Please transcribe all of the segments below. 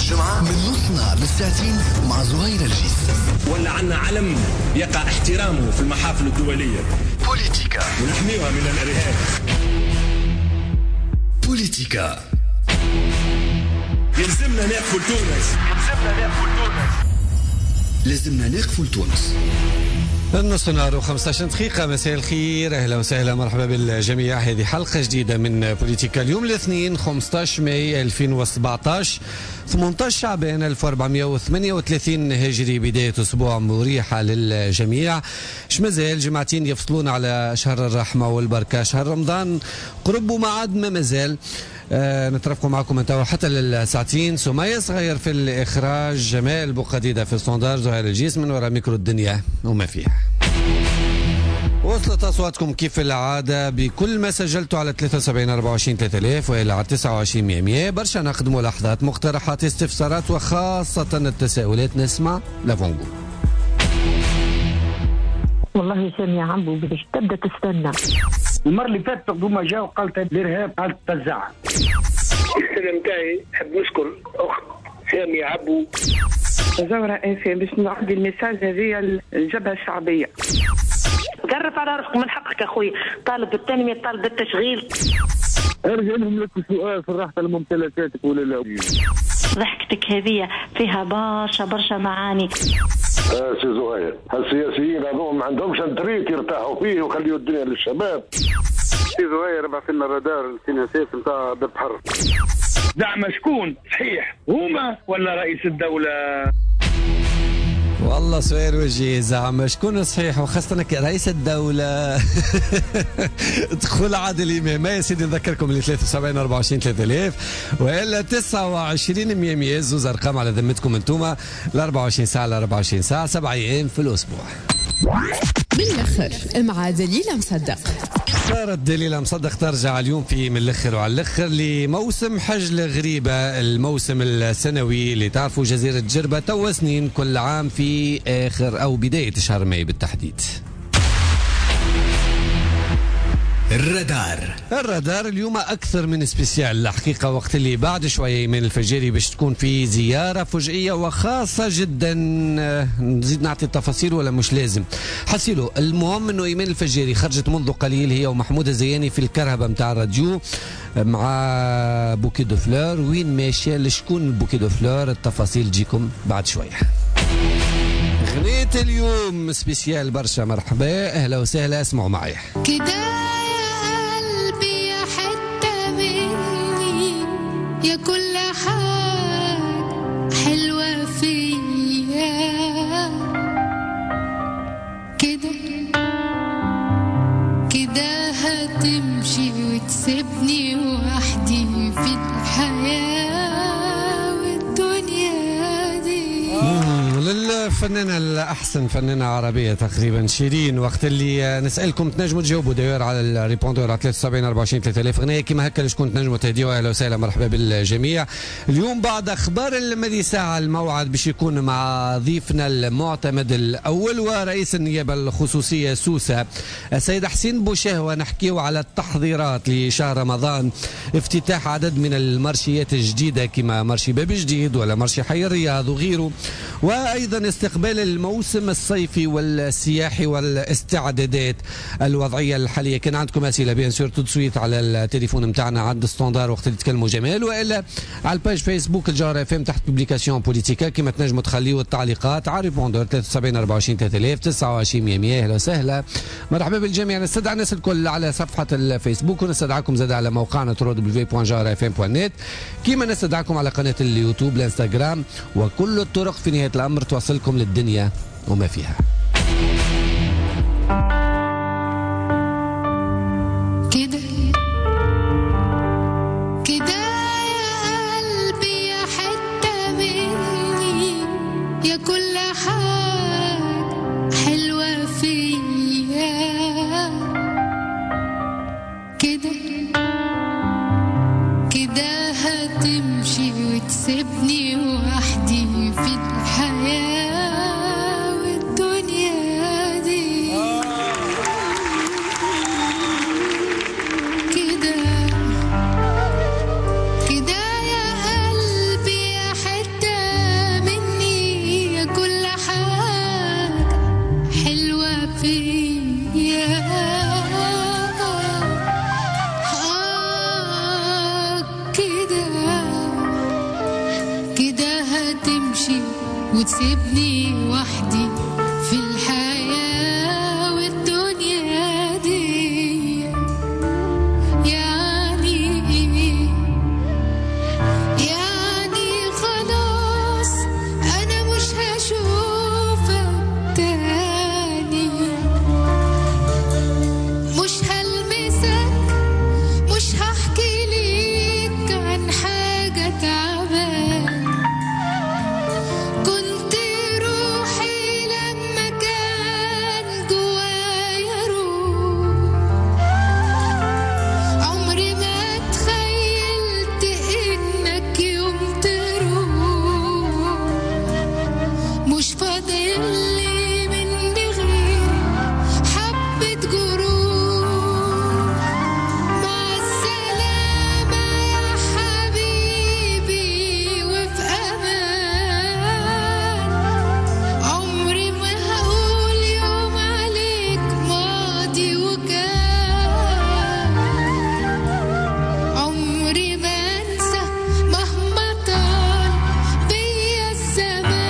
الجمعة من نص نهار للساعتين مع زهير الجيس. ولا عنا علم يقع احترامه في المحافل الدولية. بوليتيكا ونحميها من الإرهاب. بوليتيكا. يلزمنا نقفل تونس. لازمنا نقفل تونس. النص نهار و15 دقيقة. مساء الخير، أهلا وسهلا، مرحبا بالجميع. هذه حلقة جديدة من بوليتيكا اليوم الاثنين 15 ماي 2017 18 شعبان 1438 هجري. بداية أسبوع مريحة للجميع. مازال جماعتين يفصلون على شهر الرحمة والبركة. شهر رمضان قرب ومعاد ما مازال. نترافقوا معكم انتوا حتى للساعتين. سمية صغير في الإخراج، جمال بوقديدة في الصندار، زهير الجيس من وراء ميكرو الدنيا وما فيها. وصلت أصواتكم كيف العادة بكل ما سجلتوا على 73 24 3000 وإلى على 29 100. برشا نقد، ملاحظات، مقترحات، استفسارات وخاصة التساؤلات. نسمع لافونغو. والله سامي عمبو باش تبدا تستنى. المرة اللي فاتت دوما جاو قالت الإرهاب، قالت تزعل. السلام تاعي نحب نشكر أخت سامي عبو زورة إنسي باش نعدي الميساج هذه الجبهة الشعبية. قرب على روحك، من حقك أخوي، طالب التنمية، طالب التشغيل. ارجع لهم لك سؤال في الراحة الممتلكاتك ولا لا؟ ضحكتك هذه فيها برشا معاني. سي زهير، هالسياسيين هذوما ما عندهمش انتريت يرتاحوا فيه ويخليوا الدنيا للشباب. سي زهير ابعث لنا الرادار السياسي نتاع بحر. دعم شكون صحيح، هما ولا رئيس الدولة؟ والله سؤال وجيه. زعما شكون صحيح، وخاصة رئيس الدولة. دخول عادل إمام. يا سيدي نذكركم اللي 73 24 3000 وإلا 29 100. زوز أرقام على ذمتكم انتوما. ل 24 ساعة ل 24 ساعة 7 أيام في الأسبوع. بالآخر مع دليل مصدق. صارت دليل مصدق ترجع اليوم في من الاخر وعلى الاخر لموسم حج الغريبة، الموسم السنوي اللي تعرفوا جزيرة جربة توا سنين كل عام في آخر أو بداية شهر ماي بالتحديد. الرادار اليوم أكثر من سبيسيال الحقيقة، وقت اللي بعد شوية من الفجر باش تكون في زيارة فجئية وخاصة جدا. نزيد نعطي التفاصيل ولا مش لازم؟ حسيلو. المهم انه ايمان الفجيري خرجت منذ قليل هي ومحمود الزياني في الكرهبة متاع الراديو مع بوكي دو فلور. وين ماشية؟ لشكون البوكي دو فلور؟ التفاصيل تجيكم بعد شوية. غنيت اليوم سبيسيال برشا. مرحبا، اهلا وسهلا، اسمعوا معي. يا كل حاجة حلوة فيا كده هتمشي وتسيبني وحدي في الحياة والدنيا دي. للفنانة الأحسن، فنانة عربية تقريبا، شيرين. وقت اللي نسألكم تنجموا تجاوبوا داير على الريبوندور على 73 24 3000 غنية كيما هكا لشكون تنجموا تهديوا. أهلا وسهلا، مرحبا بالجميع. اليوم بعد أخبار المدي ساعة الموعد باش يكون مع ضيفنا المعتمد الأول ورئيس النيابة الخصوصية سوسة السيد حسين بوشهوة. نحكيو على التحضيرات لشهر رمضان، افتتاح عدد من المارشيات الجديدة كما مارشي باب جديد ولا مارشي حي الرياض وغيره، وأيضا استقبال الموسم الصيفي والسياحي والاستعدادات الوضعية الحالية. كان عندكم أسئلة بيان سور تدسويت على التليفون متاعنا عند الستاندار وقت اللي تكلموا جمال، وإلا على الباج فيسبوك الجوهرة FM تحت بوبليكاسيون بوليتيكا كما تنجموا تخليوا التعليقات على ريبوندور 73 24 3000 29 100. أهلا وسهلا، مرحبا بالجميع. نستدعى الناس الكل على صفحة الفيسبوك، ونستدعاكم زاد على موقعنا www.jawharafm.net، كما نستدعاكم على قناة اليوتيوب الانستغرام، وكل الطرق في نهاية الأمر توصلكم للدنيا وما فيها. كده يا قلبي يا حتة مني يا كل حاجة حلوة فيا كده هتمشي وتسيبني وحدي في الحياة والدنيا دي. كده يا قلبي يا حتة وتسيبني وحدي في الحياة والدنيا دي. يعني ايه؟ يعني خلاص انا مش هشوفك تاني، مش هلمسك، مش هحكي ليك عن حاجة تعبان. كنت روحي لما كان جوايا روح، عمري ما تخيلت انك يوم تروح. مش فاضلي مني غير حبة جروح. مع السلامة يا حبيبي وفي أمان. عمري ما هقول يوم عليك ماضي وكان. عمري ما انسى مهما طال بيا الزمان.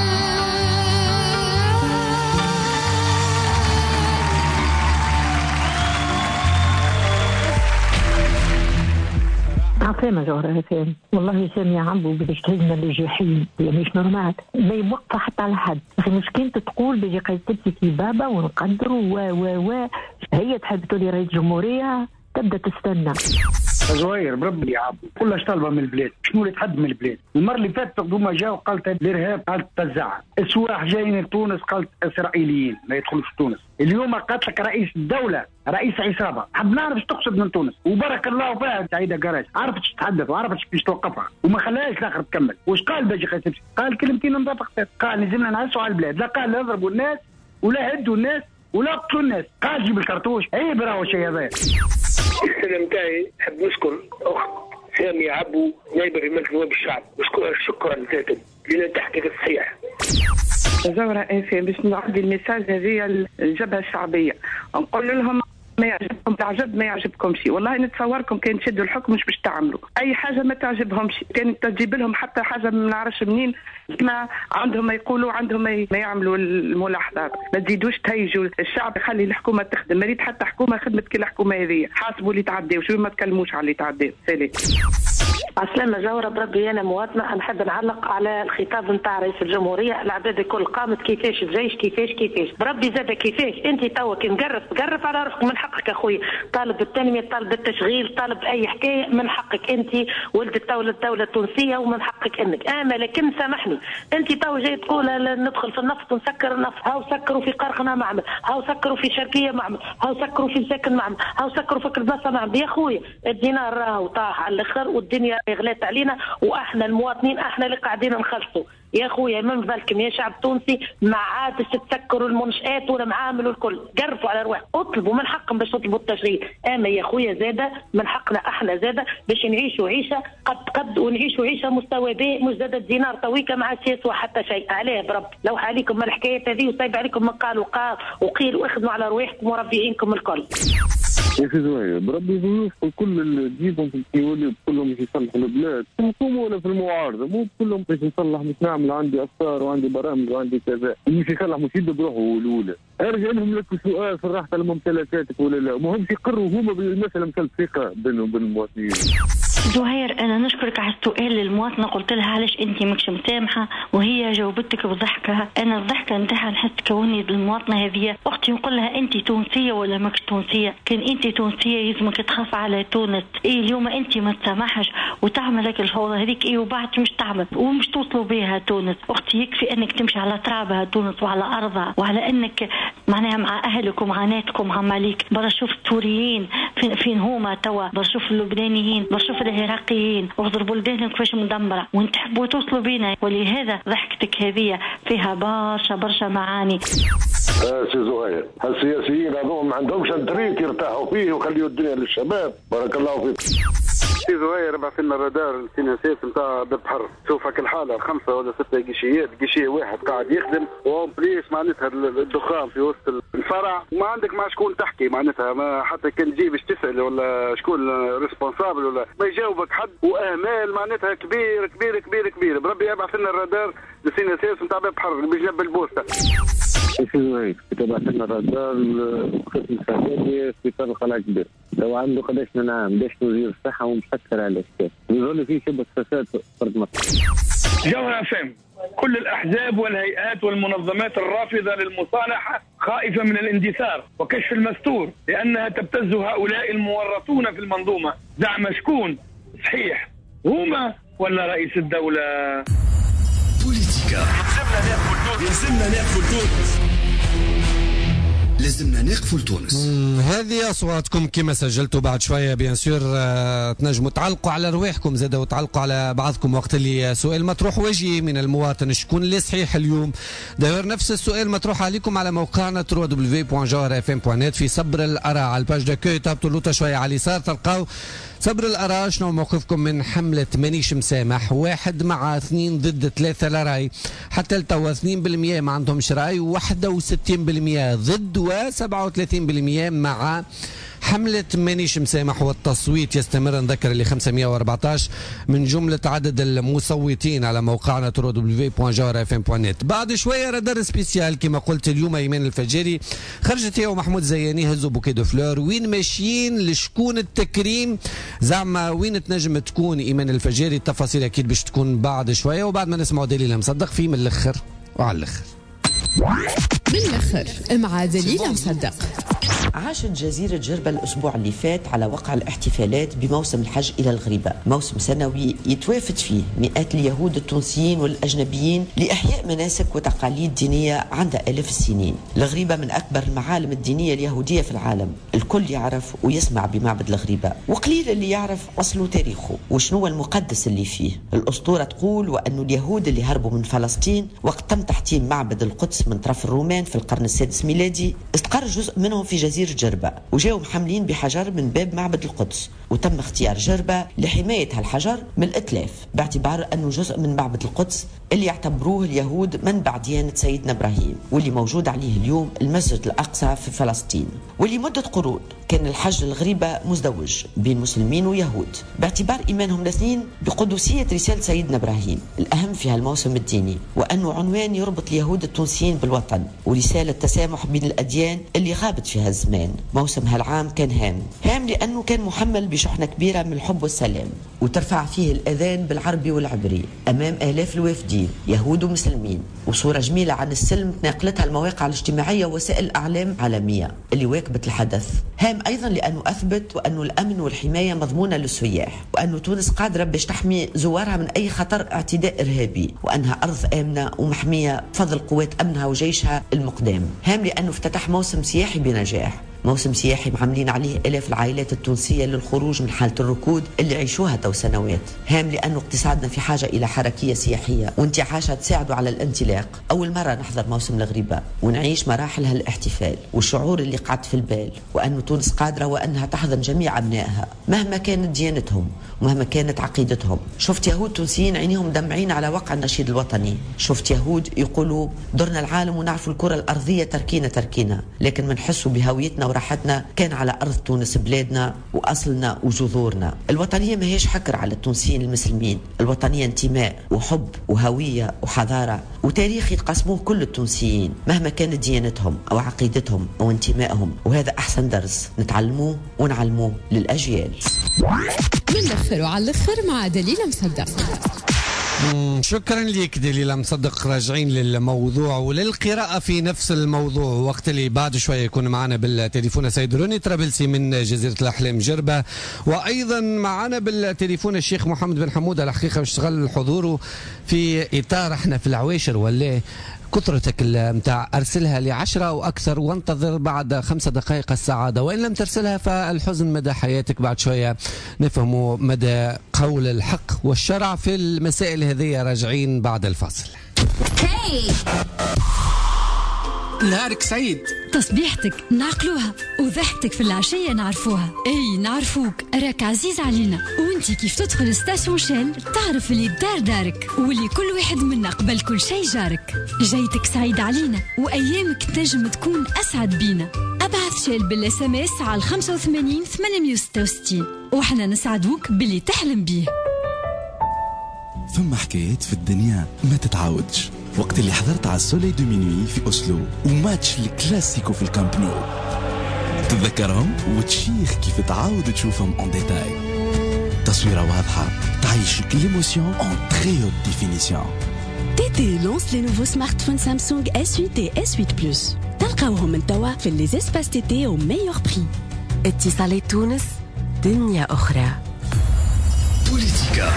عفامة جوهرة هفام، والله سامية عمبو بدك تهزنا للجحيم، يعني مش نورمال، ما يوقف حتى على حد. مش كنت تقول بيجي قيدتي في بابا ونقدروا و هي تحب تولي رئيس جمهورية تبدا تستنى. زهير بربي يا عبد كلها طالبه من البلاد، شنو اللي تحد من البلاد؟ المره اللي فاتت هما جاوا قالت الارهاب، قالت تزع السواح جايين لتونس، قالت اسرائيليين ما يدخلوش تونس. اليوم قالت لك رئيس الدوله رئيس عصابه، حب نعرف ايش تقصد من تونس. وبارك الله فيها سعيده قراش، عرفت ايش تتحدث وعرفت ايش توقفها وما خلاهاش الاخر تكمل. واش قال باجي قيس؟ قال كلمتين نظافه، قال لازمنا نعسوا على البلاد، لا قال لا يضربوا الناس ولا هدوا الناس ولا قتلوا الناس، قال جيب الكرتوش. عيب راهو الشيء هذا. السلام تاعي نحب نشكر اخت سامية عبو نائبة في مجلس نواب الشعب، نشكرها شكرا جزيلا لنا تحقيق الصحيح. زهرة إنسي باش نعطي الميساج هذه الجبهة الشعبية، نقول لهم ما يعجبكم العجب ما يعجبكمش. والله نتصوركم كان تشدوا الحكم مش باش تعملوا اي حاجه ما تعجبهمش، كان تجيب لهم حتى حاجه ما نعرفش منين، ما عندهم ما يقولوا، عندهم ما يعملوا الملاحظات. ما تزيدوش تهيجوا الشعب، خلي الحكومه تخدم. مريت حتى حكومه خدمت كل الحكومه هذه، حاسبوا اللي تعداو شو ما تكلموش على اللي تعداو. سلام. عسلامة جورة بربي. أنا مواطنة نحب نعلق على الخطاب نتاع رئيس الجمهورية. العباد الكل قامت كيفاش الجيش كيفاش بربي زاد كيفاش. أنت توا كي نقرف على روحك، من حقك أخوي طالب التنمية، طالب التشغيل، طالب أي حكاية، من حقك أنت ولد الدولة التونسية ومن حقك أنك. لكن سامحني، أنت توا جاي تقول ندخل في النفط ونسكر النفط، هاو سكروا في قرقنة معمل، هاو سكروا في شرقية معمل، هاو سكروا في مساكن معمل، هاو سكروا في كرباسة معمل. يا أخوي الدينار راهو طاح على الآخر والدنيا غلات علينا، واحنا المواطنين احنا اللي قاعدين نخلصوا. يا خويا من بالكم يا شعب تونسي ما عادش تسكروا المنشآت ولا معامل والكل، قرفوا على رواحكم، اطلبوا من حقهم باش تطلبوا التشغيل. يا خويا زاده من حقنا احنا زاده باش نعيشوا عيشه قد ونعيشوا عيشه مستوى به، مش زاده الدينار تويكا ما عادش يسوى حتى شيء. عليه برب لو عليكم من الحكايات هذه وسايب عليكم من قال وقيل واخذوا على رواحكم وربيعينكم الكل. يا اخي زهير بربي ضيوف كل اللي تجيبهم في الكيولي كلهم باش يصلحوا البلاد، في الحكومه ولا في المعارضه، مو كلهم باش نصلح، باش نعمل عندي افكار وعندي برامج وعندي كذا، مش يصلح مش يبدا بروحه الاولى. ارجع لهم لك سؤال في الراحه لممتلكاتك ولا لا، مهم يقروا هما بالمساله مثل الثقه بينهم وبين المواطنين. زهير انا نشكرك على السؤال للمواطنه، قلت لها علاش انت ماكش مسامحه وهي جاوبتك بضحكها. انا الضحكه نتاعها نحس كوني المواطنه هذه اختي نقول لها انت تونسيه ولا ماكش تونسيه؟ كان انت تونسيه يلزمك تخاف على تونس. اليوم انت ما تسامحش وتعمل لك الفوضى هذيك وبعد مش تعمل ومش توصلوا بها تونس. اختي يكفي انك تمشي على ترابها تونس وعلى ارضها، وعلى انك معناها مع اهلك ومع ناتكم عماليك. برا شوف السوريين فين هما توا، برا شوف اللبنانيين، برا شوف العراقيين، واخذوا بلدانهم كيفاش مدمره، وانت تحبوا توصلوا بينا. ولهذا ضحكتك هذه فيها برشا معاني. سي زهير هالسياسيين هذول ما عندهمش انتريت يرتاحوا فيه ويخليوا الدنيا للشباب. بارك الله فيك. في زهير بعث لنا الرادار السيناسيس نتاع باب بحر. شوف هاك الحاله 5 ولا 6 جيشيات، جيشيه واحد قاعد يخدم وهم بليس معناتها الدخان في وسط الفرع، ما عندك مع شكون تحكي معناتها، ما حتى كان تجي باش تسال ولا شكون ريسبونسابل ولا ما يجاوبك حد، واهمال معناتها كبير كبير كبير كبير. بربي يبعث لنا الرادار السيناسيس نتاع باب بحر بجنب البوسطه. في زهير كتب لنا الرادار قسم ثاني في القلعه الكبير. لو عنده 11 عام باش وزير الصحه ومسكر على الشيء يظل في شبه فساد فرد مصر. جوهر فهم كل الأحزاب والهيئات والمنظمات الرافضة للمصالحة خائفة من الاندثار وكشف المستور، لأنها تبتز هؤلاء المورطون في المنظومة. زعم شكون صحيح، هما ولا رئيس الدولة؟ بوليتيكا. لازمنا نقفل تونس. لازمنا نقفل تونس. هذه اصواتكم كما سجلتوا بعد شويه بيان سور. تنجموا تعلقوا على رواحكم زاده وتعلقوا على بعضكم وقت اللي سؤال مطروح وجهي من المواطن شكون اللي صحيح اليوم. داير نفس السؤال مطروح عليكم على موقعنا www.jawharfm.net في صبر الاراء على الباج داكوي. تهبطوا اللوطه شويه على اليسار تلقاو صبر الآراء. شنو موقفكم من حملة مانيش مسامح؟ 1 مع 2 ضد 3 لا رأي. حتى لتوا 2% ما عندهمش رأي، 61% ضد، و37% مع حملة مانيش مسامح. والتصويت يستمر. نذكر اللي 514 من جملة عدد المصوتين على موقعنا www.jawharfm.net. بعد شوية رادار سبيسيال كما قلت اليوم ايمان الفجاري خرجت هي ومحمود زياني هزوا بوكي دو فلور. وين ماشيين لشكون التكريم؟ زعما وين تنجم تكون ايمان الفجاري؟ التفاصيل اكيد باش تكون بعد شوية وبعد ما نسمعوا دليل مصدق في من الاخر وعلى الاخر. من الاخر مع دليل مصدق. عاشت جزيرة جربة الأسبوع اللي فات على وقع الاحتفالات بموسم الحج إلى الغريبة، موسم سنوي يتوافد فيه مئات اليهود التونسيين والأجنبيين لإحياء مناسك وتقاليد دينية عندها آلاف السنين. الغريبة من أكبر المعالم الدينية اليهودية في العالم، الكل يعرف ويسمع بمعبد الغريبة، وقليل اللي يعرف أصله وتاريخه وشنو المقدس اللي فيه. الأسطورة تقول وأنه اليهود اللي هربوا من فلسطين وقت تم تحطيم معبد القدس من طرف الرومان في القرن السادس ميلادي، استقر جزء منهم في جزيرة جربة وجاءوا محملين بحجر من باب معبد القدس، وتم اختيار جربة لحماية هالحجر من الإتلاف باعتبار أنه جزء من معبد القدس اللي يعتبروه اليهود منبع ديانة سيدنا إبراهيم، واللي موجود عليه اليوم المسجد الأقصى في فلسطين. واللي مدة قرون كان الحج الغريبة مزدوج بين مسلمين ويهود باعتبار إيمانهم الاثنين بقدسية رسالة سيدنا إبراهيم الأهم في هالموسم الديني، وأنه عنوان يربط اليهود التونسيين بالوطن ورسالة تسامح بين الأديان اللي غابت في هالزمان. موسم هالعام كان هام لأنه كان محمل بشحنة كبيرة من الحب والسلام، وترفع فيه الأذان بالعربي والعبري أمام آلاف الوافدين يهود ومسلمين، وصورة جميلة عن السلم تناقلتها المواقع الاجتماعية ووسائل الإعلام عالمية اللي واكبت الحدث. هام أيضا لأنه أثبت وأنه الأمن والحماية مضمونة للسياح، وأنه تونس قادرة باش تحمي زوارها من أي خطر اعتداء إرهابي، وأنها أرض آمنة ومحمية بفضل قوات أمنها وجيشها المقدام. هام لأنه افتتح موسم سياحي بنجاح، موسم سياحي معملين عليه آلاف العائلات التونسية للخروج من حالة الركود اللي عيشوها تو سنوات. هام لأنه اقتصادنا في حاجة إلى حركية سياحية وانتعاشة تساعدوا على الانطلاق. أول مرة نحضر موسم الغريبة ونعيش مراحل هالاحتفال والشعور اللي قعد في البال، وأنه تونس قادرة وأنها تحضن جميع أبنائها مهما كانت ديانتهم ومهما كانت عقيدتهم. شفت يهود تونسيين عينيهم دمعين على وقع النشيد الوطني، شفت يهود يقولوا درنا العالم ونعرفوا الكرة الأرضية تركينا، لكن منحسوا بهويتنا وراحتنا كان على أرض تونس بلادنا وأصلنا وجذورنا. الوطنية ما هيش حكر على التونسيين المسلمين، الوطنية انتماء وحب وهوية وحضارة وتاريخ يتقسموه كل التونسيين مهما كانت ديانتهم أو عقيدتهم أو انتمائهم، وهذا أحسن درس نتعلموه ونعلموه للأجيال. من الأخر وعلى الأخر مع دليل مصدق. شكرا لك دليل مصدق. راجعين للموضوع وللقراءة في نفس الموضوع، وقت اللي بعد شوية يكون معنا بالتليفون السيد روني طرابلسي من جزيرة الأحلام جربة، وأيضا معنا بالتليفون الشيخ محمد بن حمود. الحقيقة اشتغل حضوره في إطار احنا في العواشر ولا كثرتك متاع أرسلها ل10 أو أكثر وانتظر بعد 5 دقائق السعادة، وإن لم ترسلها فالحزن مدى حياتك. بعد شوية نفهموا مدى قول الحق والشرع في المسائل هذه. راجعين بعد الفاصل. نهارك سعيد. تصبيحتك نعقلوها وضحكتك في العشية نعرفوها. اي نعرفوك راك عزيز علينا، وانتي كيف تدخل ستاسيون شيل تعرف اللي الدار دارك واللي كل واحد منا قبل كل شي جارك. جيتك سعيد علينا وايامك تنجم تكون اسعد بينا. ابعث شيل بالSMS على 85 866 وحنا نسعدوك باللي تحلم بيه. ثم حكايات في الدنيا ما تتعاودش. وقت اللي حضرت على السولي دو مينوي في أوسلو وماتش الكلاسيكو في الكامب نو، تتذكرهم وتشيخ كيف تعاود تشوفهم اون ديتاي. تصويرة واضحة تعيشك ليموسيون اون تري هوت ديفينيسيون. TT lance les nouveaux smartphones Samsung S8 et S8 Plus. تلقاوهم من توا في les espaces TT au meilleur prix. اتصالات تونس دنيا أخرى. بوليتيكا.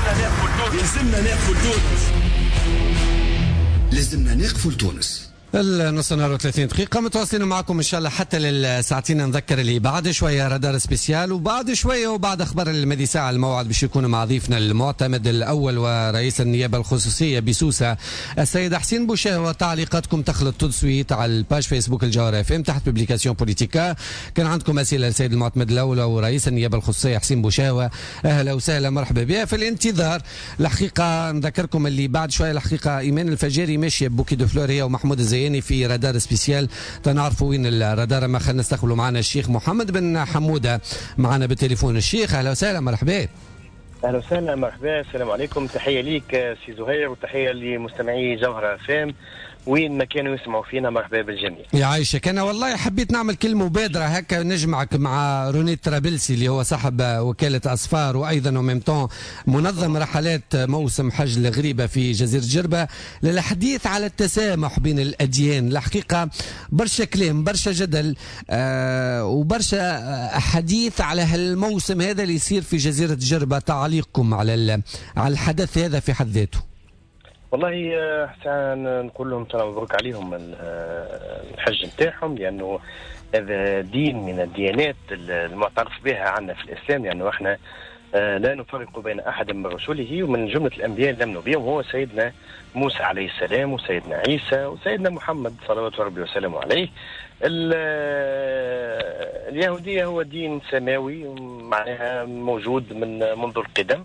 لازمنا نقفل تونس. النص نهار و30 دقيقة متواصلين معكم إن شاء الله حتى للساعتين. نذكر اللي بعد شوية رادار سبيسيال، وبعد شوية وبعد أخبار المدي ساعة الموعد باش يكون مع ضيفنا المعتمد الأول ورئيس النيابة الخصوصية بسوسة السيد حسين بوشاوة. تعليقاتكم تخلط تدسويت على الباج فيسبوك الجوهرة FM تحت ببليكاسيون بوليتيكا. كان عندكم أسئلة للسيد المعتمد الأول ورئيس النيابة الخصوصية حسين بوشاوة، أهلا وسهلا مرحبا بها. في الانتظار الحقيقة نذكركم اللي بعد شوية الحقيقة إيمان الفجاري ماشية بوكي دو فلور هي ومحمود الزياني في رادار سبيسيال. تنعرفوا وين الرادار، ما خلينا نستقبلوا معنا الشيخ محمد بن حمودة معنا بالتليفون. الشيخ اهلا وسهلا مرحبا. اهلا وسهلا مرحبا، السلام عليكم. تحيه ليك سي زهير وتحيه لمستمعي جوهرة FM وين ما كانوا يسمعوا فينا. مرحبا بالجميع. يعيشك. انا والله حبيت نعمل كلمه مبادره هكا نجمعك مع رونيت ترابلسي اللي هو صاحب وكاله اصفار وايضا وميمتون منظم رحلات موسم حج الغريبه في جزيره جربه للحديث على التسامح بين الاديان. الحقيقه برشا كلام برشا جدل وبرشا حديث على هالموسم هذا اللي يصير في جزيره جربه. تعليقكم على الحدث هذا في حد ذاته؟ والله حسن نقول لهم ترى مبروك عليهم الحج نتاعهم، لانه هذا دين من الديانات المعترف بها عندنا في الاسلام، لانه احنا لا نفرق بين احد من رسله، ومن جمله الانبياء اللي امنوا بهم هو سيدنا موسى عليه السلام وسيدنا عيسى وسيدنا محمد صلوات ربي وسلامه عليه. اليهوديه هو دين سماوي معناها موجود منذ القدم.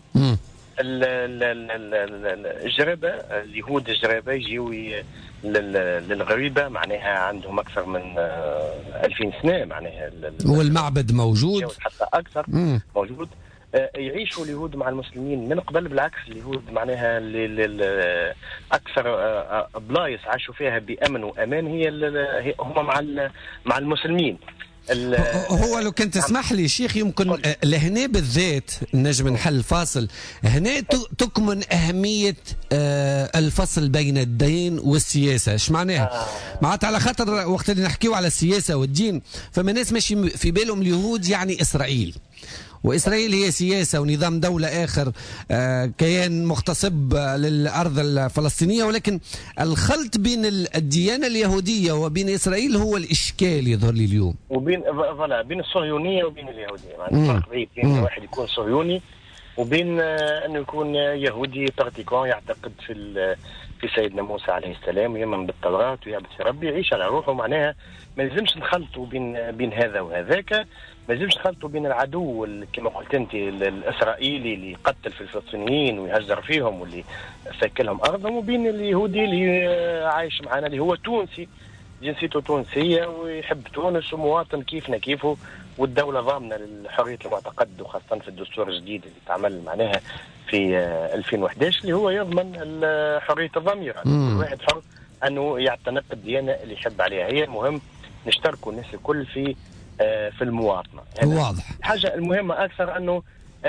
الجرابة اليهود الجرابة يجيو للغريبة معناها عندهم أكثر من 2000 سنة معناها، والمعبد موجود حتى أكثر موجود. يعيشوا اليهود مع المسلمين من قبل، بالعكس اليهود معناها أكثر بلايص عاشوا فيها بأمن وأمان هي هم مع المسلمين. هو لو كنت تسمح لي شيخ يمكن لهنا بالذات نجم نحل فاصل هنا تكمن أهمية الفصل بين الدين والسياسة. ايش معناها؟ معناتها على خاطر وقت اللي نحكيو على السياسة والدين فما ناس ماشي في بالهم اليهود يعني إسرائيل، وإسرائيل هي سياسة ونظام دولة آخر كيان مغتصب للأرض الفلسطينية، ولكن الخلط بين الديانة اليهودية وبين إسرائيل هو الإشكال يظهر لي اليوم، وبين بين الصهيونية وبين اليهودية. يعني فرق بعيد بين واحد يكون صهيوني وبين أنه يكون يهودي براتيكون يعتقد في سيدنا موسى عليه السلام ويؤمن بالتوراة ويعبد في ربي يعيش على روحه. معناها ما لازمش نخلطوا بين هذا وهذاك، ما لازمش نخلطوا بين العدو كما قلت انت الاسرائيلي اللي يقتل في الفلسطينيين ويهجر فيهم واللي سكلهم ارضهم، وبين اليهودي اللي عايش معنا اللي هو تونسي جنسيته تونسيه ويحب تونس ومواطن كيفنا كيفه، والدوله ضامنه لحريه المعتقد وخاصه في الدستور الجديد اللي تعمل معناها في 2011 اللي هو يضمن حريه الضمير. كل واحد حر انه يعتنق الديانه اللي يحب عليها. هي المهم نشتركوا الناس الكل في المواطنه. واضح. الحاجه المهمه اكثر انه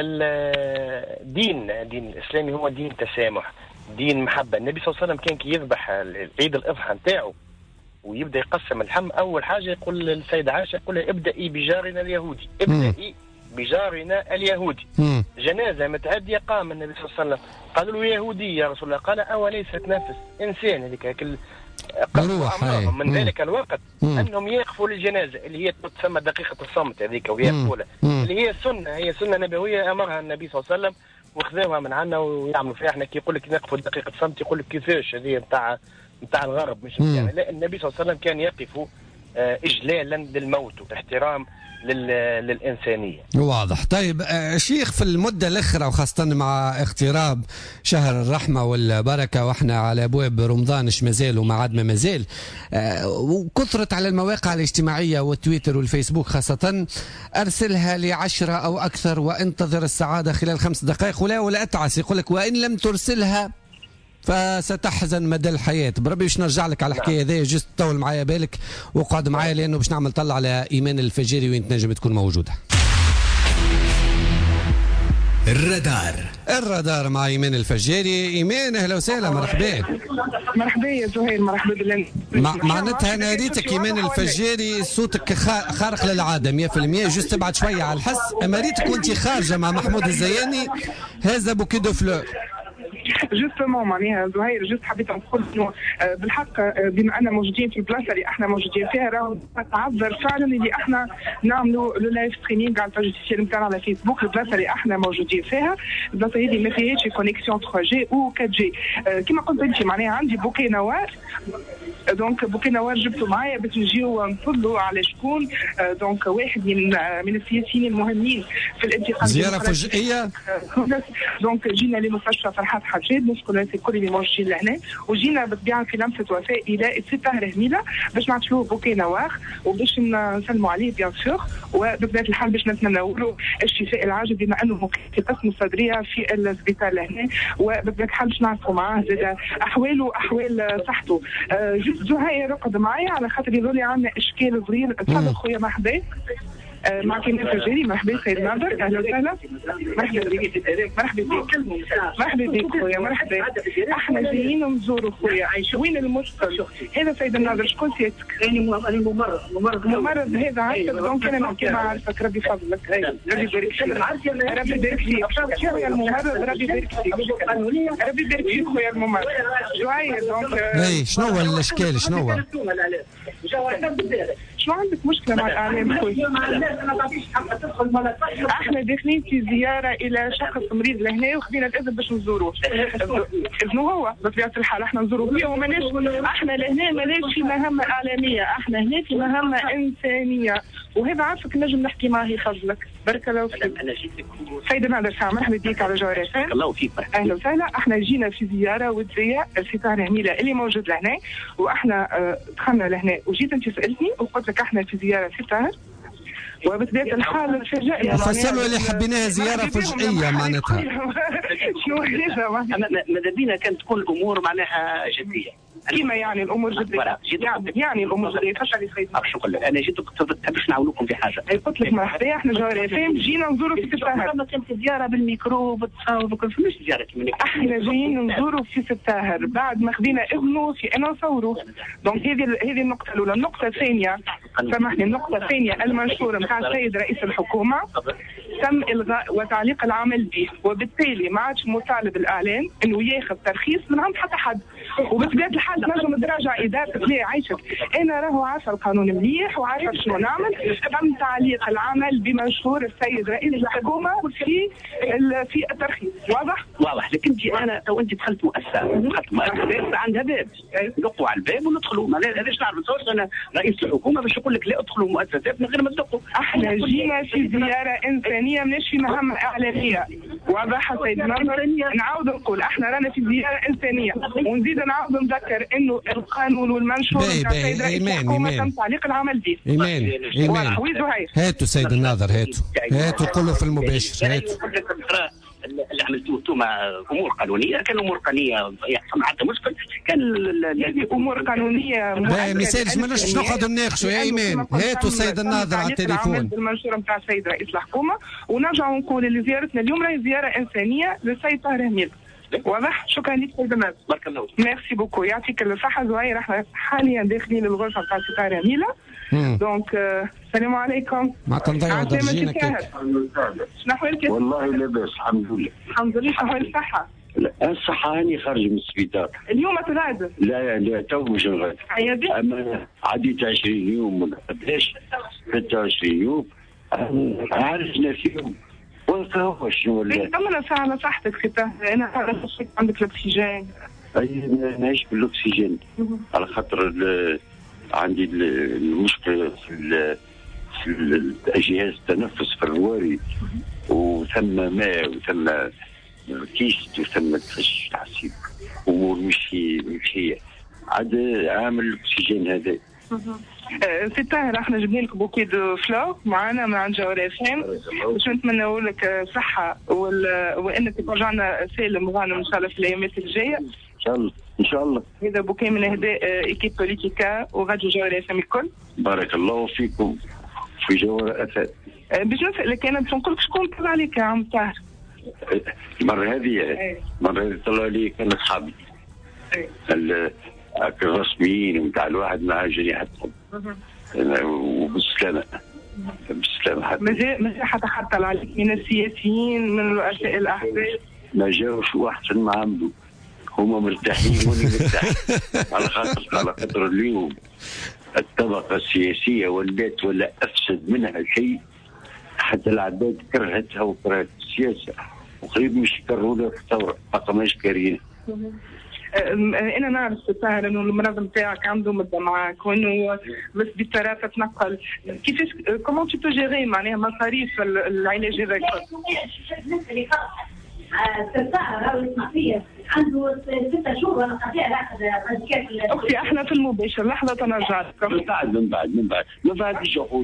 الدين الاسلامي هو دين تسامح، دين محبه. النبي صلى الله عليه وسلم كان كي يذبح عيد الاضحى نتاعو ويبدا يقسم اللحم، اول حاجه يقول للسيده عائشه يقول لها ابدأي بجارنا اليهودي، ابدأي بجارنا اليهودي. جنازه متعديه قام النبي صلى الله عليه وسلم قالوا له يهودي يا رسول الله، قال اوليست نفس انسان هذيك من ذلك الوقت انهم يقفوا للجنازه اللي هي تسمى دقيقه الصمت هذيك وهي الاولى اللي هي سنه، هي سنه نبويه امرها النبي صلى الله عليه وسلم وخذوها من عنا ويعملوا فيها. احنا كي يقول لك نقفوا دقيقه الصمت يقول لك كيفاش هذه نتاع نتاع الغرب مش يعني. لا، النبي صلى الله عليه وسلم كان يقف اجلالا للموت واحترام للإنسانية. واضح. طيب شيخ، في المدة الأخرى وخاصة مع اقتراب شهر الرحمة والبركة وإحنا على أبواب رمضان، إيش مازال وما عاد ما زال، وكثرت على المواقع الاجتماعية والتويتر والفيسبوك خاصة، أرسلها ل10 أو أكثر وانتظر السعادة خلال 5 دقائق، ولا أتعس، يقول لك وإن لم ترسلها فستحزن مدى الحياة. بربي باش نرجع لك على الحكاية هذه، جست طول معايا بالك وقعد معايا، لأنه باش نعمل طلع على إيمان الفجيري وين تنجم تكون موجودة. الرادار مع إيمان الفجيري. إيمان أهلا وسهلا، مرحبا. مرحبا يا زهير، مرحبا بالله. معناتها أنا ريتك إيمان الفجيري صوتك خارق للعادة 100%، جست تبعد شوية على الحس، أما ريتك وأنت خارجة مع محمود الزياني هذا بوكي دو فلور. جوستومون معناها زهير، جست حبيت نقول انه بالحق بما اننا موجودين في البلاصه اللي احنا موجودين فيها، راهو نتعذر فعلا اللي احنا نعملوا لو لايف ستريمينغ على الباج السوسيال نتاعنا على فيسبوك. البلاصه اللي احنا موجودين فيها البلاصه هذه ما فيهاش كونيكسيون 3 جي و 4 جي. كما قلت انت معناها عندي بوكي نوار، دونك بوكي نوار جبته معايا باش نجيو نطلوا على شكون. دونك واحد من السياسيين المهمين في الانتخابات، زياره فجائيه. دونك جينا لمستشفى فرحات حجاج، نشكر الكل اللي موجودين لهنا، وجينا بالطبيعه في لمسه وفاء الى الست هرميله باش نعطيوه بوكي نوار وباش نسلموا عليه بيان سور، وبطبيعه الحال باش نتمنوا له الشفاء العاجل بما انه في قسم الصدريه في السبيطار لهنا، وبطبيعه الحال باش نعرفوا معاه زاد احواله احوال صحته. زهير رقد معايا على خاطر يظل عندنا اشكال صغير. تفضل خويا مرحبا. معك إيمان الفجيري. مرحبا سيد ناظر، اهلا وسهلا. مرحبا بك. مرحبا بك خويا، مرحبا. احنا جايين نزوروا خويا، وين المشكل؟ هذا سيد الناظر شكون سيادتك؟ انا ممرض هذا عارفك، دونك انا نحكي مع عارفك. ربي فضلك، ربي يبارك فيك. ربي يبارك فيك خويا الممرض، ربي يبارك فيك. ربي يبارك فيك خويا الممرض. جوايا دونك اي شنو هو الاشكال؟ شنو عندك مشكله مع الاعلام خويا؟ احنا داخلين في زياره الى شخص مريض لهنا وخدينا الاذن باش نزوروه. اذنه هو بطبيعه الحال احنا نزوروه فيه، وماناش احنا لهنا ماناش في مهمه اعلاميه، احنا هنا في مهمه انسانيه، وهذا عارفك نجم نحكي معاه يفضلك. بارك الله فيك. انا جيتك سيدنا عبد السلام، مرحبا بك على جوهر FM. الله فيك. اهلا وسهلا. احنا جينا في زياره وديه الستار هنيله اللي موجود لهنا، واحنا دخلنا لهنا وجيت انت سالتني وقلت لك احنا في زياره ستار، وبطبيعه الحال فاجئنا. فسروا اللي حبيناها زياره فجائيه معناتها. شنو هذا؟ ماذا بينا كانت تكون الامور معناها جديه. كيما يعني الامور جديه؟ يعني الامور جديه. تفضل سيدنا. شكرا. انا جيت باش نعاونوكم في حاجه. قلت لك مرحبا، احنا جوهر FM جينا نزوروا في ستاهر. ما كانت زياره بالميكرو وبتصاوب وكل شيء، مش زياره كيما احنا جايين نزوروا في ستاهر بعد ما خدينا اذنه في ان نصوروا. دونك هذه النقطه الاولى. النقطه الثانيه، سامحني، النقطه الثانيه المنشوره نتاع السيد رئيس الحكومه تم الغاء وتعليق العمل به، وبالتالي ما عادش مطالب الاعلام انه ياخذ ترخيص من عند حتى حد، وبطبيعه الحال تنجم تراجع اداره لا عايشك. انا راهو عارفه القانون مليح وعارفه شنو نعمل. تم تعليق العمل بمنشور السيد رئيس الحكومه في الترخيص. واضح. لكن انا تو انت دخلت مؤسسه عندها باب، دقوا على الباب وندخلوا. ما لازمش نعرف انا رئيس الحكومه باش يقول لك لا ادخلوا مؤسسات من غير ما تدقوا. احنا جينا في زياره انسانيه مش في مهمه اعلاميه. واضح سيد ناظر. نعاود نقول احنا رانا في زياره انسانيه، ونزيد نعاود نذكر انه القانون والمنشور نتاع السيد رئيس الحكومه تم تعليق العمل به. ايمان هاتوا سيد الناظر، هاتوا قولوا في المباشر. هاتوا اللي عملتوه انتم امور قانونيه، كان امور قانونيه يحصل حتى مشكل، كان امور قانونيه ما مثالش ماناش نقعدوا نناقشوا يا ايمان. هاتوا سيد الناظر على التليفون. المنشور نتاع السيد رئيس الحكومه، ونرجعوا نقول اللي زيارتنا اليوم راهي زياره انسانيه للسيد طاهر هميل. واضح. شكرا لك سيد الناظر. بارك الله فيك. ميرسي بوكو، يعطيك الصحه زهير. احنا حاليا داخلين الغرفه نتاع السيد طاهر هميل. دونك السلام عليكم. ما تنضيعوا درجينا كيف؟ شنو احوالك؟ والله لاباس الحمد لله. الحمد لله. احوال الصحه؟ الصحة هاني خارج من السبيطار. اليوم تغاد؟ لا تو مش نغاد. أما عديت 20 يوم ولا قداش، 26 يوم عالجنا فيهم. وكاو شنو ولا؟ طمنا ساعة على صحتك ستة. أنا عرفت عندك الأكسجين. نعيش بالاكسجين على خاطر عندي المشكله في الجهاز التنفس في الرواري، وثم ماء وثم كيست وثم تخش تحسيب امور مش هي عاد عامل الاكسجين هذا. سي طاهر، احنا جبنا لك بوكي دو فلور معانا من عند جوهر اف ام باش نتمنوا لك صحه وانك ترجعنا سالم وغانم ان شاء الله في الايامات الجايه. ان شاء الله ان شاء الله. هذا بوكي من اهداء ايكيب بوليتيكا وراديو جوهر اف ام الكل. بارك الله فيكم في جوهر اف ام. باش نسالك انا باش نقول لك شكون طلع عليك يا عم طاهر؟ المره هذه طلع لي كان اصحابي الرسميين ومتاع الواحد مع جريحتهم وبالسلامه حتى مازال حتى طلع عليك من السياسيين من رؤساء الاحزاب؟ ما جاوش واحد في المعامله، هما مرتاحين وانا مرتاح على خاطر اليوم الطبقه السياسيه ولات ولا افسد منها شيء، حتى العباد كرهتها وكرهت السياسه وقريب مش يكرهوا لها في الثوره، حقا ماش كارهين. انا نعرف طاهر انه المرض نتاعك عنده مده معاك وانه بس بالطرافه تنقل، كيفاش كومون تو جيري معناها مصاريف العلاج هذاك؟ عنده 6 شهور وانا قاطع ناخذ ماديكات. اختي احنا في المباشر لحظه تنرجع لك. من بعد الشهور.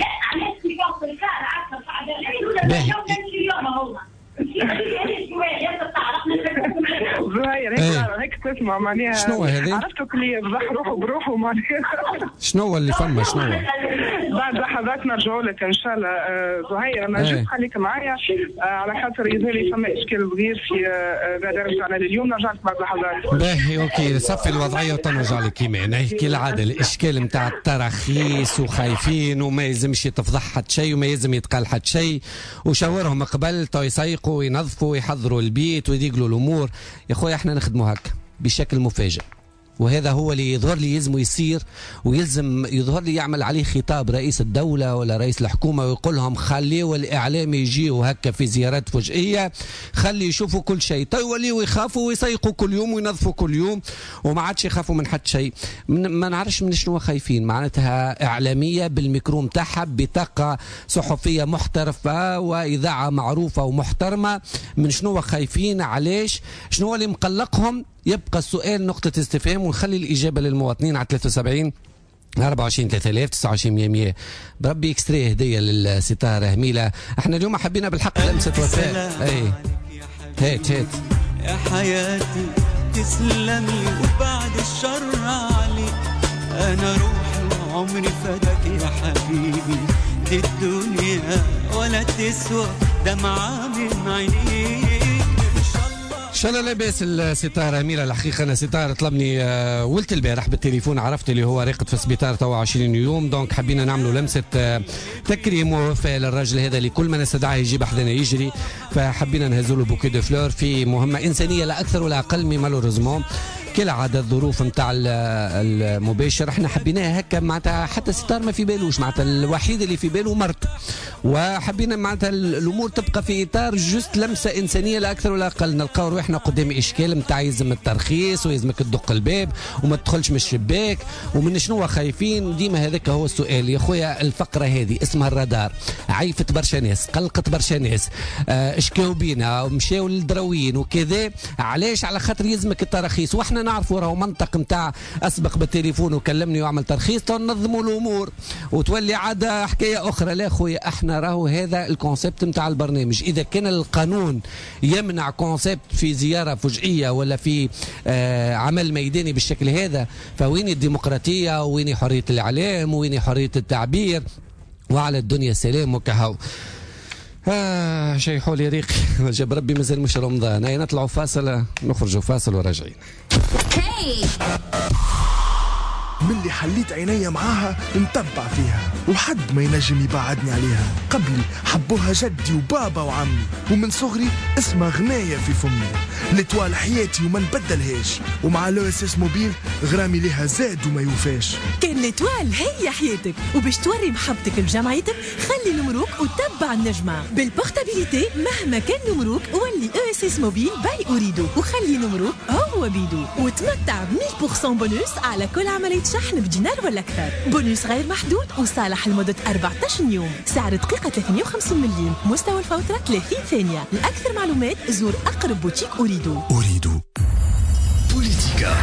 زهير هيك تسمع معناها شنو هذه؟ عرفتك اللي يفضح روحه بروحه معناها. شنو اللي فما شنو؟ بعد لحظات نرجعوا لك ان شاء الله. زهير انا جيت خليك معايا على خاطر يزالي فما اشكال صغير في البرنامج تاعنا لليوم. نرجع لك بعد لحظات. باهي اوكي صفي الوضعيه وتنرجع لك كيما نحكي العاده. الاشكال نتاع التراخيص وخايفين وما يلزمش تفضح حد شيء وما يلزم يتقال حد شيء، وشاورهم قبل تو يسيقوا وينظفوا ويحضروا البيت ويديقلوا الامور. يا خويا احنا نخدموا هكا بشكل مفاجئ، وهذا هو اللي يظهر لي يلزم يصير، ويلزم يظهر لي يعمل عليه خطاب رئيس الدولة ولا رئيس الحكومة ويقول لهم خليوا الإعلام يجيوا هكا في زيارات فجئية، خلي يشوفوا كل شيء، تو يوليوا يخافوا ويسيقوا كل يوم وينظفوا كل يوم وما عادش يخافوا من حد شيء. ما نعرفش من شنو خايفين، معناتها إعلامية بالميكرو متاعها بطاقة صحفية محترفة وإذاعة معروفة ومحترمة. من شنو خايفين؟ علاش؟ شنو اللي مقلقهم؟ يبقى السؤال نقطة استفهام، ونخلي الإجابة للمواطنين على 73 24 3000 29 100. بربي اكستري هدية للستارة هميلة. احنا اليوم حبينا بالحق لمسة وفاء. اي هات يا حياتي تسلمي وبعد الشر عليك، انا روحي وعمري فداك يا حبيبي، دي الدنيا ولا تسوى دمعة من عينيك. ان شاء الله لاباس الستاره اميره. الحقيقه انا ستاره طلبني ولت البارح بالتليفون، عرفت اللي هو راقد في السبيطار توا 20 يوم، دونك حبينا نعملوا لمسه تكريم ووفاء للراجل هذا اللي كل ما نستدعاه يجي حدنا يجري، فحبينا نهزوا له بوكي دو فلور في مهمه انسانيه لا اكثر ولا اقل. مي مالوريزمون كالعاده الظروف نتاع المباشر احنا حبيناها هكا، معناتها حتى ستار ما في بالوش، معناتها الوحيد اللي في باله مرته، وحبينا معناتها الامور تبقى في اطار جست لمسه انسانيه لا اكثر ولا اقل. نلقاو روحنا قدام اشكال نتاع يلزم الترخيص ويلزمك تدق الباب وما تدخلش من الشباك، ومن شنو خايفين ديما؟ هذاك هو السؤال يا خويا. الفقره هذه اسمها الرادار، عيفت برشا ناس، قلقت برشا ناس، اشكاو بينا مشاو للدراوين وكذا. علاش؟ على خاطر يلزمك التراخيص، واحنا نعرفوا راهو منطق نتاع اسبق بالتليفون وكلمني واعمل ترخيص تنظموا الامور وتولي عاد حكايه اخرى. لا خويا احنا راهو هذا الكونسيبت نتاع البرنامج. اذا كان القانون يمنع كونسيبت في زياره فجئيه ولا في عمل ميداني بالشكل هذا، فوين الديمقراطيه وين حريه الاعلام وين حريه التعبير؟ وعلى الدنيا سلام وكهو. شي حولي ريق جاب ربي مازال مش رمضان. هيا نطلعوا فاصل، نخرجوا فاصل وراجعين. ملي حليت عينيا معاها نتبع فيها وحد ما ينجم يبعدني عليها. قبلي حبوها جدي وبابا وعمي، ومن صغري اسمها غناية في فمي. لطوال حياتي وما نبدلهاش، ومع لو اس اس موبيل غرامي لها زاد وما يوفاش. كان لطوال هي حياتك، وباش توري محبتك لجمعيتك خلي نمروك وتبع النجمة بالبورتابيليتي. مهما كان نمروك ولي او اس اس موبيل باي أريدو، وخلي نمروك هو بيدو، وتمتع ب 1000% بونوس على كل عملية شحن بدينار ولا أكثر. بونوس غير محدود وصالح لمدة 14 يوم. سعر دقيقة 53 مليم، مستوى الفوترة 30 ثانية. لأكثر معلومات زور أقرب بوتيك أريدو. بوليتيكا.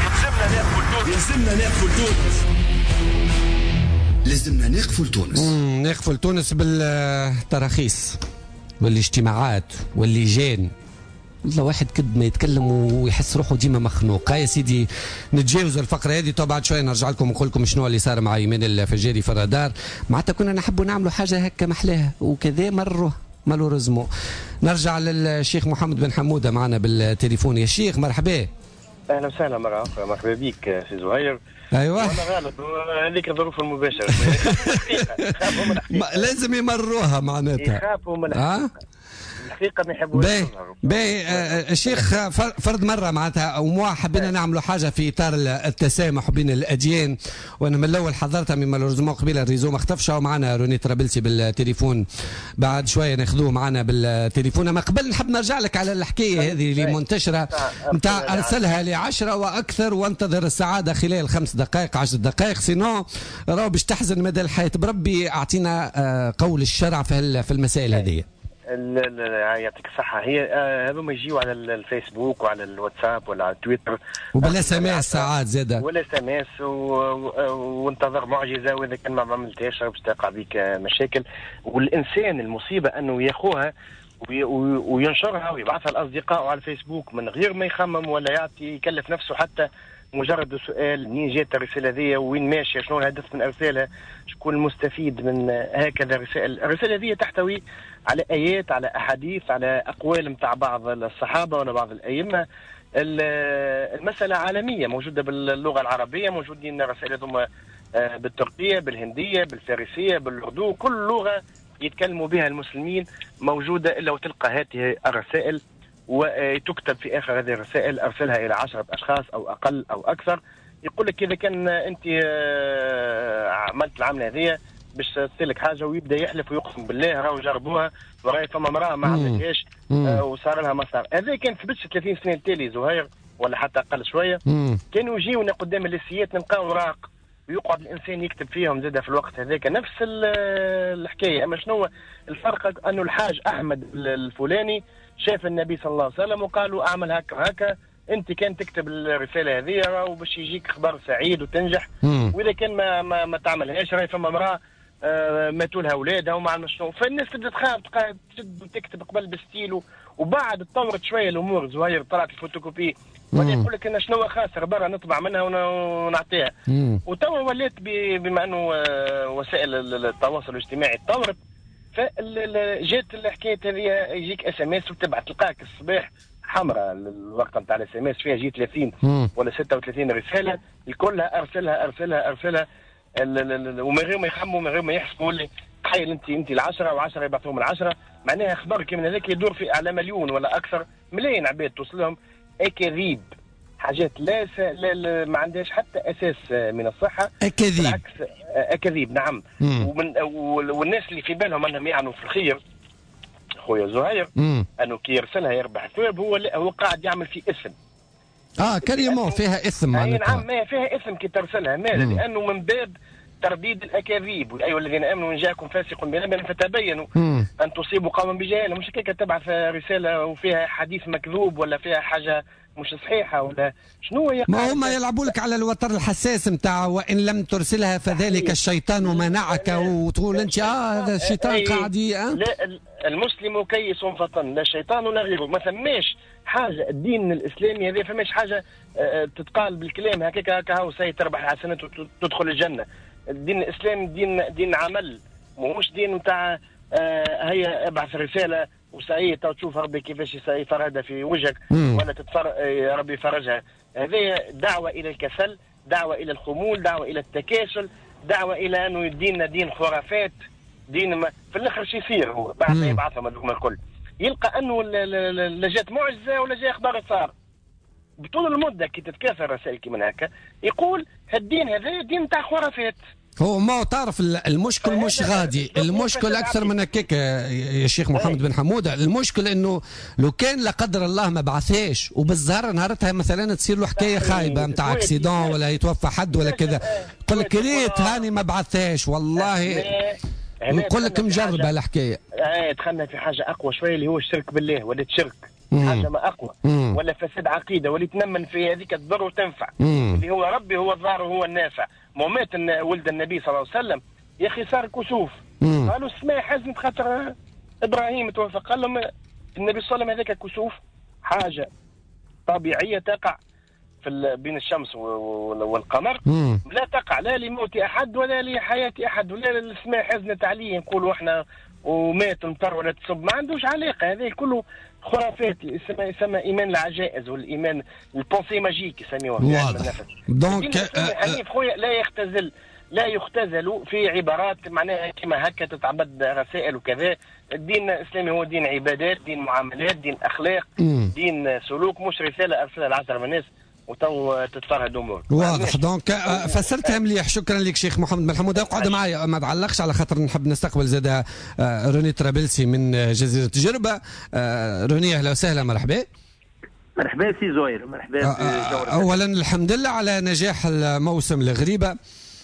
لازمنا نقفل تونس. نقفل تونس بالتراخيص والاجتماعات واللجان. والله واحد كد ما يتكلم ويحس روحه ديما مخنوق. يا سيدي نتجاوز الفقره هذه، طبعا بعد شويه نرجع لكم ونقول لكم شنو اللي صار مع ايمان الفجاري في الرادار. معناتها كنا نحبوا نعملوا حاجه هكا محلاها وكذا مره مالوريزمو. نرجع للشيخ محمد بن حموده معنا بالتليفون. يا شيخ مرحبا. اهلا وسهلا، مرحبا بك سي زهير. ايوه انا غالب هذيك الظروف المباشره. لازم يمروها معناتها. يخافوا من الحقيقه ما يحبوش. باهي الشيخ فرد مره معناتها وموا حبينا نعملوا حاجه في اطار التسامح بين الاديان، وانا من الاول حضرتها من مالوريزمون قبيله الريزو ما اختفش. ومعنا روني طرابلسي بالتليفون، بعد شويه ناخذوه معنا بالتليفون. اما قبل نحب نرجع لك على الحكايه هذه اللي منتشره نتاع ارسلها ل10 واكثر وانتظر السعاده خلال 5 دقائق 10 دقائق، سينو راهو باش تحزن مدى الحياه. بربي اعطينا قول الشرع في المسائل هذه. يعطيك الصحة. هي هذوما يجيو على الفيسبوك وعلى الواتساب ولا على تويتر وبالاس ام اس ساعات زاده ولا اس ام اس، وانتظر معجزة، واذا كان ما عملتهاش باش تقع بك مشاكل. والانسان المصيبة انه ياخوها وينشرها ويبعثها لاصدقائه على الفيسبوك من غير ما يخمم ولا يعطي يكلف نفسه حتى مجرد سؤال منين جات الرسالة هذه، وين ماشية، شنو الهدف من ارسالها، شكون المستفيد من هكذا رسائل. الرسالة هذه تحتوي على آيات، على أحاديث، على أقوال متاع بعض الصحابة ولا بعض الأئمة. المسألة عالمية، موجودة باللغة العربية، موجودين الرسائل ثم بالتركية، بالهندية، بالفارسية، بالأردو، كل لغة يتكلموا بها المسلمين موجودة إلا وتلقى هذه الرسائل، وتكتب في آخر هذه الرسائل أرسلها إلى 10 أشخاص أو أقل أو أكثر. يقول لك إذا كان أنت عملت العملة هذه باش تصير حاجه، ويبدا يحلف ويقسم بالله راهو جربوها وراهي فما امراه ما عملتهاش وصار لها مسار. هذا كان ثبتش 30 سنه التالي زهير ولا حتى اقل شويه. كانوا يجيونا قدام الليسيات نلقاو اوراق ويقعد الانسان يكتب فيهم زاده في الوقت هذاك نفس الحكايه. اما شنو الفرق؟ انه الحاج احمد الفلاني شاف النبي صلى الله عليه وسلم وقالوا اعمل هكا انت كان تكتب الرساله هذه راهو باش يجيك خبر سعيد وتنجح، واذا كان ما تعملهاش راهي فما امراه ماتوا لها اولادها وما عرفنا شنو. فالناس تبدا تخاف تكتب قبل بالستيلو، وبعد تطورت شويه الامور زهير، طلعت الفوتوكوبي ولا يقول لك انا شنو خاسر برا نطبع منها ونعطيها. وتوا ولات بما انه وسائل التواصل الاجتماعي تطورت، فجات الحكايه هذه يجيك اس ام اس وتبعت تلقاك الصباح حمراء الوقت نتاع الاس ام اس فيها جي 30 ولا 36 رساله كلها ارسلها ومن غير ما يخموا من غير ما يحسبوا لي. تخيل انت ال10 و10 يبعثوهم ال10، معناها خبر كي من هذاك يدور في على مليون ولا اكثر، ملايين عباد توصل لهم اكاذيب، حاجات لا ما عندهاش حتى اساس من الصحه، اكاذيب بالعكس اكاذيب. نعم. والناس اللي في بالهم انهم يعنوا في الخير خويا زهير انه كي يرسلها يربح ثواب، هو قاعد يعمل في اسم. كريمون فيها اثم. نعم ما فيها اثم كي ترسلها. ماذا؟ لانه من باب ترديد الاكاذيب. ايها الذين امنوا ان جاءكم فاسق بنبأ فتبينوا ان تصيبوا قوما بجهاله. مش هيك تبعث رساله وفيها حديث مكذوب ولا فيها حاجه مش صحيحه ولا شنو هي. ما هم يلعبوا لك على الوتر الحساس نتاع وان لم ترسلها فذلك الشيطان منعك، وتقول انت هذا الشيطان قاعد. لا، المسلم كيس فطن، لا الشيطان ولا غيره. ما ثماش حاجه الدين الاسلامي هذا فماش حاجه تتقال بالكلام هكاك هاو سي تربح حسنات وتدخل الجنه. الدين الاسلامي دين عمل، مش دين نتاع هيا ابعث رساله وسعيد تشوف ربي كيفاش يفرجها في وجهك ولا ربي يفرجها. هذه دعوه الى الكسل، دعوة إلى الخمول، دعوة إلى التكاسل، دعوة إلى أنه يدينا دين خرافات، دين ما في الآخر شو يصير هو بعد ما يبعثهم هذوك الكل يلقى أنه لا جات معجزة ولا جاء إخبار صار. بطول المدة كي تتكاثر رسائل كيما هكا يقول هالدين هذا دين تاع خرافات. هو ما تعرف المشكل مش غادي، المشكل اكثر من هكاك يا شيخ محمد بن حموده. المشكل انه لو كان لا قدر الله ما بعثاش وبالزهر نهارتها مثلا تصير له حكايه خايبه نتاع اكسيدون ولا يتوفى حد ولا كذا، يقول لك ريت هاني ما بعثاش والله، نقول لك مجربه الحكايه. دخلنا في حاجه اقوى شويه اللي هو الشرك بالله ولا الشرك، حاجه ما اقوى، ولا فساد عقيده ولا تنمن في هذيك تضر وتنفع، اللي هو ربي هو الضار وهو النافع. مات ولد النبي صلى الله عليه وسلم يا اخي صار كسوف، قالوا السماء حزنت خاطر ابراهيم توفى، قال لهم النبي صلى الله عليه وسلم هذاك كسوف حاجه طبيعيه تقع في بين الشمس والقمر، لا تقع لا لموت احد ولا لحياه احد ولا السماء حزنت عليه نقولوا احنا ومات المطر ولا تصب، ما عندوش علاقه. هذا كله خرافات، يسمى ايمان العجائز والايمان البونسي ماجيك يسميوها. واضح. دونك حنيف خويا لا يختزل في عبارات معناها كما هكا تتعبد رسائل وكذا. الدين الاسلامي هو دين عبادات، دين معاملات، دين اخلاق، دين سلوك، مش رساله ارسلها العشر من الناس وتو تتفرهد امور. واضح. دونك فسرتها مليح، شكرا لك شيخ محمد بن حموده. اقعد معايا ما تعلقش على خاطر نحب نستقبل زاد روني طرابلسي من جزيره جربه. روني اهلا وسهلا، مرحبا. مرحبا سي زهير. مرحبا. اولا الحمد لله على نجاح الموسم الغريبه.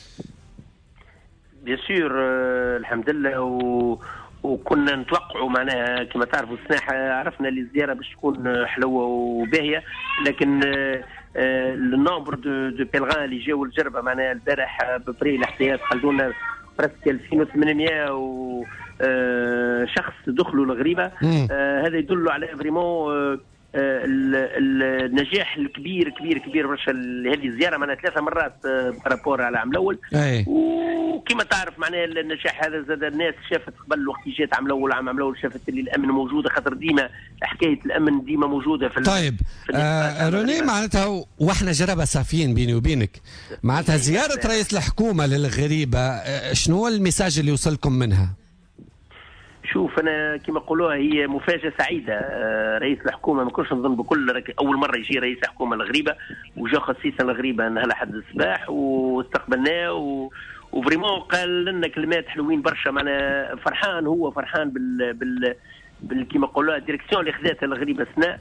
بيان سور الحمد لله، وكنا نتوقعوا معناها كما تعرفوا السناحه عرفنا اللي الزياره باش تكون حلوه وباهيه، لكن النومبر دو بيلغان اللي جاوا الجربه معناها البارح بفري الاحتياط خلونا برسك 2800 شخص دخلوا الغريبه. هذا يدل على فريمون النجاح الكبير كبير كبير برشا هذه الزياره معناها 3 مرات بارابور على العام الاول. وكما تعرف معناها النجاح هذا زاد الناس شافت قبل وقت جات عام الاول عام الاول شافت اللي الامن موجوده، خاطر ديما حكايه الامن ديما موجوده في طيب روني معناتها واحنا جربه صافيين بيني وبينك، معناتها زياره رئيس الحكومه للغريبه شنو هو الميساج اللي وصلكم منها؟ شوف انا كما قولوها هي مفاجاه سعيده. رئيس الحكومه ما كنتش نظن بكل اول مره يجي رئيس الحكومه الغريبه، وجا خصيصا الغريبه نهار الاحد الصباح واستقبلناه وفريمون قال لنا كلمات حلوين برشا. معنا فرحان، هو فرحان بال كما قولوها الديريكسيون اللي خذاتها الغريبه سناء.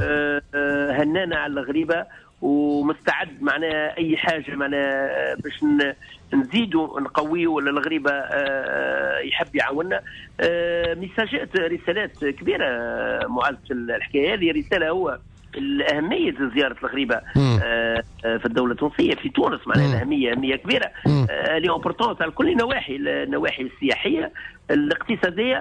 هنانا على الغريبه ومستعد معناها اي حاجه معناها باش نزيدوا نقويه ولا الغريبه يحب يعاوننا. ميساجات رسالات كبيره معالجه الحكايه هذه. رساله هو الأهمية زيارة الغريبة في الدولة التونسية في تونس معناها أهمية كبيرة اللي امبورطونس على كل النواحي السياحية الاقتصادية.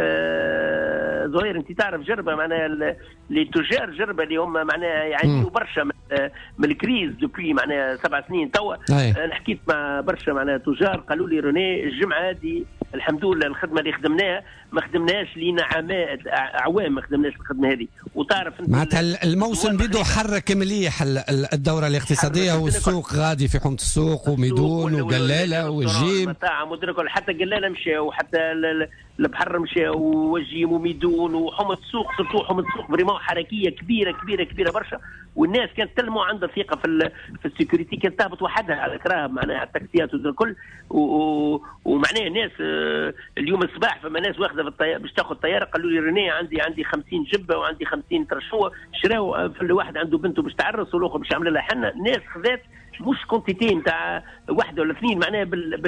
زهير انت تعرف جربة معناها اللي تجار جربة اللي هم معناها يعانيوا برشا من الكريز دوبي معناها 7 سنين توا. انا حكيت مع برشا معناها تجار قالوا لي روني الجمعة هذه الحمد لله الخدمة اللي خدمناها ما خدمناش لينا اعوام ما خدمناش الخدمة هذه. وتعرف معناتها الموسم بدو حرك مليح الدورة الاقتصادية والسوق غادي في حومة السوق وميدون وقلالة وجيم مطاعم حتى قلالة مشاو وحتى البحر مشاو وجيم وميدون وحومة السوق سورتو حومة السوق فريمون حركية كبيرة برشا. والناس كانت تلمو عندها ثقة في السيكوريتي، كانت تهبط وحدها على كراهب معناها التاكسيات والكل. ومعناها الناس اليوم الصباح فما ناس واخده باش تاخذ طياره قالوا لي ريني عندي 50 جبه وعندي 50 ترشوه شراو في واحد عنده بنته باش تعرس والاخر باش يعمل لها حنه. الناس خذات مش كونتيتي نتاع واحده ولا اثنين معناها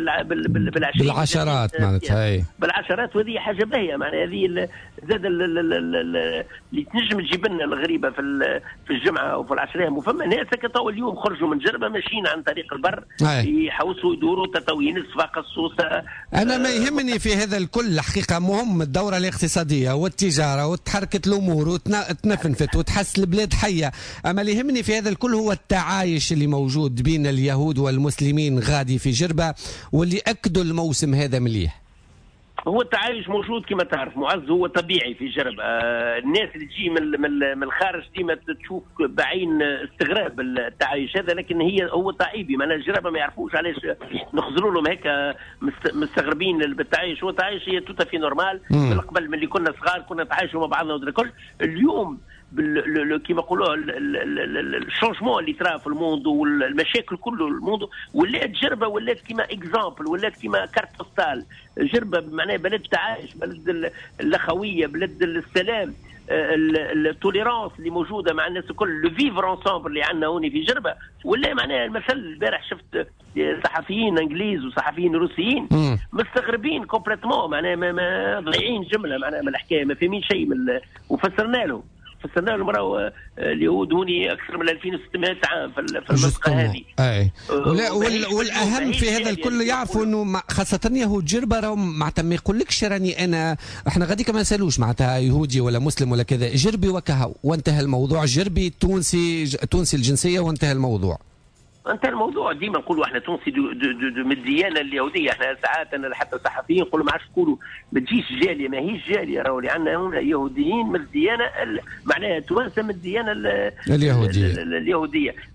بالعشرات معناتها بالعشرات. وهذه حاجه باهيه معناها هذه زاد اللي تنجم تجيب لنا الغريبه في الجمعه وفي العشريه. وفما ناس تو اليوم خرجوا من جربه ماشيين عن طريق البر يحوسوا يدوروا تطاوين صفاقه السوسه. انا ما يهمني في هذا الكل الحقيقه مهم الدوره الاقتصاديه والتجاره وتحركت الامور وتنفنفت وتحس البلاد حيه. اما اللي يهمني في هذا الكل هو التعايش اللي موجود بين اليهود والمسلمين غادي في جربه واللي اكدوا الموسم هذا مليح. هو التعايش موجود كما تعرف معز، هو طبيعي في جربة. الناس اللي تجي من الخارج ديما تشوف بعين استغراب التعايش هذا، لكن هو طعيبي. معناها الجربة ما يعرفوش علاش نخزروا لهم هيك مستغربين بالتعايش. هو التعايش هي توتا في نورمال. من قبل من اللي كنا صغار كنا نتعايشوا مع بعضنا والكل. اليوم كيما يقولوا الشونجمون اللي ترى في الموند والمشاكل كله الموند، ولات جربه ولات كيما اكزامبل، ولات كيما كارت بوستال. جربه معناها بلد التعايش، بلد الاخويه، بلد السلام، التوليرانس اللي موجوده مع الناس الكل، لو فيفر انسامبل اللي عندنا هوني في جربه. ولا معناها المثل البارح شفت صحفيين انجليز وصحفيين روسيين مستغربين كومبليتمون، معناها ضايعين جمله معناها من الحكايه، ما فاهمين شيء وفسرنا لهم راهو اليهود هوني اكثر من 2600 عام في المنطقه هذه. اي والاهم في هذا الكل يعرفوا انه خاصه يهود جربه راهم معناتها ما يقولكش راني احنا غاديك ما نسالوش معناتها يهودي ولا مسلم ولا كذا، جربي وكهو وانتهى الموضوع. جربي تونسي الجنسيه وانتهى الموضوع. انت الموضوع ديما نقولوا احنا تونسي من الديانه اليهوديه. احنا ساعات انا حتى صحفيين نقولوا ما عادش تقولوا ما تجيش جاليه، ما هيش جاليه، راهو اللي عندنا هنا يهوديين من الديانه معناها توانسه من الديانه اليهوديه.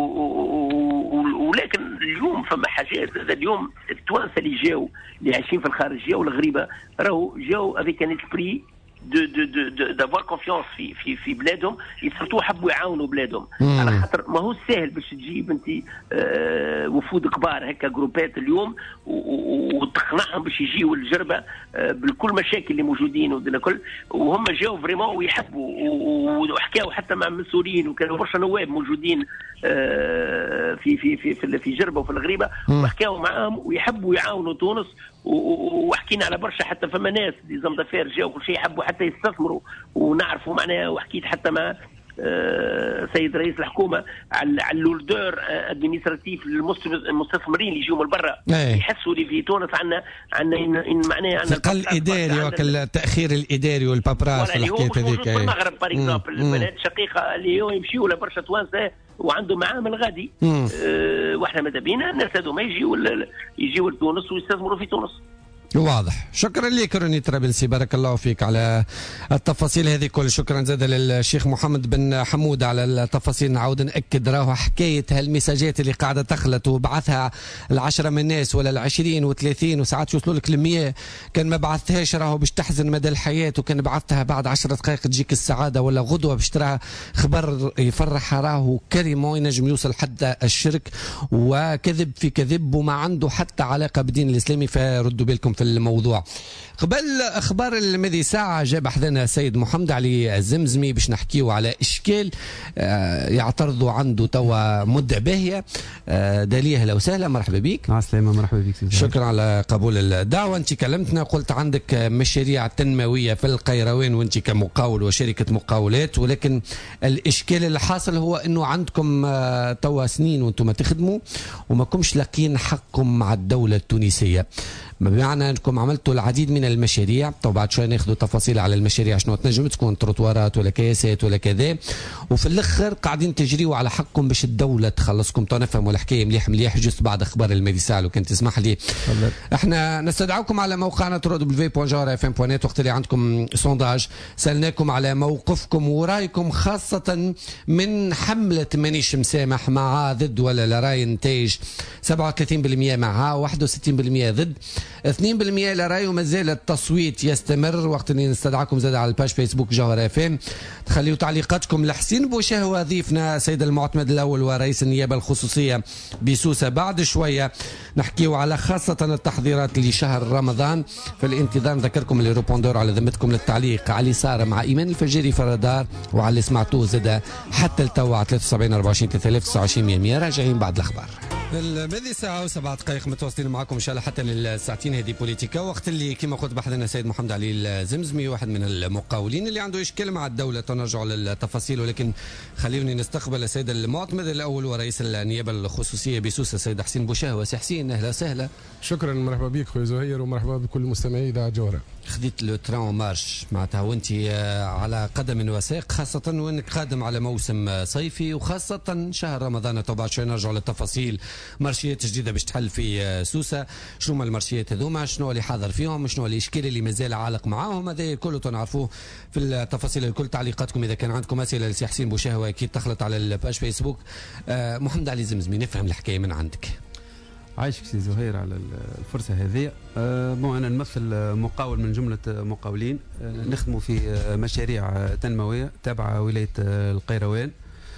ولكن اليوم فما حاجات. اليوم التوانسه اللي جاوا اللي عايشين في الخارج جاوا الغريبه راهو جاوا افيك ان اسبري دافوار كونفيونس في بلادهم، يسرتوا حبوا يعاونوا بلادهم. على خاطر ما هو سهل باش تجيب انت وفود كبار هكا جروبات اليوم وتقنعهم باش يجيوا الجربه بالكل مشاكل اللي موجودين والكل، وهم جاوا فريمون ويحبوا وحكاوا حتى مع المسؤولين، وكانوا برشا نواب موجودين في جربه وفي الغريبه، وحكاوا معاهم ويحبوا يعاونوا تونس. وحكينا على برشا حتى فما ناس دي زم دافير جاوا كل شيء يحبوا حتى يستثمروا ونعرفوا معناها. وحكيت حتى مع سيد رئيس الحكومه على اللوردور ادمينستراتيف للمستثمرين اللي يجوا من برا يحسوا اللي في تونس عندنا معناها ثقل اداري والتاخير الاداري والبابراس والحكايات هذيك. في المغرب بار اكزومبل البلاد الشقيقه اللي هو يمشيوا لبرشا توانسه وعنده معامل غادي. واحنا ماذا بينا الناس هذوما يجيوا لتونس ويستثمروا في تونس. واضح. شكرا لك روني طرابلسي، بارك الله فيك على التفاصيل هذه كل. شكرا زاد للشيخ محمد بن حمود على التفاصيل. نعاود نأكد راهو حكاية هالمساجات اللي قاعدة تخلط وبعثها 10 من الناس ولا 20 و30 وساعات يوصلوا لك 100، كان ما بعثتهاش راهو باش تحزن مدى الحياة، وكان بعثتها بعد 10 دقائق تجيك السعادة، ولا غدوة باش تراها خبر يفرح، راهو كلمة ينجم يوصل حتى الشرك وكذب في كذب وما عنده حتى علاقة بالدين الإسلامي. فردوا بالكم في الموضوع. قبل اخبار المذي ساعه جاب حذنا سيد محمد علي الزمزمي باش نحكيو على اشكال يعترضوا عنده توا مدة باهيه. داليه اهلا وسهلا، مرحبا بك. مع السلامه، مرحبا بك. شكرا على قبول الدعوه. انت كلمتنا قلت عندك مشاريع تنمويه في القيروان وانت كمقاول وشركه مقاولات، ولكن الاشكال اللي حاصل هو انه عندكم توا سنين وانتم تخدموا وما كمش لاقين حقكم مع الدوله التونسيه، بمعنى انكم عملتوا العديد من المشاريع. طبعا بعد شوي ناخذوا تفاصيل على المشاريع شنو تنجم تكون، تروتوارات ولا كياسات ولا كذا، وفي الاخر قاعدين تجريوا على حقكم باش الدوله تخلصكم. تنفهموا الحكايه مليح مليح. جست بعد اخبار المذي ساعه لو كنت تسمح لي. احنا نستدعوكم على موقعنا www.jawrafm.net وقت اللي عندكم سونداج سالناكم على موقفكم ورايكم خاصه من حمله مانيش مسامح مع ضد ولا لراي نتاج 37% معها 61% ضد 2% لراي وما زال التصويت يستمر. وقت اللي نستدعاكم زاد على الباج فيسبوك جوهر اف ام تخليوا تعليقاتكم لحسين بوشهوة ضيفنا سيد المعتمد الاول ورئيس النيابه الخصوصيه بسوسه. بعد شويه نحكيو على خاصه التحضيرات لشهر رمضان. في الانتظار نذكركم اللي روبوندور على ذمتكم للتعليق على اللي صار مع ايمان الفجيري في الرادار وعلى اللي سمعتوه زاد حتى التوا 73 24 3029 راجعين بعد الاخبار. المذي ساعة و7 دقائق متواصلين معكم إن شاء الله حتى للساعتين هذه بوليتيكا. وقت اللي كما قلت بحثنا سيد محمد علي الزمزمي واحد من المقاولين اللي عنده إشكال مع الدولة. تنرجع للتفاصيل، ولكن خليوني نستقبل السيد المعتمد الأول ورئيس النيابة الخصوصية بسوسة السيد حسين بوشهوة. سي حسين أهلا وسهلا. شكرا، مرحبا بك خويا زهير ومرحبا بكل مستمعي إذاعة جوهرة. خديت لو تران مارش معناتها وانت على قدم وساق، خاصة وانك قادم على موسم صيفي وخاصة شهر رمضان. طبعا شوي نرجع للتفاصيل مارشيات جديده باش تحل في سوسه. شنو هما المارشيات هذوما، شنو اللي حاضر فيهم، شنو الاشكال اللي مازال عالق معاهم، هذا كله تنعرفوه في التفاصيل الكل. تعليقاتكم اذا كان عندكم اسئله لسي حسين بوشهوه اكيد تخلط على الباج فيسبوك. محمد علي زمزمي نفهم الحكايه من عندك. عايشك سي زهير على الفرصه هذه. انا نمثل مقاول من جمله مقاولين نخدموا في مشاريع تنمويه تابعه ولايه القيروان.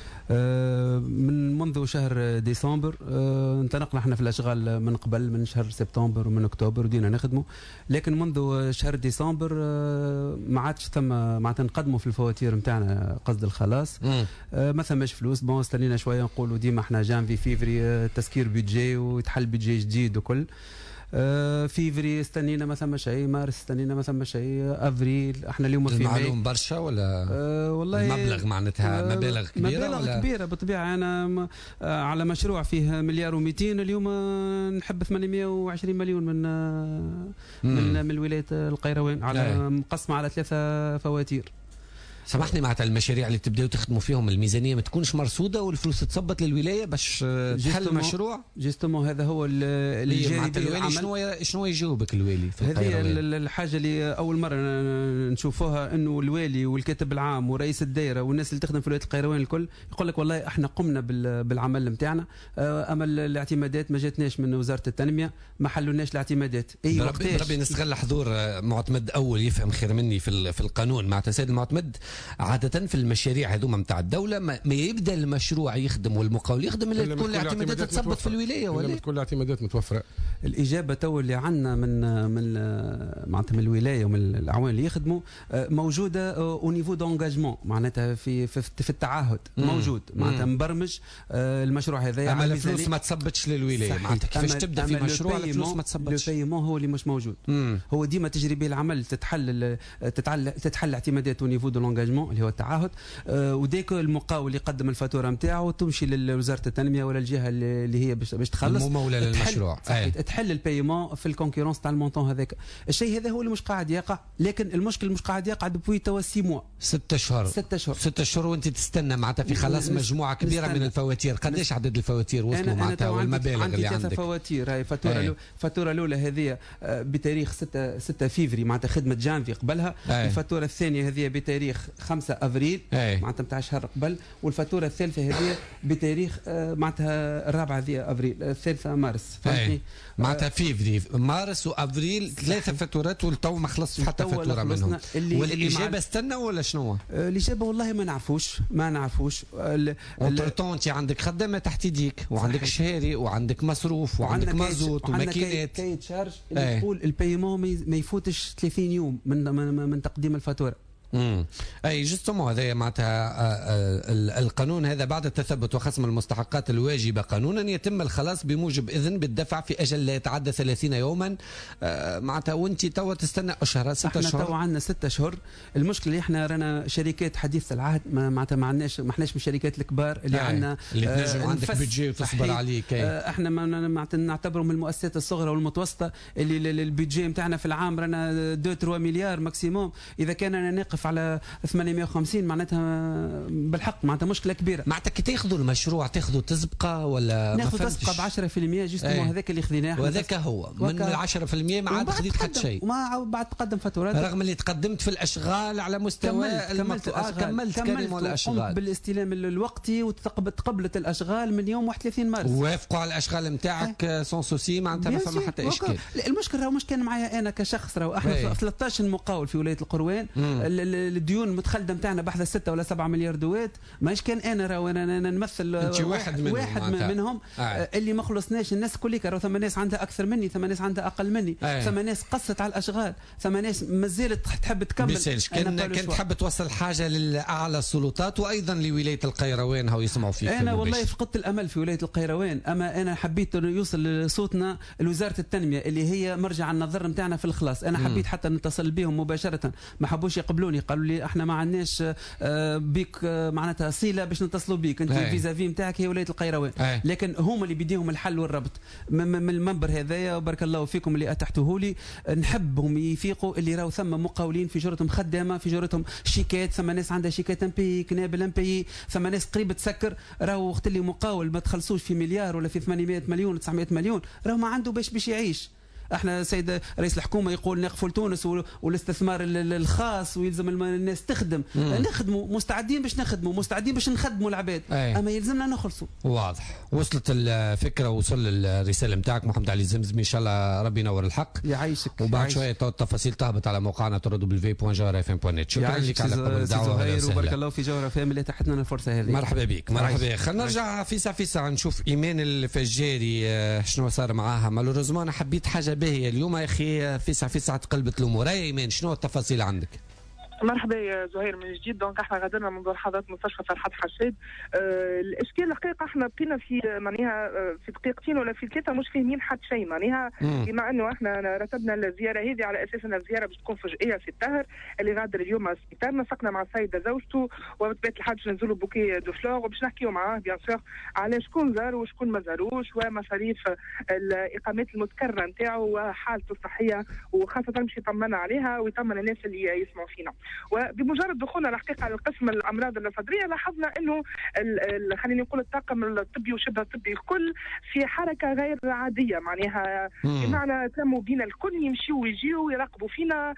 من منذ شهر ديسمبر انطلقنا احنا في الاشغال من قبل، من شهر سبتمبر ومن اكتوبر ودينا نخدموا، لكن منذ شهر ديسمبر ما عادش ثم معناتها نقدموا في الفواتير نتاعنا قصد الخلاص. ما ثماش فلوس. بون استنينا شويه نقولوا ديما احنا جانفي فيفري تسكير بيدجي ويتحل بيدجي جديد وكل. فيفري استنينا ما ثم شيء، مارس استنينا ما ثم شيء، افريل احنا اليوم في المعلوم برشا ولا والله المبلغ معناتها مبالغ كبيره ولا كبيره بالطبيعه. انا على مشروع فيه مليار و200 اليوم نحب 820 مليون من ولايه القيروان على مقسمه على 3 فواتير. سامحني معناتها المشاريع اللي تبداو تخدموا فيهم الميزانيه ما تكونش مرصوده والفلوس تصبت للولايه باش تحل المشروع؟ جيستومون هذا هو اللي جاي الوالي. شنو يجاوبك الوالي في هذه الحاجه اللي اول مره نشوفوها، انه الوالي والكاتب العام ورئيس الدائره والناس اللي تخدم في ولايه القيروان الكل يقول لك والله احنا قمنا بالعمل نتاعنا، اما الاعتمادات ما جاتناش من وزاره التنميه، ما حلوناش الاعتمادات. اي ربي نستغل حضور معتمد اول يفهم خير مني في القانون. معناتها سيد المعتمد عادة في المشاريع هذوما نتاع الدولة ما يبدا المشروع يخدم والمقاول يخدم الا تكون الاعتمادات تثبت في الولاية، ولا تكون الاعتمادات متوفرة. الإجابة تو اللي عندنا من معناتها من الولاية ومن الأعوان اللي يخدموا موجودة او نيفو دونجاجمون، معناتها في التعهد موجود، معناتها مبرمج المشروع هذا. اما الفلوس ما تصبتش للولاية، معناتها كيفاش تبدا في مشروع الفلوس ما تصبتش. البيمون هو اللي مش موجود. هو ديما تجري به العمل، تتحل اعتمادات او نيفو دو لونجاجمون اللي هو التعهد، وديك المقاول يقدم الفاتوره نتاعو تمشي لوزاره التنميه ولا الجهه اللي هي باش تخلص المموله للمشروع، تحل البيمون في الكونكورونس تاع المونطون هذاك. الشيء هذا هو اللي مش قاعد يقع، لكن المشكل مش قاعد يقع بوي توا 6 موا 6 اشهر 6 اشهر وانت تستنى معناتها في خلاص مجموعه كبيره من الفواتير. قديش عدد الفواتير وصلوا معناتها والمبالغ اللي عندك؟ 3 فواتير. هاي الفاتوره الاولى هذه بتاريخ 6 فيفري معناتها خدمه جانفي قبلها. الفاتوره الثانيه هذه بتاريخ 5 افريل معناتها نتاع شهر قبل، والفاتوره الثالثه هذه بتاريخ معناتها الرابعه هذه افريل، الثالثه مارس. فهمتني معناتها فيفري مارس وافريل 3 فاتورات والتو ما خلصش حتى فاتوره منهم. والاجابه استنى ولا شنو؟ الاجابه والله ما نعرفوش. اونتر انت عندك خدامه تحت يديك وعندك شهري وعندك مصروف وعندك مازوت وماكينات. كايت شارج اللي تقول البيمون ما يفوتش 30 يوم من تقديم الفاتوره. اي جوستومون هذا معناتها القانون هذا بعد التثبت وخصم المستحقات الواجبه قانونا يتم الخلاص بموجب اذن بالدفع في اجل لا يتعدى 30 يوما. معناتها وانت توا تستنى اشهر 6 اشهر. احنا توا عندنا 6 اشهر. المشكله اللي احنا رانا شركات حديثه العهد معناتها ما احناش من الشركات الكبار اللي عندنا اللي تنجم عندك بيدجي وتصبر عليك. احنا نعتبروا من المؤسسات الصغرى والمتوسطه اللي البيدجي نتاعنا في العام رانا 2-3 مليار ماكسيموم. اذا كان انا نقف على 850 معناتها بالحق معناتها مشكله كبيره. معناتها كي تاخذوا المشروع تاخذوا تسبقه ولا ناخذ تسبقه ب 10% جوستومون هذاك اللي خذيناه. وهذاك هو من 10% ما عاد خذيت حتى شيء. وما بعد تقدم فاتورات رغم اللي تقدمت في الاشغال على مستوى كملت كريم الاشغال بالاستلام الوقتي وتقبلت الاشغال من يوم 31 مارس. وافقوا على الاشغال نتاعك سون سوسي معناتها ما فما حتى اشكال. المشكل راهو مش كان معايا انا كشخص، راهو احنا 13 مقاول في ولايه القروان. الديون المتخلده نتاعنا بحث 6 ولا 7 مليار دوات. ماش كان انا راهو انا نمثل واحد منهم اللي ما خلصناش. الناس كليك راهو ثم ناس عندها اكثر مني، ثم ناس عندها اقل مني، ثم ناس قصت على الاشغال، ثم ناس مازالت تحب تكمل. كان تحب توصل حاجه للاعلى السلطات وايضا لولايه القيروان هاو يسمعوا فيك. انا والله فقدت الامل في ولايه القيروان، اما انا حبيت يوصل صوتنا لوزاره التنميه اللي هي مرجع النظر نتاعنا في الخلاص. انا حبيت حتى نتصل بهم مباشره، ما حبوش يقبلوني. لي قالوا لي احنا ما عندناش بيك معناتها صله باش نتصلوا بيك، انت الفيزافي نتاعك هي ولايه القيروان، لكن هما اللي بيديهم الحل والربط من المنبر هذايا. بارك الله فيكم اللي اتحتوه لي. نحبهم يفيقوا اللي راهو ثم مقاولين في جرتهم خدامه، في جرتهم شيكات، ثم ناس عندها شيكات امبي كنابل امبي، ثم ناس قريب تسكر. راهو وقت اللي مقاول ما تخلصوش في مليار ولا في 800 مليون 900 مليون راهو ما عنده باش يعيش. احنا سيد رئيس الحكومه يقول نقفل تونس والاستثمار الخاص ويلزم الناس تخدم. نخدموا مستعدين باش نخدموا، مستعدين باش نخدموا العباد، اما يلزمنا نخلصوا. واضح. وصلت الفكره، وصل الرساله نتاعك محمد علي زمزمي. ان شاء الله ربي ينور الحق. يعيشك. وبعد شويه التفاصيل تهبط على موقعنا www.jawhar.fm.net. شكرا لك على قبول الدعوه. وبارك الله في جوهر FM اللي تحتنا الفرصه هذه. مرحبا بك. مرحبا. خلينا نرجع في ساعه نشوف ايمان الفجاري شنو صار معاها. مالوريزمون انا حبيت حاجه باهيه اليوم يا اخي. في ساعه تقلبت الامور. يا ايمان شنو التفاصيل عندك؟ مرحبا يا زهير من جديد. دونك احنا غادرنا منذ لحظات مستشفى فرحات حشاد. الاشكال الحقيقه احنا بقينا في معناها في دقيقتين ولا في ثلاثه مش فاهمين حتى شيء معناها. بما انه احنا رتبنا الزياره هذه على اساس ان الزياره باش تكون فجائيه في الطاهر اللي غادر اليوم السبيطار. نسقنا مع السيده زوجته وبطبيعه الحال باش ننزلوا بوكي دو فلور وباش نحكيوا معاه بيان سور على شكون زار وشكون ما زاروش ومصاريف الاقامات المتكرره نتاعو وحالته الصحيه، وخاصه باش يطمنا عليها ويطمن الناس اللي يسمعوا فينا. وبمجرد دخولنا الحقيقه على قسم الامراض الصدريه لاحظنا انه خلينا نقول الطاقم الطبي وشبه الطبي الكل في حركه غير عاديه معناها. بمعنى تموا بينا الكل يمشيوا ويجيوا ويراقبوا فينا.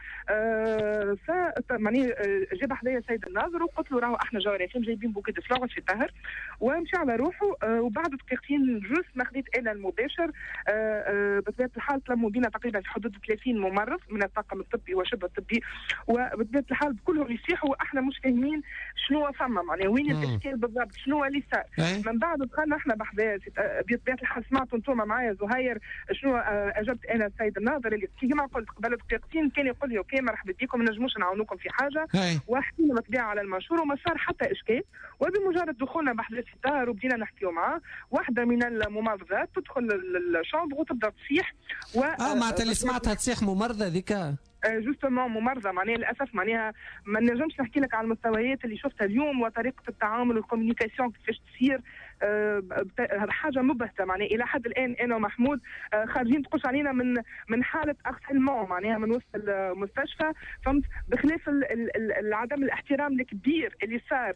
معناها جاب حدايا سيد الناظر وقلت له راهو احنا جوارفين جايبين بوكي دو فلوغ في الطاهر، ومشى على روحه. وبعد دقيقتين جوست ما خديت انا المباشر. بطبيعه الحال تلموا بينا تقريبا في حدود 30 ممرض من الطاقم الطبي وشبه الطبي، وبطبيعه الحال كلهم يصيحوا واحنا مش فاهمين شنو فما معناها وين الاشكال بالضبط شنو اللي صار. من بعد دخلنا احنا بحذايا بطبيعه الحال سمعتوا انتم معايا زهير شنو اجبت انا السيد الناظر اللي كما قلت قبل دقيقتين كان يقول لي اوكي مرحبا بكم ما نجموش نعاونوكم في حاجه، وحكينا بالطبيعه على المنشور وما صار حتى اشكال. وبمجرد دخولنا بحذايا في الدار وبدينا نحكيو معاه، واحده من الممرضات تدخل الشامبر وتبدا تصيح معناتها اللي سمعتها تصيح ممرضه ذيك جوستومون ممرضه معناها للاسف معناها ما نجمش نحكي لك على المستويات اللي شفتها اليوم وطريقه التعامل والكوميونيكاسيون كيفاش تصير. حاجه مبهته معناها الى حد الان انا ومحمود خارجين تقص علينا من حاله اغسلمون معناها من وسط المستشفى، فهمت؟ بخلاف عدم الاحترام الكبير اللي صار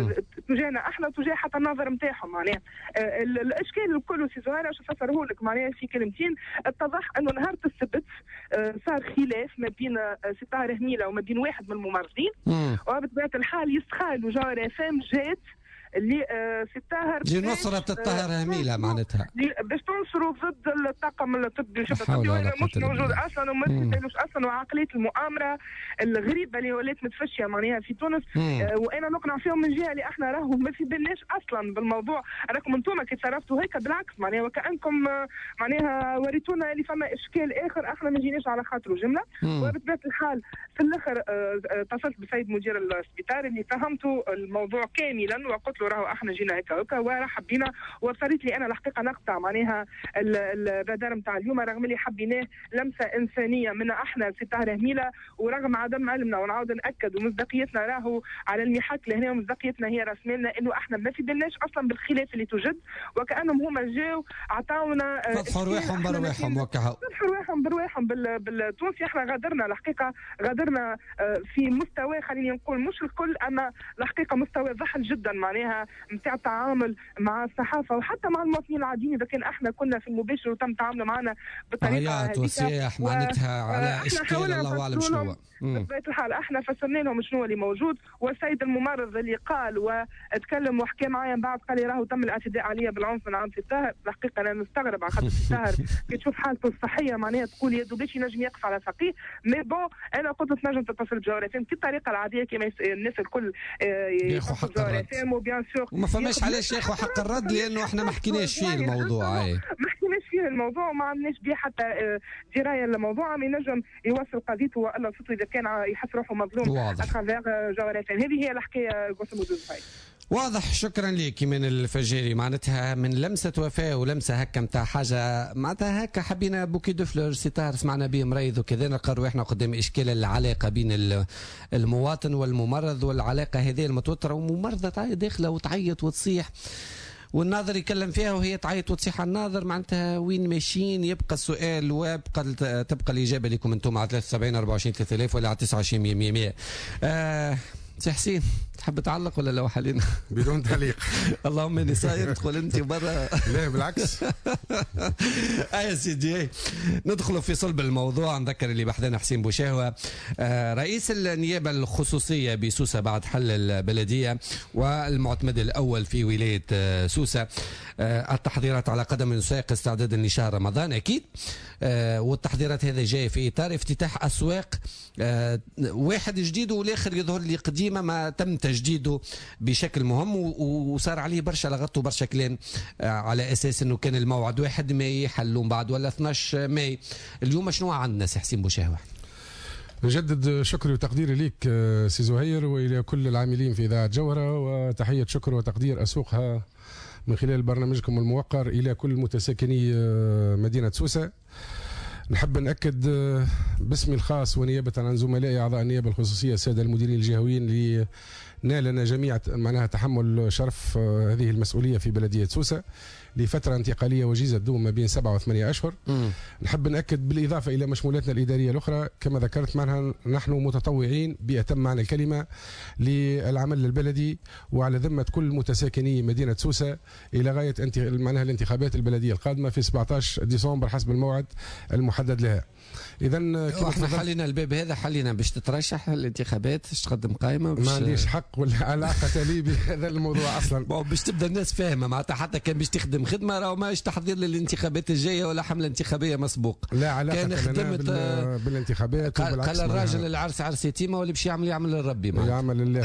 تجاهنا احنا وتجاه حتى النظر نتاعهم معناها. الاشكال الكل سي زهير باش نفسره لك معناها في كلمتين. اتضح انه نهار السبت صار خلاف ما بين سي طاهر هميله وما بين واحد من الممرضين، وبطبيعه الحال يستخالوا جار فام جات اللي في الطاهر دي نصرة الطاهر هميلة معناتها باش تنصروا ضد الطاقم الطبي وشبه الطبي ولا مش موجود اصلا وما تسالوش اصلا. وعقليه المؤامره الغريبه اللي ولات متفشيه معناها في تونس. وانا نقنع فيهم من جهه اللي احنا راهو ما في بالناش اصلا بالموضوع. راكم انتم كي تصرفتوا هيك بالعكس معناها وكانكم معناها وريتونا اللي فما اشكال اخر احنا ما جيناش على خاطره جمله. وبطبيعه الحال في الاخر اتصلت بسيد مدير السبيطار اللي فهمته الموضوع كاملا وقلت له راهو احنا جينا هكا ورحب بينا. وصارت لي انا الحقيقه نقطع معناها الرادار نتاع اليوم رغم اللي حبيناه لمسه انسانيه من احنا في طاهر هميله ورغم عدم علمنا ونعاود ناكد ومصداقيتنا راهو على المحك لهنا ومصداقيتنا هي راس مالنا انه احنا ما في بالناش اصلا بالخلاف اللي توجد وكانهم هما جاوا عطاونا فتحوا رواحهم برواحهم وكهو فتحوا رواحهم برواحهم بالتونسي. احنا غادرنا الحقيقه غادرنا في مستوى خليني نقول مش الكل اما الحقيقه مستوى ضحل جدا معناها نتاع التعامل مع الصحافه وحتى مع المواطنين العاديين. اذا كان احنا كنا في المباشر وتم تعامله معنا بطريقه هذيك وسياح معناتها على اشكال الله اعلم شنو. بطبيعه الحال احنا فسرنا لهم شنو اللي موجود. والسيد الممرض اللي قال واتكلم وحكى معايا من بعد قال لي راهو تم الاعتداء عليا بالعنف من عند الطاهر. الحقيقه انا نستغرب على خاطر الطاهر كي تشوف حالته الصحيه معناها تقول يا دوباش ينجم يقف على ساقيه. مي بون انا قلت تنجم تتصل بجوارفين بالطريقه العاديه كما الناس الكل ياخذوا حق الرد وبيان سور وما فماش علاش ياخذوا حق الرد لانه احنا ما حكيناش فيه الموضوع. ما حكيناش فيه الموضوع وما عندناش به حتى درايه للموضوع. ما ينجم يوصل قضيته والا صوته اذا كان يحس روحه مظلوم اترافيغ جوارفين. هذه هي الحكايه قسم ودوز. واضح. شكرا لك من الفجيري. معناتها من لمسه وفاه ولمسه هكا نتاع حاجه معناتها هكا حبينا بوكي دو فلور ستار سمعنا به مريض وكذا، نلقى روحنا قدام اشكال العلاقه بين المواطن والممرض، والعلاقه هذه المتوتره، وممرضه داخله وتعيط وتصيح والناظر يكلم فيها وهي تعيط وتصيح على الناظر. معناتها وين ماشيين؟ يبقى السؤال تبقى الاجابه لكم انتم على 73 24 3000 ولا على 29 100. سي حسين تحب تعلق ولا لو حالينا؟ بدون تعليق. اللهم اني صاير تدخل انت برا. لا بالعكس. يا سيدي ندخلوا في صلب الموضوع. نذكر اللي بحثنا حسين بوشاهوة رئيس النيابه الخصوصيه بسوسه بعد حل البلديه والمعتمد الاول في ولايه سوسه. التحضيرات على قدم وساق استعدادا لشهر رمضان اكيد، والتحضيرات هذه جايه في اطار افتتاح اسواق واحد جديد والاخر يظهر لي قديمه ما تم تجديده بشكل مهم، وصار عليه برشا لغط وبرشا كلام على اساس انه كان الموعد 1 ماي حلوا بعد ولا 12 ماي. اليوم شنو عندنا سي حسين بوشاهوة؟ نجدد شكري وتقديري ليك سي زهير والى كل العاملين في اذاعه جوهره، وتحيه شكر وتقدير اسوقها من خلال برنامجكم الموقر الى كل متساكني مدينه سوسه. نحب نأكد باسمي الخاص ونيابة عن زملائي أعضاء النيابة الخصوصية السادة المديرين الجهويين اللي نالنا جميع معناها تحمل شرف هذه المسؤولية في بلدية سوسة لفترة انتقالية وجيزة تدوم ما بين 7 و8 أشهر. نحب نأكد بالإضافة إلى مشمولاتنا الإدارية الأخرى كما ذكرت معناها نحن متطوعين بأتم معنى الكلمة للعمل البلدي وعلى ذمة كل متساكني مدينة سوسة إلى غاية معناها الانتخابات البلدية القادمة في 17 ديسمبر حسب الموعد المحدد لها. إذا احنا حلينا الباب هذا، حلينا باش تترشح الانتخابات، باش تقدم قائمة، ما عنديش حق ولا علاقة لي بهذا الموضوع أصلا. باش تبدا الناس فاهمة معناتها حتى كان باش تخدم خدمة راهو ماش تحضير للانتخابات الجاية ولا حملة انتخابية مسبوق. لا علاقة كان خدمت بالانتخابات. قال الراجل العرس عرس يتيمة واللي باش يعمل للربي يعمل لله.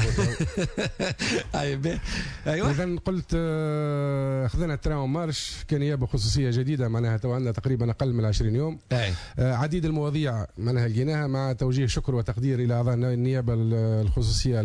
ايوه. إذا قلت خذنا التراون مارش كنيابة خصوصية جديدة معناها تو عندنا تقريبا أقل من 20 يوم. عديد المواضيع معناها لقيناها مع توجيه شكر وتقدير إلى أعضاء النيابة الخصوصية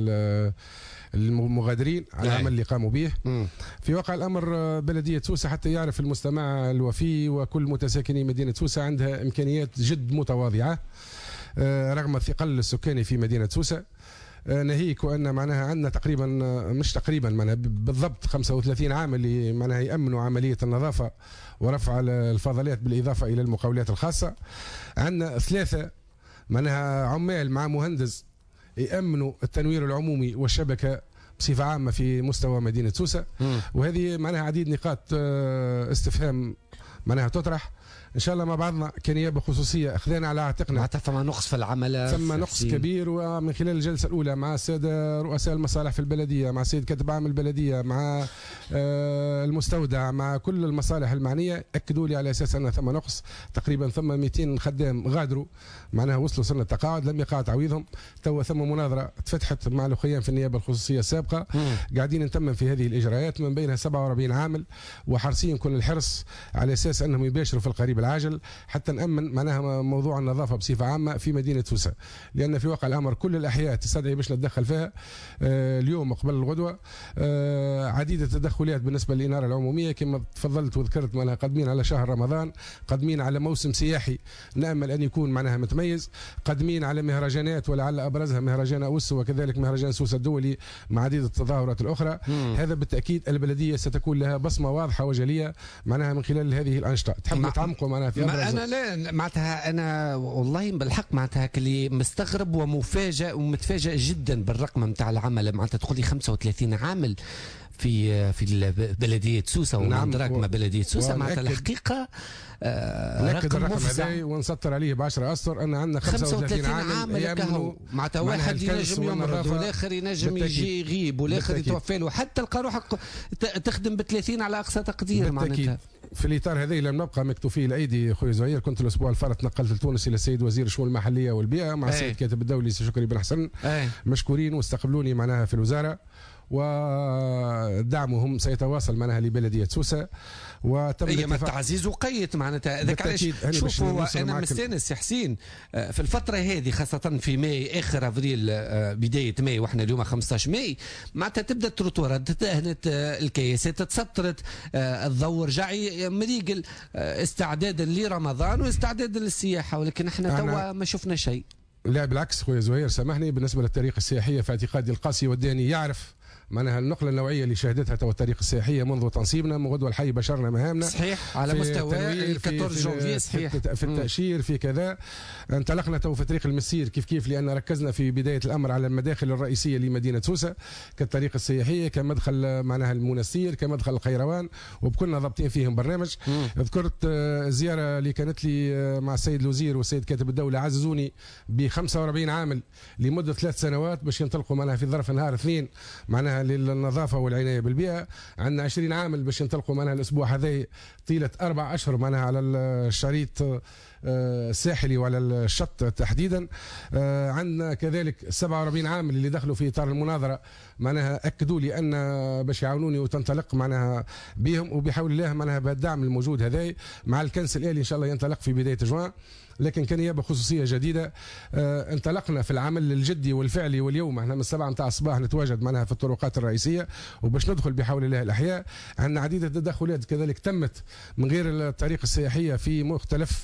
المغادرين على العمل اللي قاموا به. في واقع الأمر بلدية سوسة حتى يعرف المستمع الوفي وكل متساكني مدينة سوسة عندها إمكانيات جد متواضعة رغم الثقل السكاني في مدينة سوسة. ناهيك وأن معناها عندنا تقريبا مش تقريبا معناها بالضبط 35 عامل اللي معناها يأمنوا عملية النظافة ورفع الفضلات بالإضافة إلى المقاولات الخاصة. عندنا 3 معناها عمال مع مهندس يأمنوا التنوير العمومي والشبكة بصفة عامة في مستوى مدينة سوسة. وهذه معناها عديد نقاط استفهام معناها تطرح ان شاء الله مع بعضنا كنيابه خصوصيه اخذنا على عاتقنا. ثم نقص في العمل، ثم نقص كبير، ومن خلال الجلسه الاولى مع الساده رؤساء المصالح في البلديه، مع سيد كاتب عام البلديه، مع المستودع، مع كل المصالح المعنيه، اكدوا لي على اساس ان ثم نقص تقريبا ثم 200 خدام غادروا معناها وصلوا سنه التقاعد لم يقع تعويضهم. تو ثم مناظره تفتحت مع الاخوان في النيابه الخصوصيه السابقه، قاعدين نتمم في هذه الاجراءات من بينها 47 عامل وحرصين كل الحرص على اساس انهم يباشروا في القريب العاجل حتى نأمن معناها موضوع النظافة بصفة عامة في مدينة سوسة، لأن في واقع الأمر كل الأحياء تستدعي باش نتدخل فيها. اليوم قبل الغدوة عديد التدخلات بالنسبة للإنارة العمومية كما تفضلت وذكرت معناها قادمين على شهر رمضان، قادمين على موسم سياحي نأمل أن يكون معناها متميز، قادمين على مهرجانات ولعل أبرزها مهرجان أوسو وكذلك مهرجان سوسة الدولي مع عديد التظاهرات الأخرى. هذا بالتأكيد البلدية ستكون لها بصمة واضحة وجلية معناها من خلال هذه الأنشطة. تحب تعمقوا معناها في أنا لا معناتها أنا والله بالحق معناتها اللي مستغرب ومفاجئ ومتفاجئ جدا بالرقم نتاع العمل. معناتها تقول لي 35 عامل في بلدية سوسة ومن دراكمة بلدية سوسة. معناتها الحقيقة نأكد الرقم هذا ونسطر عليه ب10 أسطر أن عندنا 35 عامل يأمنوا. معناتها واحد ينجم يمرض والآخر ينجم يجي يغيب والآخر يتوفى له، حتى تلقى روحك تخدم ب30 على أقصى تقدير. معناتها في الإطار هذا لم نبقى مكتوفي الأيدي خويا زهير. كنت الأسبوع الفارط نقلت لتونس إلى السيد وزير الشؤون المحلية والبيئة مع السيد كاتب الدولي سي شكري بن حسن، مشكورين واستقبلوني معناها في الوزارة ودعمهم سيتواصل معناها لبلدية سوسة. وتم هي تعزيز وقيت معناتها هذاك علاش شوفوا انا مستانس حسين في الفتره هذه خاصه في ماي اخر افريل بدايه ماي واحنا اليوم 15 ماي معناتها تبدا التروتورات تدهنت الكياسات تسطرت الضوء رجع مريقل استعدادا لرمضان واستعدادا للسياحه ولكن احنا توا ما شفنا شيء. لا بالعكس خويا زهير سامحني بالنسبه للطريقه السياحيه في اعتقادي القاسي والداني يعرف معناها النقلة النوعية اللي شهدتها تو الطريق السياحية منذ تنصيبنا من غدوة الحي بشرنا مهامنا صحيح على مستوى 14 جونفي صحيح في التأشير في كذا. انطلقنا تو في طريق المسير كيف لأن ركزنا في بداية الأمر على المداخل الرئيسية لمدينة سوسة كالطريق السياحية كمدخل معناها المنستير كمدخل القيروان وبكلنا ضابطين فيهم برنامج. ذكرت الزيارة اللي كانت لي مع السيد الوزير والسيد كاتب الدولة عززوني ب 45 عامل لمدة 3 سنوات باش ينطلقوا معناها في ظرف نهار 2 معناها للنظافة والعناية بالبيئة. عندنا 20 عامل باش ينطلقوا معناها الأسبوع هذا طيلة 4 أشهر معناها على الشريط الساحلي وعلى الشط تحديدا. عندنا كذلك 47 عامل اللي دخلوا في إطار المناظرة معناها أكدوا لي أن باش يعاونوني وتنطلق معناها بهم وبحول الله معناها بالدعم الموجود هذا مع الكنس الآلي إن شاء الله ينطلق في بداية جوان. لكن كان نيابه خصوصيه جديده. انطلقنا في العمل الجدي والفعلي واليوم احنا من 7 متاع الصباح نتواجد معنا في الطرقات الرئيسيه وباش ندخل بحول الله الاحياء. عندنا عديد التدخلات كذلك تمت من غير الطريق السياحيه في مختلف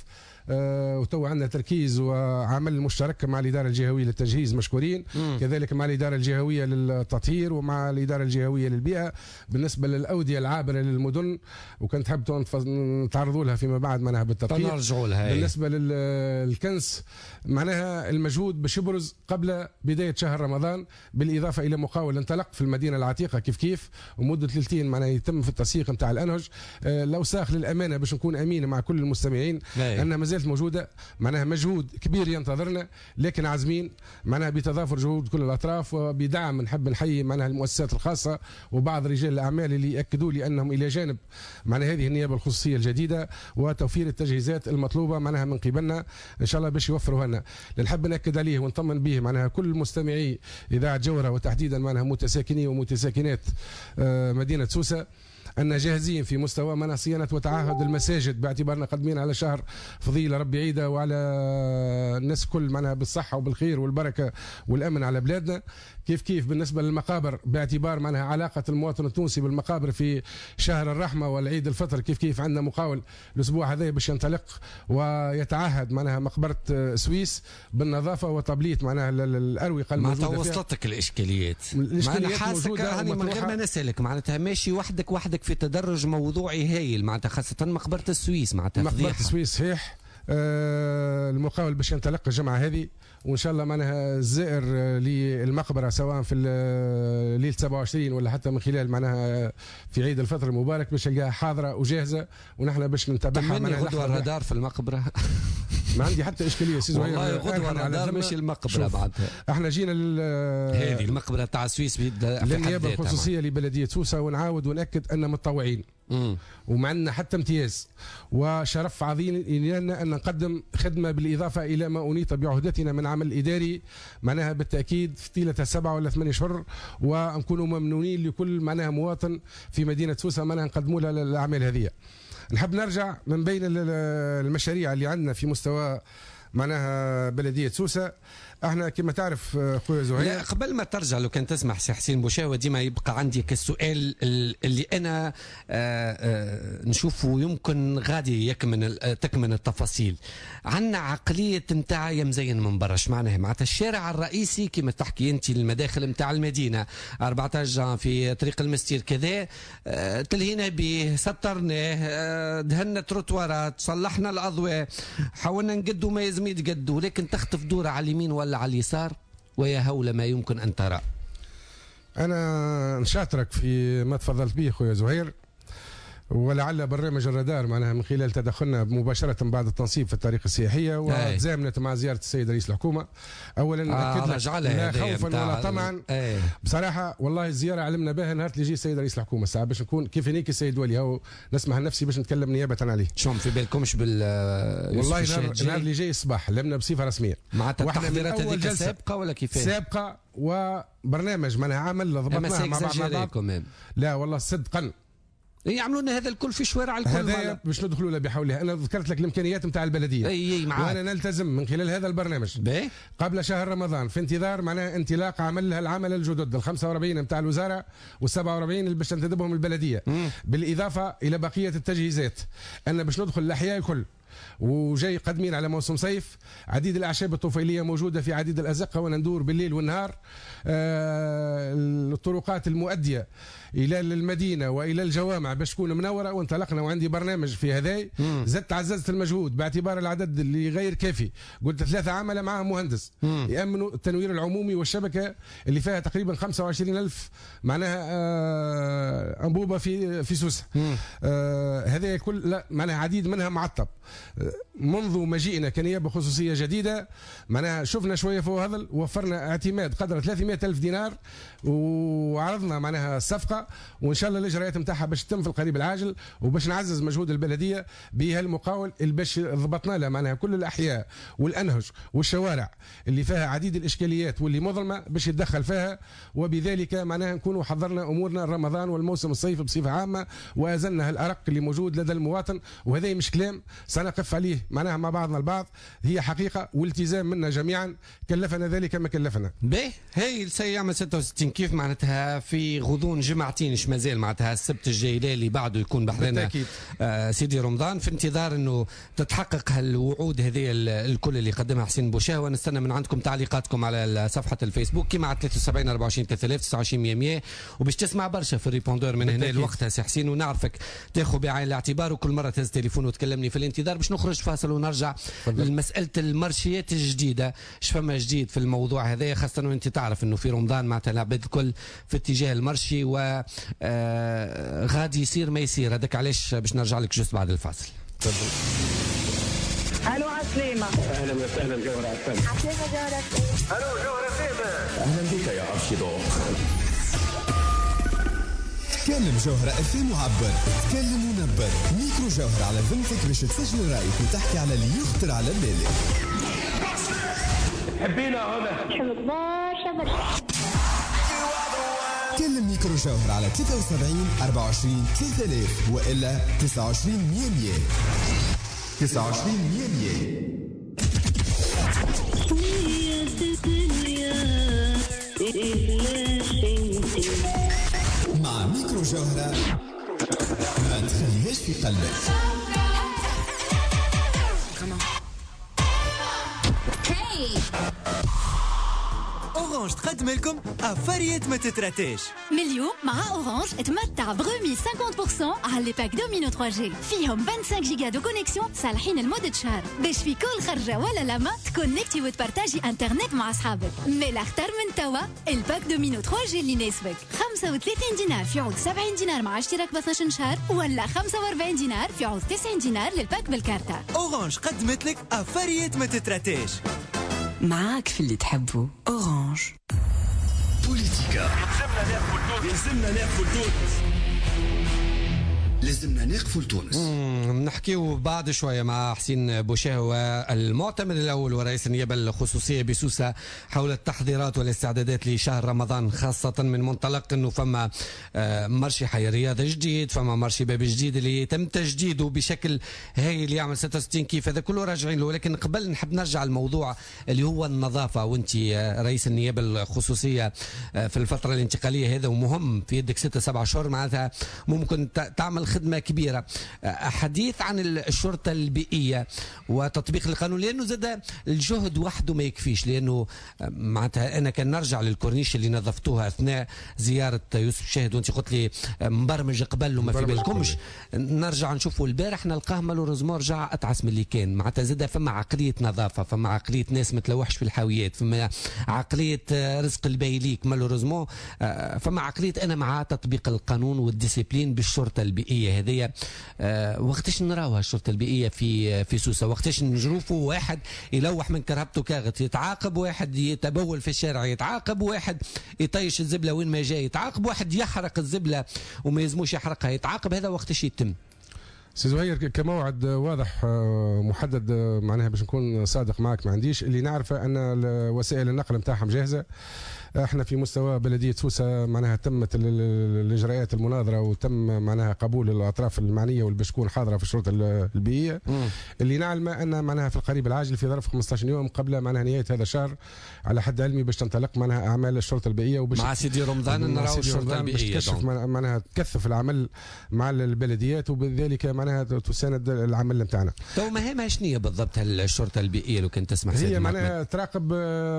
وتو عندنا تركيز وعمل مشترك مع الإدارة الجهوية للتجهيز مشكورين كذلك مع الإدارة الجهوية للتطهير ومع الإدارة الجهوية للبيئة بالنسبة للأودية العابرة للمدن وكنت حابة نتعرضوا لها فيما بعد معناها بالتطهير. بالنسبة للكنس معناها المجهود باش يبرز قبل بداية شهر رمضان بالإضافة إلى مقاول انطلق في المدينة العتيقة كيف ومدة ليلتين معناها يتم في التسييق نتاع الأنهج. لو ساخ للأمانة باش نكون أمين مع كل المستمعين أن ما زالت موجودة معناها مجهود كبير ينتظرنا لكن عازمين معناها بتضافر جهود كل الأطراف وبدعم نحب نحيي معناها المؤسسات الخاصة وبعض رجال الأعمال اللي يأكدوا لي أنهم إلى جانب معناها هذه النيابة الخصوصية الجديدة وتوفير التجهيزات المطلوبة معناها من قبلنا إن شاء الله باش يوفروا لنا. اللي نحب نأكد عليه ونطمن به معناها كل مستمعي إذاعة جورة وتحديدا معناها متساكني ومتساكنات مدينة سوسة أن جاهزين في مستوى منع صيانة وتعهد المساجد باعتبارنا قادمين على شهر فضيلة ربي عيدة وعلى الناس كل معناها بالصحة وبالخير والبركة والأمن على بلادنا. كيف بالنسبة للمقابر باعتبار معناها علاقة المواطن التونسي بالمقابر في شهر الرحمة والعيد الفطر كيف عندنا مقاول الأسبوع هذا باش ينطلق ويتعهد معناها مقبرة سويس بالنظافة وتبليط معناها الأروقة الموجودة فيها. ما توصلتك الإشكاليات موجودة من غير ما نسألك معناتها ماشي وحدك في تدرج موضوعي هايل معناتها خاصة مقبرة السويس معناتها مقبرة السويس صحيح. المقاول باش ينطلق الجمعة هذه وإن شاء الله معناها الزائر للمقبرة سواء في ليلة 27 ولا حتى من خلال معناها في عيد الفطر المبارك باش يلقاها حاضرة وجاهزة ونحن باش نتابعها. معناها غدوة الرادار في المقبرة ما عندي حتى إشكالية سيزو والله غدوة الرادار مش المقبرة بعدها. احنا جينا هذه المقبرة تاع السويس للنيابة الخصوصية لبلدية سوسة ونعاود ونأكد أن متطوعين ومعنا حتى امتياز وشرف عظيم لنا أن نقدم خدمة بالإضافة إلى ما أنيط بعهدتنا من عمل إداري معناها بالتأكيد في طيلة 7 ولا 8 أشهر ونكونوا ممنونين لكل معناها مواطن في مدينة سوسة معناها نقدموا له الأعمال هذه. نحب نرجع من بين المشاريع اللي عندنا في مستوى معناها بلدية سوسة. احنا كما تعرف خويا زهير. لا قبل ما ترجع لو كان تسمح سي حسين بوشاوة ديما يبقى عندي كالسؤال اللي انا نشوفه يمكن غادي تكمن التفاصيل. عندنا عقلية نتاع يا مزين من برا معناها معناتها الشارع الرئيسي كما تحكي انت المداخل نتاع المدينة 14 في طريق المستير كذا تلهينا به سطرناه دهنا تروتوارات صلحنا الأضواء حاولنا نقدوا ما يزم يتقدوا لكن تخطف دورة على اليمين ولا على اليسار ويا هول ما يمكن أن ترى. أنا نشاطرك في ما تفضلت به خويا زهير. ولعل برنامج الرادار معناها من خلال تدخلنا مباشرة بعد التنصيب في الطريق السياحية وتزامنت مع زيارة السيد رئيس الحكومة. أولا أكد لك لا خوفا ولا طمعا بصراحة والله الزيارة علمنا بها نهار اللي يجي السيد رئيس الحكومة الساعة باش نكون كيف هنيك السيد ولي أو نسمح لنفسي باش نتكلم نيابة عليه. شلون في بالكمش والله النهار اللي جاي الصباح لمنا بصفة رسمية مع التحضيرات هذيك سابقة ولا كيف؟ سابقة وبرنامج معناها عمل ضبطناه مع بعض. لا والله صدقا يعملوا لنا هذا الكل في شوارع الكل هذا باش ندخلوا له بحول الله. انا ذكرت لك الامكانيات نتاع البلديه وانا نلتزم من خلال هذا البرنامج قبل شهر رمضان في انتظار معناها انطلاق العمل الجدد ال 45 نتاع الوزاره وال 47 اللي باش تنتدبهم البلديه بالاضافه الى بقيه التجهيزات ان باش ندخل الاحياء الكل. وجاي قادمين على موسم صيف عديد الاعشاب الطفيليه موجوده في عديد الازقه وانا ندور بالليل والنهار. الطرقات المؤديه الى المدينه والى الجوامع باش تكون منوره وانطلقنا وعندي برنامج في هذاي. زدت عززت المجهود باعتبار العدد اللي غير كافي. قلت 3 عمله معهم مهندس يامنوا التنوير العمومي والشبكه اللي فيها تقريبا 25,000 معناها انبوبه في سوسه. هذا كل معناها عديد منها معطب. منذ مجيئنا كنيابه خصوصيه جديده معناها شفنا شويه فوق هذا وفرنا اعتماد قدر 300,000 دينار وعرضنا معناها الصفقه وان شاء الله الاجراءات نتاعها باش تتم في القريب العاجل وباش نعزز مجهود البلديه بهالمقاول اللي باش ضبطنا له معناها كل الاحياء والانهج والشوارع اللي فيها عديد الاشكاليات واللي مظلمه باش يتدخل فيها وبذلك معناها نكونوا حضرنا امورنا رمضان والموسم الصيفي بصفه عامه وازلنا هالارق اللي موجود لدى المواطن. وهذا مش كلام سنقف عليه معناها مع بعضنا البعض هي حقيقه والتزام منا جميعا كلفنا ذلك ما كلفنا. باهي هي السيامة 66 كيف معناتها في غضون جمعتين ايش مازال معناتها السبت الجاي اللي بعده يكون بحرنا سيدي رمضان في انتظار انه تتحقق هالوعود هذه الكل اللي قدمها حسين بوشاه. ونستنى من عندكم تعليقاتكم على صفحه الفيسبوك كيما على 73 24 3000 29 100 وباش تسمع برشا في الريبوندور من هنا لوقتها سي حسين ونعرفك تاخذ بعين الاعتبار وكل مره تهز تليفون وتكلمني في الانتظار باش نخرج فاصل ونرجع لمساله المارشيات الجديده. ايش فما جديد في الموضوع هذا خاصه وانت تعرف انه في رمضان معناتها العباد الكل في اتجاه المرشي و غادي يصير ما يصير. هذاك علاش باش نرجع لك جوست بعد الفاصل. تفضل. الو عسليمه. اهلا وسهلا جوهر عسليمه. عسليمه جوهر عسليمه. الو جوهر عسليمه. اهلا بك يا ابشيدو. تكلم جوهرة اف معبر، تكلم ونبر. ميكرو جوهرة على ذمتك باش تسجل رايك وتحكي على اللي يخطر على بالك. حبينا هنا. نحبك برشا. كلم ميكرو جوهرة على 73 24 3000 والا 29 100 29 100 مع ميكرو جوهرة ما تخليهاش في قلبك. أورانج تقدم لكم أفريت ما تتراتيش. من اليوم مع أورانج تمتع بغومي 50% على لي باك دومينو 3G فيهم 25 جيجا دو كونيكسيون صالحين لمدة شهر باش في كل خرجة ولا لما تكونكتي وتبارتاجي انترنت مع أصحابك. مي الأخطر من توا الباك دومينو 3G اللي يناسبك 35 دينار في عوض 70 دينار مع اشتراك ب 12 شهر ولا 45 دينار في عوض 90 دينار للباك بالكارتة. أورانج قدمت لك أفريت ما تتراتيش. معاك في اللي تحبه. أورانج. بوليتيكا. لازمنا نقفل تونس. نحكيو بعد شويه مع حسين بوشاه والمعتمد الاول ورئيس النيابه الخصوصيه بسوسه حول التحضيرات والاستعدادات لشهر رمضان خاصه من منطلق انه فما مرشي حي رياضه جديد فما مرشي باب جديد اللي يتم تجديده بشكل هايل يعمل 66 كيف هذا كله راجعين له. ولكن قبل نحب نرجع الموضوع اللي هو النظافه وانت رئيس النيابه الخصوصيه في الفتره الانتقاليه هذا ومهم في يدك 6-7 شهور معناتها ممكن تعمل خدمة كبيرة. حديث الحديث عن الشرطة البيئية وتطبيق القانون، لأنه زاد الجهد وحده ما يكفيش، لأنه معناتها أنا كان نرجع للكورنيش اللي نظفتوها أثناء زيارة يوسف شاهد، وأنت قلت لي مبرمج قبل وما في بالكمش، نرجع نشوفوا البارح نلقاه مالوريزمون رجع أتعس من اللي كان. معناتها زاد فما عقلية نظافة، فما عقلية ناس ما تلوحش في الحاويات، فما عقلية رزق البايليك مالوريزمون، فما عقلية أنا مع تطبيق القانون والديسيبلين بالشرطة البيئية هذه. وقتاش نراوها الشرطة البيئية في سوسة؟ وقتاش نشوفوا واحد يلوح من كرهبته كاغط يتعاقب، واحد يتبول في الشارع يتعاقب، واحد يطيش الزبلة وين ما جاي يتعاقب، واحد يحرق الزبلة وما يزموش يحرقها يتعاقب. هذا وقتاش يتم؟ سي زهير كموعد واضح محدد معناها باش نكون صادق معك ما عنديش. اللي نعرفه ان وسائل النقل نتاعهم جاهزه. احنا في مستوى بلديه سوسه معناها تمت الاجراءات المناظره وتم معناها قبول الاطراف المعنيه واللي باش تكون حاضره في الشرطه البيئيه. اللي نعلم ان معناها في القريب العاجل في ظرف 15 يوم قبل معناها نهايه هذا الشهر على حد علمي باش تنطلق معناها اعمال الشرطه البيئيه، وباش مع سيدي رمضان نراو الشرطه البيئيه باش تكشف معناها تكثف العمل مع البلديات، وبذلك معناها تساند العمل نتاعنا. تو مهامها شنو بالضبط الشرطه البيئيه لو كنت تسمح؟ هي معناها تراقب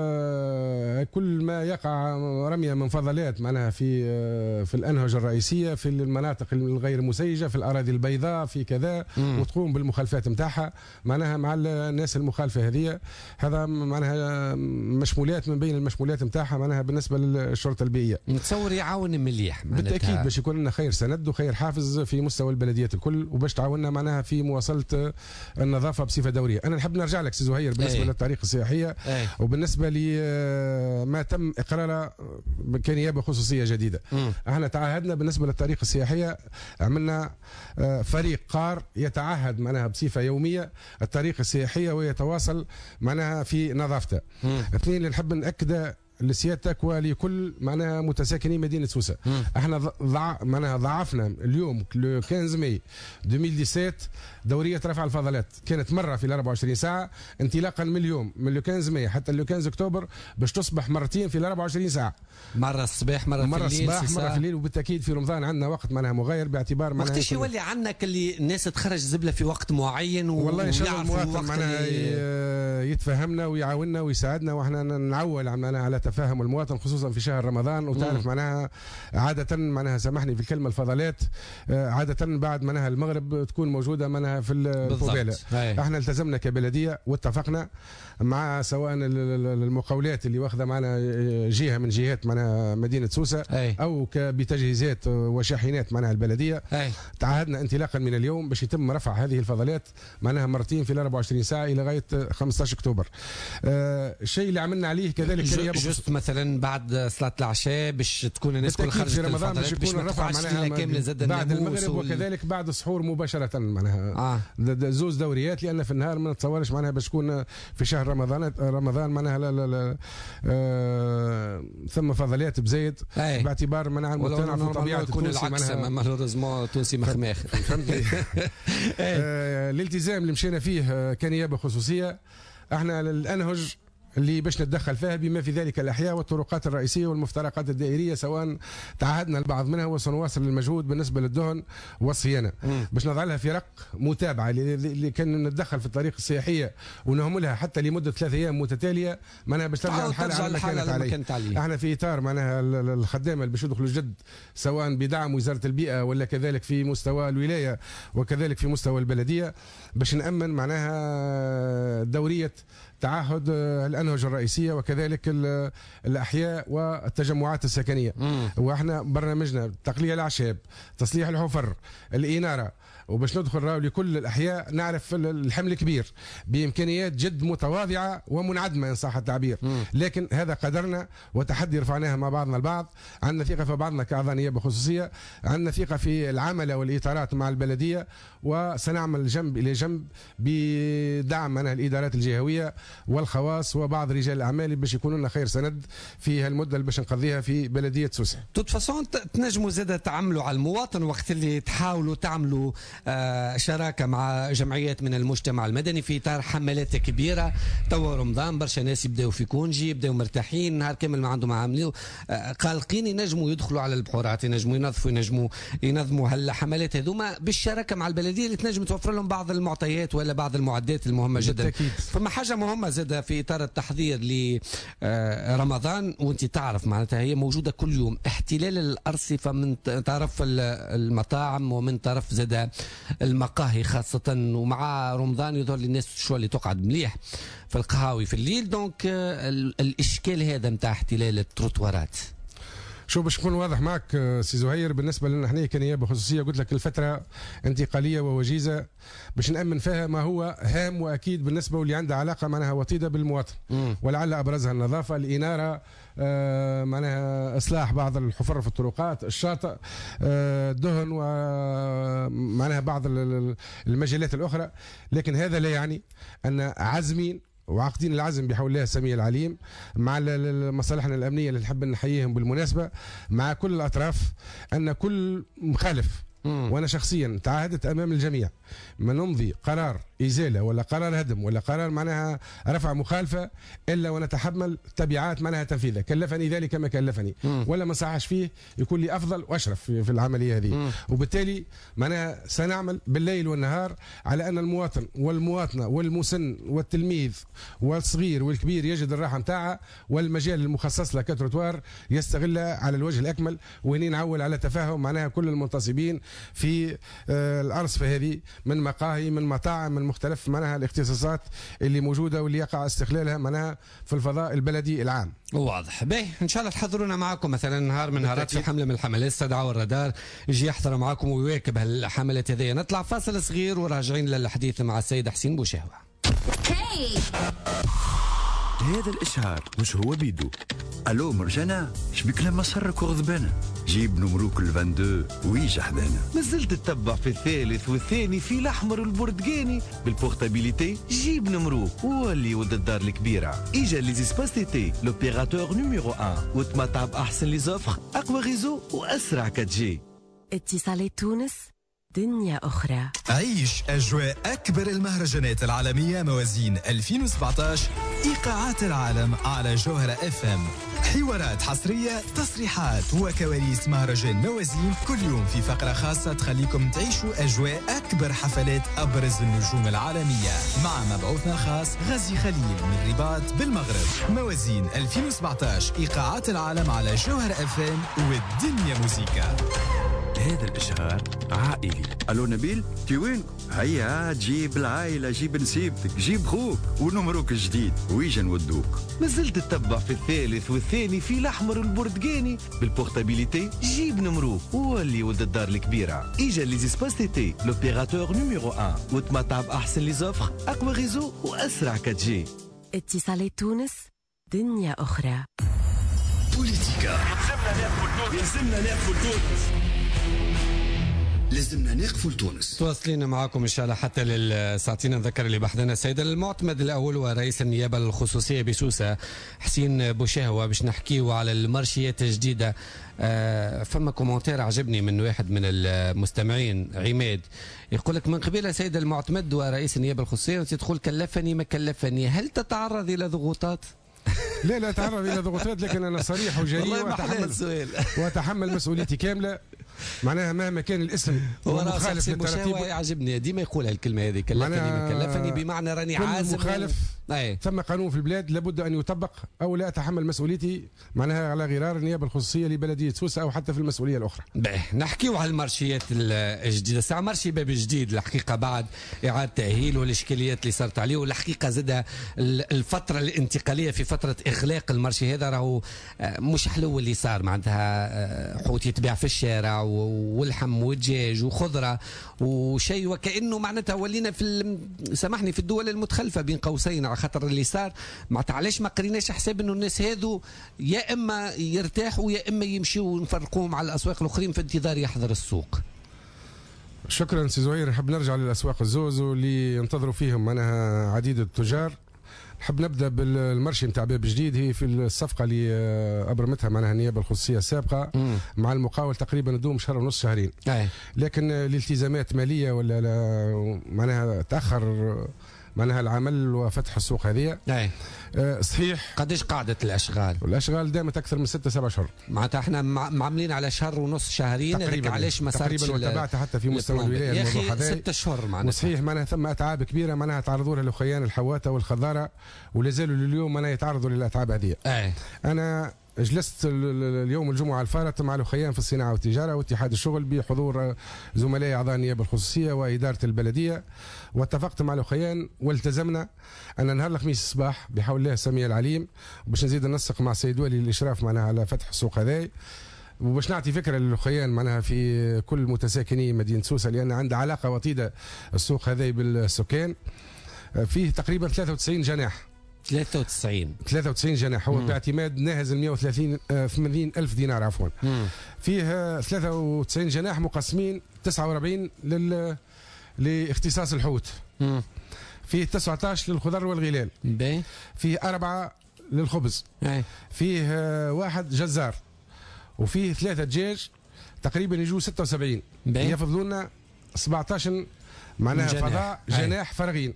كل ما يقع رميه من فضلات معناها في الانهج الرئيسيه، في المناطق الغير مسيجه، في الاراضي البيضاء، في كذا، وتقوم بالمخالفات نتاعها معناها مع الناس المخالفه هذه. هذا معناها مشمولات من بين المشمولات نتاعها معناها بالنسبه للشرطه البيئيه. نتصور يعاون مليح بالتاكيد باش يكون لنا خير سند وخير حافز في مستوى البلديات الكل، وباش تعاوننا معناها في مواصله النظافه بصفه دوريه. انا نحب نرجع لك سي زهير بالنسبه للطريق السياحيه وبالنسبه لما تم اقراره كنيابه خصوصيه جديده. احنا تعهدنا بالنسبه للطريق السياحيه، عملنا فريق قار يتعهد معناها بصفه يوميه الطريق السياحيه ويتواصل معناها في نظافته. اثنين اللي نحب ناكد لسيادتك ولكل معناها متساكني مدينه سوسه، احنا معناها ضعفنا اليوم لو 15 ماي 2017 دوريه رفع الفضلات، كانت مره في 24 ساعه انطلاقا من اليوم من لو 15 ماي حتى لو 15 اكتوبر باش تصبح مرتين في 24 ساعه، مره الصباح مره في الليل، مره في الليل. وبالتاكيد في رمضان عندنا وقت معناها مغاير باعتبار معناها وقتاش يولي عندنا اللي الناس تخرج زبله في وقت معين والله ان شاء الله المواطن معناها يتفهمنا ويعاوننا ويساعدنا، واحنا نعول معناها على تفاهم المواطن خصوصا في شهر رمضان. وتعرف معناها عاده معناها سامحني في الكلمه الفضلات عاده بعد معناها المغرب تكون موجوده معناها في القباله. احنا التزمنا كبلديه واتفقنا مع سواء المقاولات اللي واخذه معنا جهه من جهات معناها مدينه سوسه او بتجهيزات وشاحنات معناها البلديه، تعهدنا انطلاقا من اليوم باش يتم رفع هذه الفضلات معناها مرتين في 24 ساعه الى غايه 15 اكتوبر. الشيء اللي عملنا عليه كذلك جست مثلا بعد صلاه العشاء باش تكون الناس كل خرجت في رمضان باش يكون الرفع معناها كامله زاد بعد المغرب وكذلك بعد السحور مباشره معناها زوز دوريات، لان في النهار ما نتصورش معناها باش تكون في شهر رمضان معناها لا ثم فضليات بزايد باعتبار معناها المتنوع في طبيعه التونسي معناها مالوريزمون تونسي مخماخ فهمتني. الالتزام اللي مشينا فيه كنيابه خصوصيه، احنا الانهج اللي باش نتدخل فيها بما في ذلك الأحياء والطرقات الرئيسية والمفترقات الدائرية سواء تعهدنا البعض منها وسنواصل المجهود بالنسبة للدهن والصيانة باش نضع لها في رق متابعة اللي كان نتدخل في الطريق السياحية ونهملها حتى لمدة 3 أيام متتالية معناها باش ترجع الحالة على ما كانت عليه. احنا في إطار معناها الخدامة اللي باش يدخلوا الجد سواء بدعم وزارة البيئة ولا كذلك في مستوى الولاية وكذلك في مستوى البلدية باش نأمن معناها دورية تعهد الأنهج الرئيسية وكذلك الأحياء والتجمعات السكنية. وإحنا برنامجنا تقليع الأعشاب، تصليح الحفر، الإنارة، وباش ندخل راو لكل الأحياء نعرف الحمل كبير بإمكانيات جد متواضعة ومنعدمة إن صح التعبير، لكن هذا قدرنا وتحدي رفعناها مع بعضنا البعض. عندنا ثقة في بعضنا كأعضاء نيابة خصوصية، عندنا ثقة في العمل والإطارات مع البلدية، وسنعمل جنب إلى جنب بدعم منها الإدارات الجهوية والخواص وبعض رجال الأعمال باش يكونوا لنا خير سند في هالمدة اللي باش نقضيها في بلدية سوسة. توت فاسون تنجموا زادة تعملوا على المواطن وقت اللي تحاولوا تعملوا شراكه مع جمعيات من المجتمع المدني في اطار حملات كبيره. توا رمضان برشا ناس يبداو في كونجي، يبداو مرتاحين نهار كامل ما عندهم عاملين قالقين، ينجموا يدخلوا على البحورات، ينجموا ينظفوا، ينجموا ينظموا هالحملات هذوما بالشراكه مع البلديه اللي تنجم توفر لهم بعض المعطيات ولا بعض المعدات المهمه جدا. بالتأكيد. فما حاجه مهمه زاده في اطار التحضير لرمضان، وانت تعرف معناتها هي موجوده كل يوم، احتلال الارصفه من طرف المطاعم ومن طرف زاده المقاهي خاصه، ومع رمضان يظهر للناس شو اللي تقعد مليح في القهاوي في الليل. دونك الاشكال هذا نتاع احتلال التروتوارات. شو باش نكون واضح معك سي زهير، بالنسبه لنا احنا كنيابه خصوصيه قلت لك الفتره انتقاليه ووجيزه باش نامن فيها ما هو هام واكيد بالنسبه واللي عندها علاقه معناها وطيده بالمواطن، ولعل ابرزها النظافه، الاناره، معناها اصلاح بعض الحفر في الطرقات، الشاطئ، الدهن، ومعناها بعض المجالات الاخرى. لكن هذا لا يعني ان عازمين وعاقدين العزم بحول الله السميع العليم مع مصالحنا الامنيه اللي نحب نحييهم بالمناسبه مع كل الاطراف ان كل مخالف، وانا شخصيا تعهدت امام الجميع ما نمضي قرار ازاله ولا قرار هدم ولا قرار معناها رفع مخالفه الا ونتحمل تبعات معناها تنفيذها، كلفني ذلك ما كلفني ولا ما صحش فيه يكون لي افضل واشرف في العمليه هذه. وبالتالي معناها سنعمل بالليل والنهار على ان المواطن والمواطنه والمسن والتلميذ والصغير والكبير يجد الراحه نتاعها، والمجال المخصص له كتروتوار يستغلها على الوجه الاكمل. وهني نعول على تفاهم معناها كل المنتصبين في الارصفه هذه من مقاهي، من مطاعم، من مختلف معناها الاختصاصات اللي موجوده واللي يقع استغلالها معناها في الفضاء البلدي العام. واضح. باهي ان شاء الله تحضرونا معكم مثلا نهار من نهارات في حمله من الحملات، استدعوا الرادار يجي يحضر معكم ويواكب هالحملات هذيا. نطلع فاصل صغير وراجعين للحديث مع السيد حسين بوشهوه. هذا الإشعار مش هو بيدو. ألو مرجانة، شبيك لما سرك وغضبانة؟ جيب نمروك ال22 ويجي حدانا. مازلت تتبع في الثالث والثاني في الأحمر والبرتقاني بالبورتابيليتي. جيب نمروك وولي ولد الدار الكبيرة. إجا لي زيسباس تيتي لوبيراتور نيميرو 1 وتمتع بأحسن لي زوفر، أقوى غيزو وأسرع 4G. اتصالات تونس دنيا أخرى. عيش أجواء أكبر المهرجانات العالمية موازين 2017 إيقاعات العالم على جوهرة FM. حوارات حصرية، تصريحات وكواليس مهرجان موازين كل يوم في فقرة خاصة تخليكم تعيشوا أجواء أكبر حفلات أبرز النجوم العالمية مع مبعوثنا الخاص غازي خليل من الرباط بالمغرب. موازين 2017 إيقاعات العالم على جوهرة FM والدنيا موسيقى. هذا الإشعار عائلي. ألو نبيل، تي وين؟ هيا جيب العائلة، جيب نسيبتك، جيب خوك ونمروك الجديد ويجا نودوك. مازلت تتبع في الثالث والثاني في الأحمر والبرتقاني بالبورتابيليتي. جيب نمروك وولي ولد الدار الكبيرة. إجا لي زيسباس تيتي لوبيراتور نيميرو 1 وتمتع بأحسن لي زوفر، أقوى غيزو وأسرع 4G. اتصالات تونس دنيا أخرى. بوليتيكا. لازمنا نقفوا لتونس. تواصلين معكم ان شاء الله حتى للساعتين. نذكر اللي بحضنا السيد المعتمد الاول ورئيس النيابه الخصوصيه بسوسه حسين بوشهوه باش نحكيوا على المارشيات الجديده. فما كومنتير عجبني من واحد من المستمعين عماد يقول لك من قبيل سيد المعتمد ورئيس النيابه الخصوصيه تدخل كلفني ما كلفني، هل تتعرض الى ضغوطات؟ لا اتعرض الى ضغوطات، لكن انا صريح وجريء واتحمل مسؤوليتي كامله. معناها مهما كان الاسم مخالف للترتيب. يعجبني ديما يقول هالكلمه هذه كلفني ما كلفني، بمعنى راني عازم مخالف. ثم قانون في البلاد لابد ان يطبق او لا اتحمل مسؤوليتي معناها على غرار النيابه الخصوصيه لبلديه سوسه او حتى في المسؤوليه الاخرى. نحكيو على المارشيات الجديده. ساعه مارشي باب جديد الحقيقه بعد اعاده تاهيل والاشكاليات اللي صارت عليه، والحقيقه زاد الفتره الانتقاليه في فتره اغلاق المارشي هذا راهو مش حلو اللي صار. معناتها حوت يتباع في الشارع واللحم والدجاج وخضره وشيء وكانه معناتها ولينا سامحني في الدول المتخلفه بين قوسين على خاطر اللي صار. معناتها علاش ما قريناش حساب انه الناس هذو يا اما يرتاحوا يا اما يمشيوا ونفرقوهم على الاسواق الاخرين في انتظار يحضر السوق. شكرا سي زهير. نحب نرجع للاسواق الزوز واللي ينتظروا فيهم معناها عديد التجار نحب نبدا بالمرشي نتاع باب جديد. هي في الصفقه اللي ابرمتها معناها النيابه الخصوصيه السابقه مع المقاول تقريبا تدوم شهر ونص شهرين. لكن الالتزامات ماليه ولا لا معناها تاخر معناها العمل وفتح السوق هذه. صحيح. قديش قعدة الاشغال دامت اكثر من 6-7 شهور. معناتها احنا معاملين على شهر ونص شهرين تقريبا. علاش ما صارتش تقريبا وتابعتها حتى في مستوى الولايه يا اخي 6 اشهر معناتها. وصحيح معناها ثم اتعاب كبيره معناها تعرضوا لها الاخوان الحواته والخضاره ولا زالوا لليوم معناها يتعرضوا للاتعاب هذه. انا جلست اليوم الجمعة الفارط مع الأخيان في الصناعة والتجارة واتحاد الشغل بحضور زملائي أعضاء النيابة الخصوصية وإدارة البلدية، واتفقت مع الأخيان والتزمنا أن نهار الخميس الصباح بحول الله السميع العليم باش نزيد ننسق مع السيد والي للإشراف معناها على فتح السوق هذا، وباش نعطي فكرة للأخيان معناها في كل متساكني مدينة سوسة لأن عنده علاقة وطيدة السوق هذا بالسكان. فيه تقريبا 93 جناح 93 جناح هو باعتماد ناهز 180 ألف دينار عفوا. فيه 93 جناح مقسمين 49 لاختصاص الحوت، فيه 19 للخضر والغلال، فيه 4 للخبز، فيه 1 جزار، وفيه 3 دجاج تقريبا يجوا 76. يفضلوا لنا 17 معناها فضاء جناح فارغين.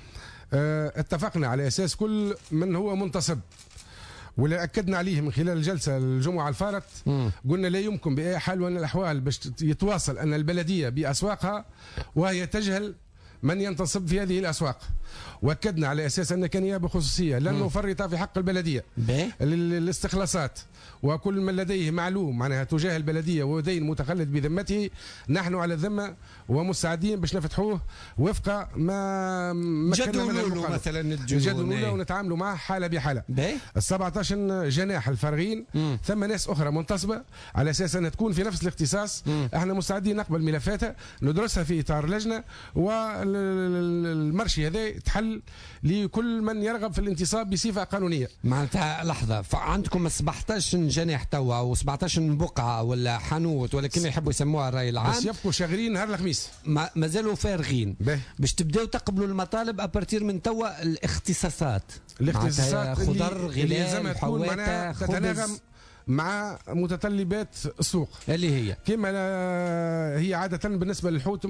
اتفقنا على أساس كل من هو منتصب ولا أكدنا عليه من خلال الجلسة الجمعة الفارط. قلنا لا يمكن بأي حال وأن الأحوال باش يتواصل أن البلدية بأسواقها وهي تجهل من ينتصب في هذه الأسواق، وأكدنا على أساس أن كنيابة خصوصية لن نفرط في حق البلدية الاستخلاصات، وكل من لديه معلوم معناها تجاه البلدية ودين متخلد بذمته نحن على الذمة ومستعدين باش نفتحوه وفق ما جدوا له مثلا الجدول ونتعاملوا معه حالة بحالة. 17 جناح الفارغين ثم ناس أخرى منتصبة على أساس أنها تكون في نفس الاختصاص. احنا مستعدين نقبل ملفاتها ندرسها في إطار لجنة، والمرشي هذا تحل لكل من يرغب في الانتصاب بصفة قانونية. معناتها لحظة، فعندكم 17 جناح توا او 17 بقعة ولا حانوت ولا كما يحبوا يسموها الرأي العام، بس يبقوا شاغرين نهار الخميس ما زالوا فارغين باش تبداو تقبلوا المطالب ابارتير من توا. الاختصاصات خضر غلال حواته تتناغم مع متطلبات السوق اللي هي كما هي عادة بالنسبة للحوت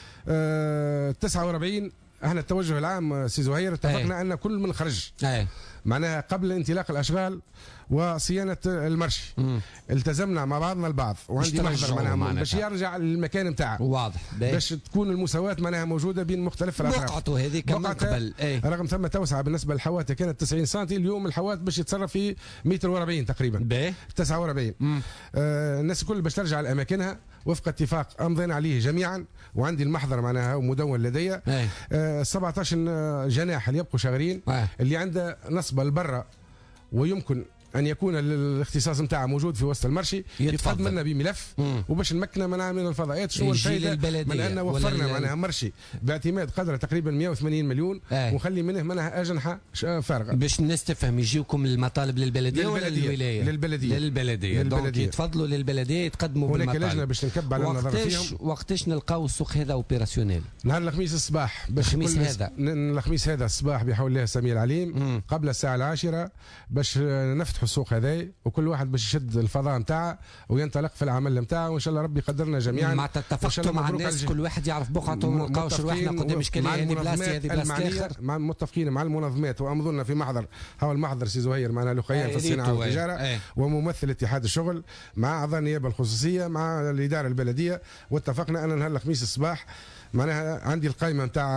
49. احنا التوجه العام سي زهير اتفقنا ان كل من خرج معناها قبل انطلاق الاشغال وصيانه المرشي التزمنا مع بعضنا البعض، وعندي محضر معناها باش يرجع للمكان نتاعه واضح باش تكون المساواة معناها موجوده بين مختلف الاطراف. بقعته هذه كما قبل رغم ثم توسعه بالنسبه للحوات كانت 90 سم، اليوم الحوات باش يتصرف في 140 تقريبا 49. الناس الكل باش ترجع لاماكنها وفق اتفاق امضينا عليه جميعا، وعندي المحضر معناها مدون لدي. 17 جناح اللي يبقوا شاغرين اللي عنده نصبه لبرا ويمكن ان يكون الاختصاص نتاعه موجود في وسط المرشي يتقدم لنا بملف وباش نمكنا من الفضائيات. شنو الفائده من ان وفرنا معناها مرشي باعتماد قدره تقريبا 180 مليون ونخلي منه معناها اجنحه فارغه. باش الناس تفهم يجيوكم المطالب للبلديه ولا للولايه؟ للبلديه دونك يتفضلوا للبلديه يتقدموا بالمطالب. هناك لجنه باش نكب على النظر فيهم. وقتاش نلقاو السوق هذا اوبيراسيونيل؟ نهار الخميس الصباح باش الخميس هذا الصباح بحول الله السميع العليم قبل الساعه 10 باش نفتحوا السوق هذا وكل واحد باش يشد الفضاء نتاعه وينطلق في العمل نتاعه، وان شاء الله ربي يقدرنا جميعا. مع اتفقتوا مع الناس كل واحد يعرف بقعته وما نلقاوش روحنا قدام اشكاليه هذه بلاصتي هذه بلاصتي اخر. مع متفقين مع المنظمات وامضنا في محضر هو المحضر سي زهير معنا الاخوان في الصناعه والتجاره وممثل اتحاد الشغل مع اعضاء النيابه الخصوصيه مع الاداره البلديه، واتفقنا ان نهار الخميس الصباح معناها عندي القائمه نتاع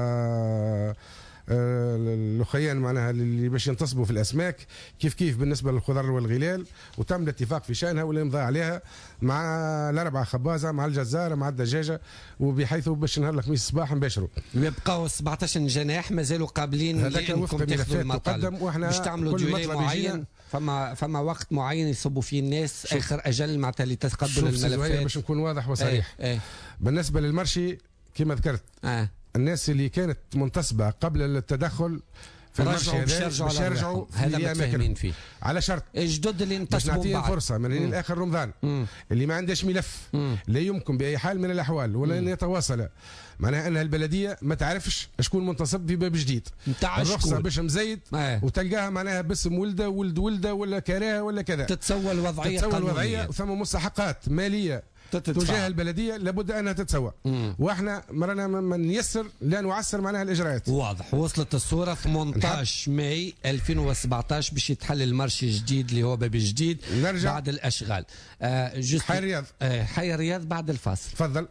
الاخيان معناها اللي باش ينتصبوا في الاسماك كيف بالنسبه للخضر والغلال، وتم الاتفاق في شانها والامضاء عليها مع الاربعه خبازه مع الجزاره مع الدجاجه، وبحيث باش نهار الخميس الصباح نباشروا. يبقاو 17 جناح مازالوا قابلين لانكم تاخذوا المطالب باش تعملوا ديلي معين. فما وقت معين يصبوا فيه الناس اخر اجل معناتها لتقبل الملفات. باش نكون واضح وصريح. بالنسبه للمرشي كما ذكرت الناس اللي كانت منتصبة قبل التدخل في المرشي هذا باش يرجعوا هذا متفاهمين فيه على شرط الجدد اللي انتصبوا بعد فرصه من الاخر رمضان اللي ما عندهاش ملف لا يمكن باي حال من الاحوال ولا ان يتواصل معناها انها البلديه ما تعرفش شكون منتصب في باب جديد الرخصه باش مزيد وتلقاها معناها باسم ولده ولا كراهه ولا كذا تتسوى الوضعيه وثم مستحقات ماليه تجاه البلديه لابد انها تتسوى واحنا مرنا ما نيسر لا نعسر معناها الاجراءات. واضح. وصلت الصوره 18 ماي 2017 باش يتحل المرشي جديد اللي هو باب جديد نرجع بعد الاشغال. حي الرياض. حي الرياض بعد الفاصل. تفضل.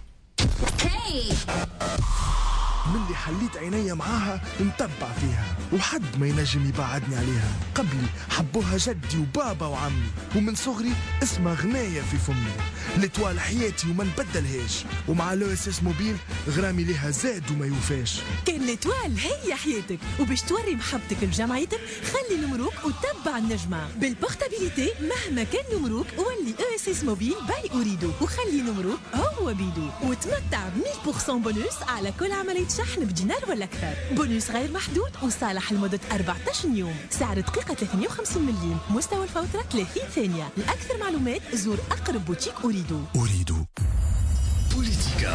من اللي حليت عينيا معاها نتبع فيها وحد ما ينجم يبعدني عليها. قبلي حبوها جدي وبابا وعمي ومن صغري اسمها غناية في فمي. لطوال حياتي وما نبدلهاش ومع لو اس اس موبيل غرامي لها زاد وما يوفاش. كان لطوال هي حياتك وباش توري محبتك لجمعيتك خلي نمروك وتبع النجمة بالبورتابيليتي مهما كان نمروك ولي او اس اس موبيل باي أريدو وخلي نمروك هو بيدو وتمتع ب 1000% بونوس على كل عملية شحن بدينار ولا أكثر. بونوس غير محدود وصالح لمدة 14 يوم. سعر دقيقة 53 مليم. مستوى الفوترة 30 ثانية. لأكثر معلومات زور أقرب بوتيك أريدو. بوليتيكا.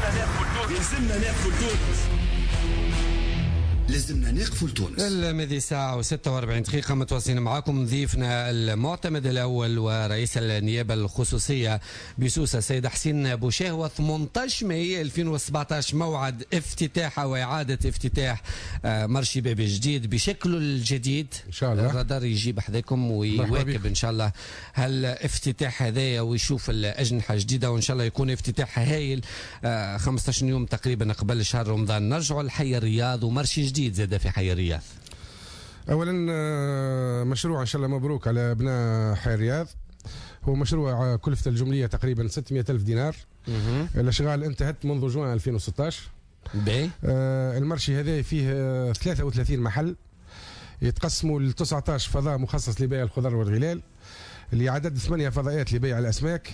لازمنا نقفل تونس. المذي ساعة و46 دقيقة متواصلين معكم. ضيفنا المعتمد الأول ورئيس النيابة الخصوصية بسوسة سيد حسين بوشهوة. 18 ماي 2017 موعد افتتاح وإعادة افتتاح مرشي باب جديد بشكله الجديد إن شاء الله. الرادار يجيب حذاكم ويواكب إن شاء الله هالافتتاح هذايا ويشوف الأجنحة جديدة وإن شاء الله يكون افتتاح هايل. 15 يوم تقريبا قبل شهر رمضان نرجعوا لحي الرياض ومرشي جديد زاد في حي الرياض. اولا مشروع ان شاء الله مبروك على ابناء حي الرياض. هو مشروع كلفته الجمليه تقريبا 600,000 دينار. الاشغال انتهت منذ جوان 2016. المرشي هذا فيه 33 محل يتقسموا ل 19 فضاء مخصص لبيع الخضر والغلال اللي عدد 8 فضاءات لبيع الاسماك،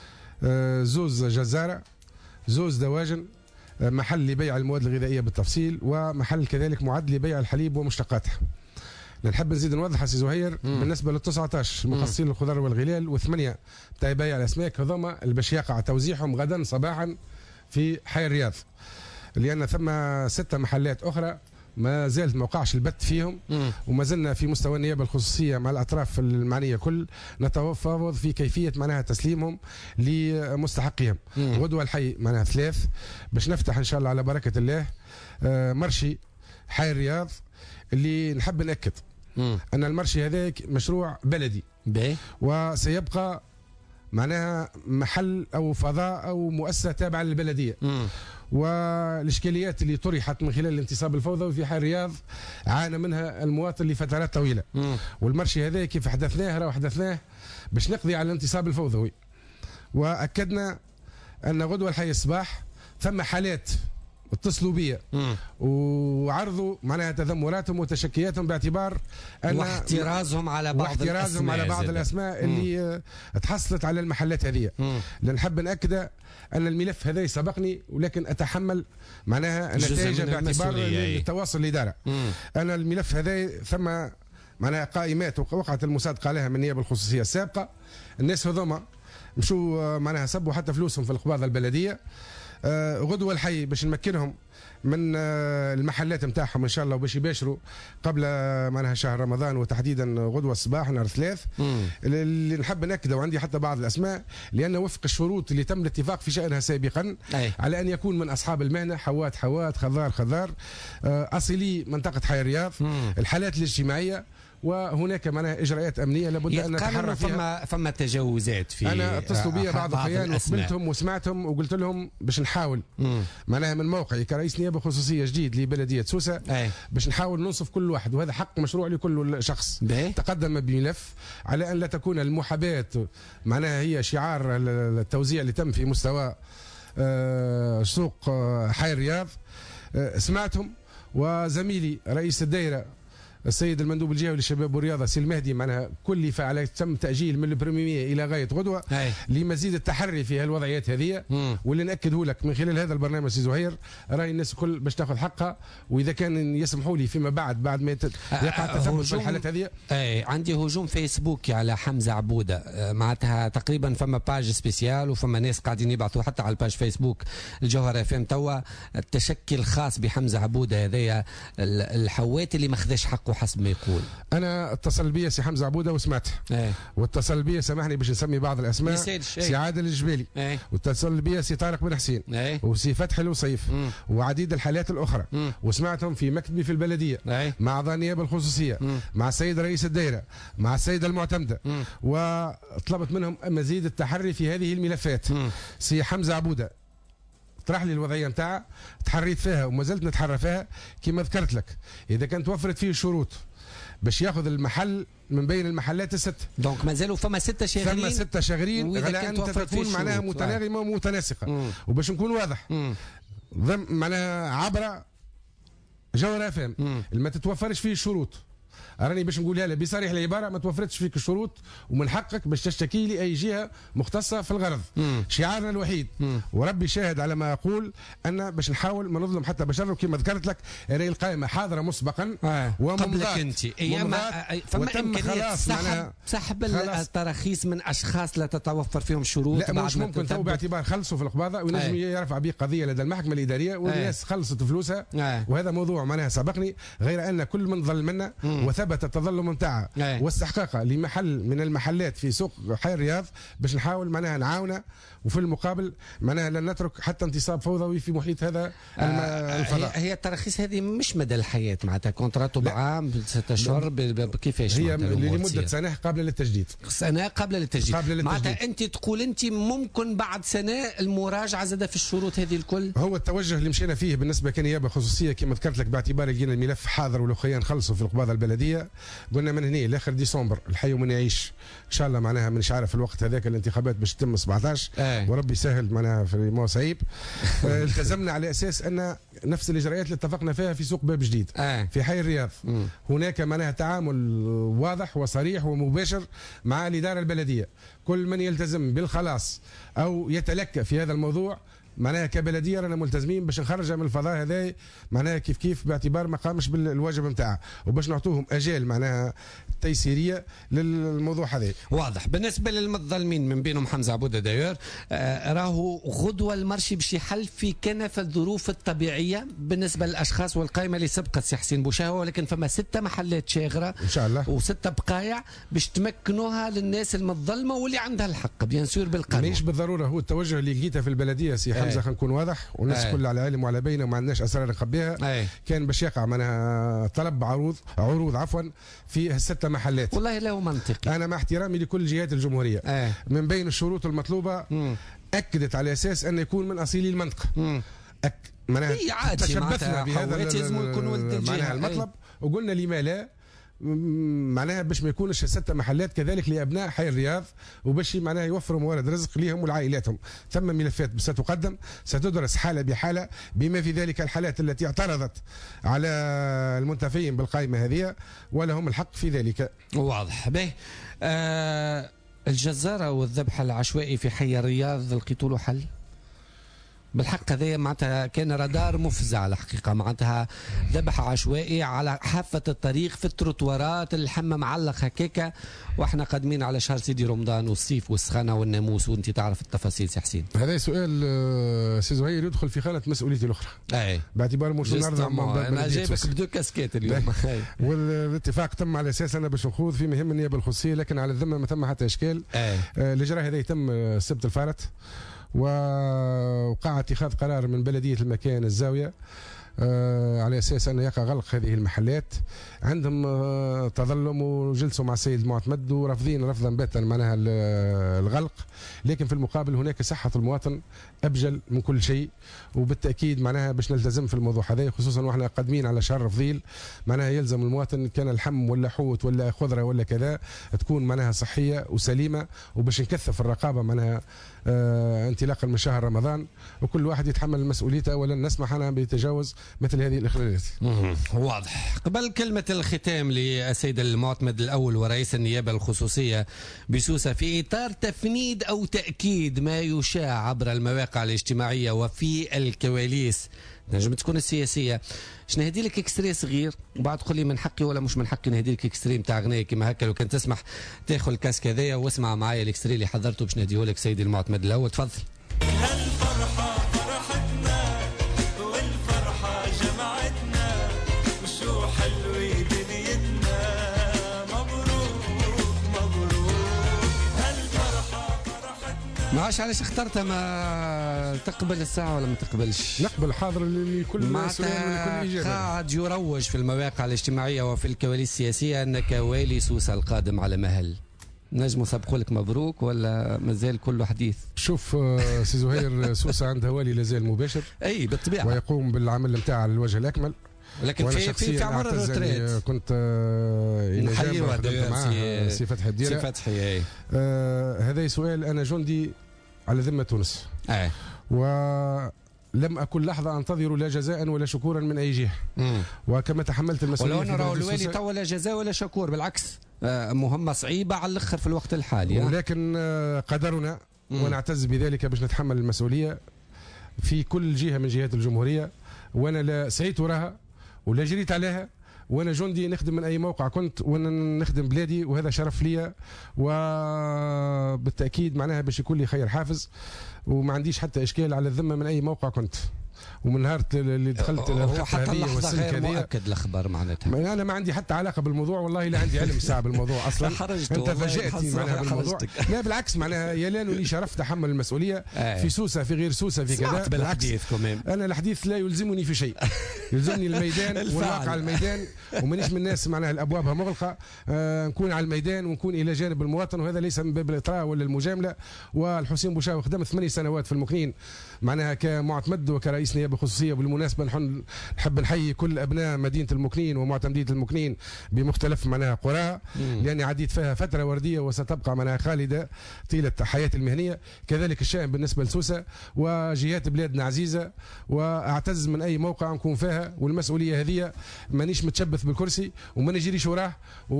زوز جزاره، زوز دواجن، محل لبيع المواد الغذائيه بالتفصيل، ومحل كذلك معد لبيع الحليب ومشتقاته. نحب نزيد نوضح سي زهير بالنسبه لل 19 المخصصين للخضر والغلال و8 بتاع بيع الاسماك هذوما اللي باش يقع توزيعهم غدا صباحا في حي الرياض، لان ثم 6 محلات اخرى ما زالت ما وقعش البت فيهم وما زلنا في مستوى النيابه الخصوصيه مع الاطراف المعنيه كل نتفاوض في كيفيه معناها تسليمهم لمستحقيهم. غدوه الحي معناها 3 باش نفتح ان شاء الله على بركه الله مرشي حي الرياض اللي نحب ناكد ان المرشي هذاك مشروع بلدي وسيبقى معناها محل او فضاء او مؤسسه تابعه للبلديه. والاشكاليات اللي طرحت من خلال الانتصاب الفوضوي في حي الرياض عانى منها المواطن لفترات طويله. والمرشي هذا كيف حدثناه باش نقضي على الانتصاب الفوضوي، واكدنا ان غدوه الحي الصباح ثم حالات اتصلوا بيا وعرضوا معناها تذمراتهم وتشكياتهم باعتبار ان واحترازهم على بعض الاسماء اللي تحصلت على المحلات هذه. لنحب ناكد ان الملف هذا سبقني ولكن اتحمل معناها النتائج باعتبار التواصل الاداره. انا الملف هذا ثم معناها قائمات وقعت المصادقه عليها من النيابه الخصوصيه السابقه. الناس هذوما مشوا معناها سبوا حتى فلوسهم في القباضه البلديه. غدوه الحي باش نمكنهم من المحلات نتاعهم ان شاء الله وباش يباشروا قبل معناها شهر رمضان وتحديدا غدوه الصباح نهار 3 اللي نحب ناكد وعندي حتى بعض الاسماء لان وفق الشروط اللي تم الاتفاق في شانها سابقا على ان يكون من اصحاب المهنه حوات خضار اصلي منطقه حي الرياض الحالات الاجتماعيه وهناك معناها اجراءات امنيه لابد ان نتحرى فيها. فما تجاوزات في انا اتصلوا بي بعض الاحيان وقبلتهم وسمعتهم وقلت لهم باش نحاول معناها من موقعي كرئيس نيابه خصوصيه جديد لبلديه سوسه باش نحاول ننصف كل واحد وهذا حق مشروع لكل شخص تقدم بملف على ان لا تكون المحاباه معناها هي شعار التوزيع اللي تم في مستوى سوق حي الرياض. سمعتهم وزميلي رئيس الدائره السيد المندوب الجهوي للشباب والرياضه سي المهدي معناها كلف على تم تاجيل من البريمير الى غايه غدوه لمزيد التحري في هالوضعيات هذه، واللي ناكده لك من خلال هذا البرنامج سي زهير راي الناس الكل باش تاخذ حقها، واذا كان يسمحوا لي فيما بعد ما يقع التثبت في الحالات هذه. عندي هجوم فيسبوكي على حمزه عبوده، معناتها تقريبا فما باج سبيسيال وفما ناس قاعدين يبعثوا حتى على الباج فيسبوك الجوهره FM توا التشكي الخاص بحمزه عبوده هذايا الحوات اللي ما خذاش حقه حسب ما يقول. انا اتصل بي سي حمزه عبوده وسمعت، واتصل بي سامحني باش نسمي بعض الاسماء، سي عادل الجبالي، واتصل بي سي طارق بن حسين، وسي فتحي الوصيف، وعديد الحالات الاخرى، وسمعتهم في مكتبي في البلديه مع اعضاء النيابه الخصوصيه، مع السيد رئيس الدائره، مع السيده المعتمده، وطلبت منهم مزيد التحري في هذه الملفات. سي حمزه عبوده طرح لي الوضعيه نتاعها، تحريت فيها وما زلت نتحرى فيها كما ذكرت لك. اذا كانت توفرت فيه الشروط باش ياخذ المحل من بين المحلات الست، دونك مازالوا فما 6 شاغرين، فما 6 شاغرين على ان تكون معناها متناغمه ومتناسقه. وباش نكون واضح معناها عبر جوهره FM ما تتوفرش فيه الشروط، راني باش نقولها لها بصريح العباره، ما توفرتش فيك الشروط ومن حقك باش تشتكي لي اي جهه مختصه في الغرض. شعارنا الوحيد وربي شاهد على ما اقول ان باش نحاول ما نظلم حتى بشر، وكما ذكرت لك راهي القائمه حاضره مسبقا قبلك انت، فما امكانيه سحب التراخيص من اشخاص لا تتوفر فيهم شروط. لا مش ممكن تو باعتبار خلصوا في القباضه وينجم يرفع به قضيه لدى المحكمه الاداريه والناس خلصت فلوسها. وهذا موضوع معناها سبقني، غير ان كل من ظل منا وثبت التظلم نتاعها واستحقاقها لمحل من المحلات في سوق حي الرياض باش نحاول معناها نعاونه، وفي المقابل معناها لن نترك حتى انتصاب فوضوي في محيط هذا الفضاء. هي التراخيص هذه مش مدى الحياه، معناتها كونتراتو بعام 6 اشهر كيفاش؟ هي لمده سنه قبل للتجديد. سنه قبل للتجديد معناتها انت تقول انت ممكن بعد سنه المراجعه زاد في الشروط هذه الكل. هو التوجه اللي مشينا فيه بالنسبه كنيابه خصوصيه كما ذكرت لك، باعتبار لقينا الملف حاضر والاخويا نخلصوا في القباضه البلديه، قلنا من هنا لاخر ديسمبر الحي ومن يعيش ان شاء الله معناها مانيش عارف الوقت هذاك الانتخابات باش تتم 17 وربي يسهل معناها في مو صعيب. التزمنا على اساس ان نفس الاجراءات اللي اتفقنا فيها في سوق باب جديد في حي الرياض. هناك معناها تعامل واضح وصريح ومباشر مع الاداره البلديه، كل من يلتزم بالخلاص او يتلكى في هذا الموضوع معناها كبلديه رانا ملتزمين باش نخرجها من الفضاء هذا معناها كيف باعتبار ما قامش بالواجب نتاعها، وباش نعطوهم اجال معناها تيسيريه للموضوع هذا. واضح. بالنسبه للمتظلمين من بينهم حمزه عبوده داير، راهو غدوه المرشي باش يحل في كنف الظروف الطبيعيه بالنسبه للاشخاص والقائمه اللي سبقت سي حسين بوشاوه، ولكن فما 6 محلات شاغره ان شاء الله و6 بقايع باش تمكنوها للناس المتظلمه واللي عندها الحق بيان سور بالقانون. ماهيش بالضروره هو التوجه اللي لقيته في البلديه سي حمزه، خلينا نكون واضح والناس كل على علم وعلى بينه وما عندناش اسرار نخبيها. كان باش يقع معناها طلب عروض عفوا في الستة محلات. والله له منطقي. انا مع احترامي لكل جهات الجمهوريه من بين الشروط المطلوبه اكدت على اساس انه يكون من اصيلي المنطقه. معناها تشبثنا بهذا معناها المطلب وقلنا لما لا، معناها باش ما يكونش 6 محلات كذلك لابناء حي الرياض، وباش معناها يوفروا موارد رزق لهم ولعائلاتهم. ثم ملفات ستقدم ستدرس حاله بحاله بما في ذلك الحالات التي اعترضت على المنتفعين بالقائمه هذه ولهم الحق في ذلك. واضح. به الجزاره والذبح العشوائي في حي الرياض لقيتوا له حل؟ بالحق هذا معناتها كان رادار مفزع الحقيقه، معناتها ذبح عشوائي على حافه الطريق في التروتوارات، الحمى معلق هكاكا، واحنا قادمين على شهر سيدي رمضان والصيف والسخانه والناموس وانت تعرف التفاصيل سي حسين. هذا سؤال سي زهير يدخل في خانه مسؤوليتي الاخرى. باعتبار مش النهارده انا جايبك بدو كاسكيت اليوم. والاتفاق تم على اساس انا باش نخوض في مهام النيابه الخصوصيه، لكن على الذمه ما ثم حتى اشكال. الاجراء هذا يتم السبت الفارط، ووقع اتخاذ قرار من بلدية المكان الزاوية على أساس أن يقع غلق هذه المحلات. عندهم تظلم وجلسوا مع السيد المعتمد ورافضين رفضا باتا معناها الغلق، لكن في المقابل هناك صحة المواطن أبجل من كل شيء، وبالتأكيد معناها باش نلتزم في الموضوع هذا، خصوصا واحنا قادمين على شهر رفضيل. معناها يلزم المواطن كان اللحم ولا حوت ولا خضرة ولا كذا تكون معناها صحية وسليمة، وباش نكثف الرقابة معناها انطلاقا من شهر رمضان، وكل واحد يتحمل مسؤوليته ولن نسمح أنا بتجاوز مثل هذه الإخلاقات. الوليات. واضح. قبل كلمة الختام للسيد المعتمد الأول ورئيس النيابة الخصوصية بسوسة في إطار تفنيد أو تأكيد ما يشاع عبر المواقع الاجتماعية وفي الكواليس نجم تكون السياسية، باش نهدي لك اكستري صغير وبعد تقول لي من حقي ولا مش من حقي نهدي لك اكستري نتاع غناية كيما هكا. لو كان تسمح تاخذ الكاس كذايا واسمع معايا الاكستري اللي حضرته باش نهديه لك سيدي المعتمد الأول. تفضل. هالفرحة فرحتنا والفرحة جمعتنا وشو حلوة دنيتنا، مبروك مبروك هالفرحة فرحتنا. ما عادش علاش اخترتها، ما تقبل الساعة ولا ما تقبلش؟ نقبل حاضر لكل سؤال ولكل إجابة. قاعد يروج في المواقع الاجتماعية وفي الكواليس السياسية أن كوالي سوسة القادم على مهل. نجموا سبقوا لك مبروك ولا مازال كله حديث؟ شوف سي زهير، سوسة عندها والي لازال مباشر اي بالطبيعه ويقوم بالعمل نتاعها على الوجه الاكمل، ولكن في عمر الروتريت كنت الى جانب خدمت معاه سي فتحي الديره. سي فتحي هذا سؤال، انا جندي على ذمه تونس ولم أكن لحظة أنتظر لا جزاء ولا شكورا من أي جهة. وكما تحملت المسؤولية ولو نرى الوالي تو لا جزاء ولا شكور، بالعكس مهمة صعيبة على الأخر في الوقت الحالي. ولكن قدرنا ونعتز بذلك باش نتحمل المسؤولية في كل جهة من جهات الجمهورية، وأنا لا سعيت وراها ولا جريت عليها، وانا جندي نخدم من اي موقع كنت ونخدم بلادي، وهذا شرف ليا وبالتاكيد معناها باش يكون لي خير حافز، وما عنديش حتى اشكال على الذمه من اي موقع كنت. ومن نهار اللي دخلت حتى اللحظه غير مؤكد الخبر معناتها انا ما عندي حتى علاقه بالموضوع، والله لا عندي علم ساعه بالموضوع اصلا. انت فاجأتني معناها بالموضوع. لا بالعكس، معناها يا لان لي شرف تحمل المسؤوليه في سوسه في غير سوسه في كذا. بالعكس انا الحديث لا يلزمني في شيء، يلزمني الميدان والواقع على الميدان، ومانيش من الناس معناها الابوابها مغلقه. نكون على الميدان ونكون الى جانب المواطن، وهذا ليس من باب الاطراء ولا المجامله. والحسين بوشاوي خدمت 8 سنوات في المكنين معناها كمعتمد وكرئيس نيابه خصوصيه. بالمناسبه نحب نحيي كل ابناء مدينه المكنين ومعتمديه المكنين بمختلف معناها قراها، لاني عديت فيها فتره ورديه وستبقى معناها خالده طيله حياتي المهنيه. كذلك الشأن بالنسبه لسوسه وجهات بلادنا عزيزه، واعتز من اي موقع نكون فيها، والمسؤوليه هذه مانيش متشبث بالكرسي وما نجريش وراه،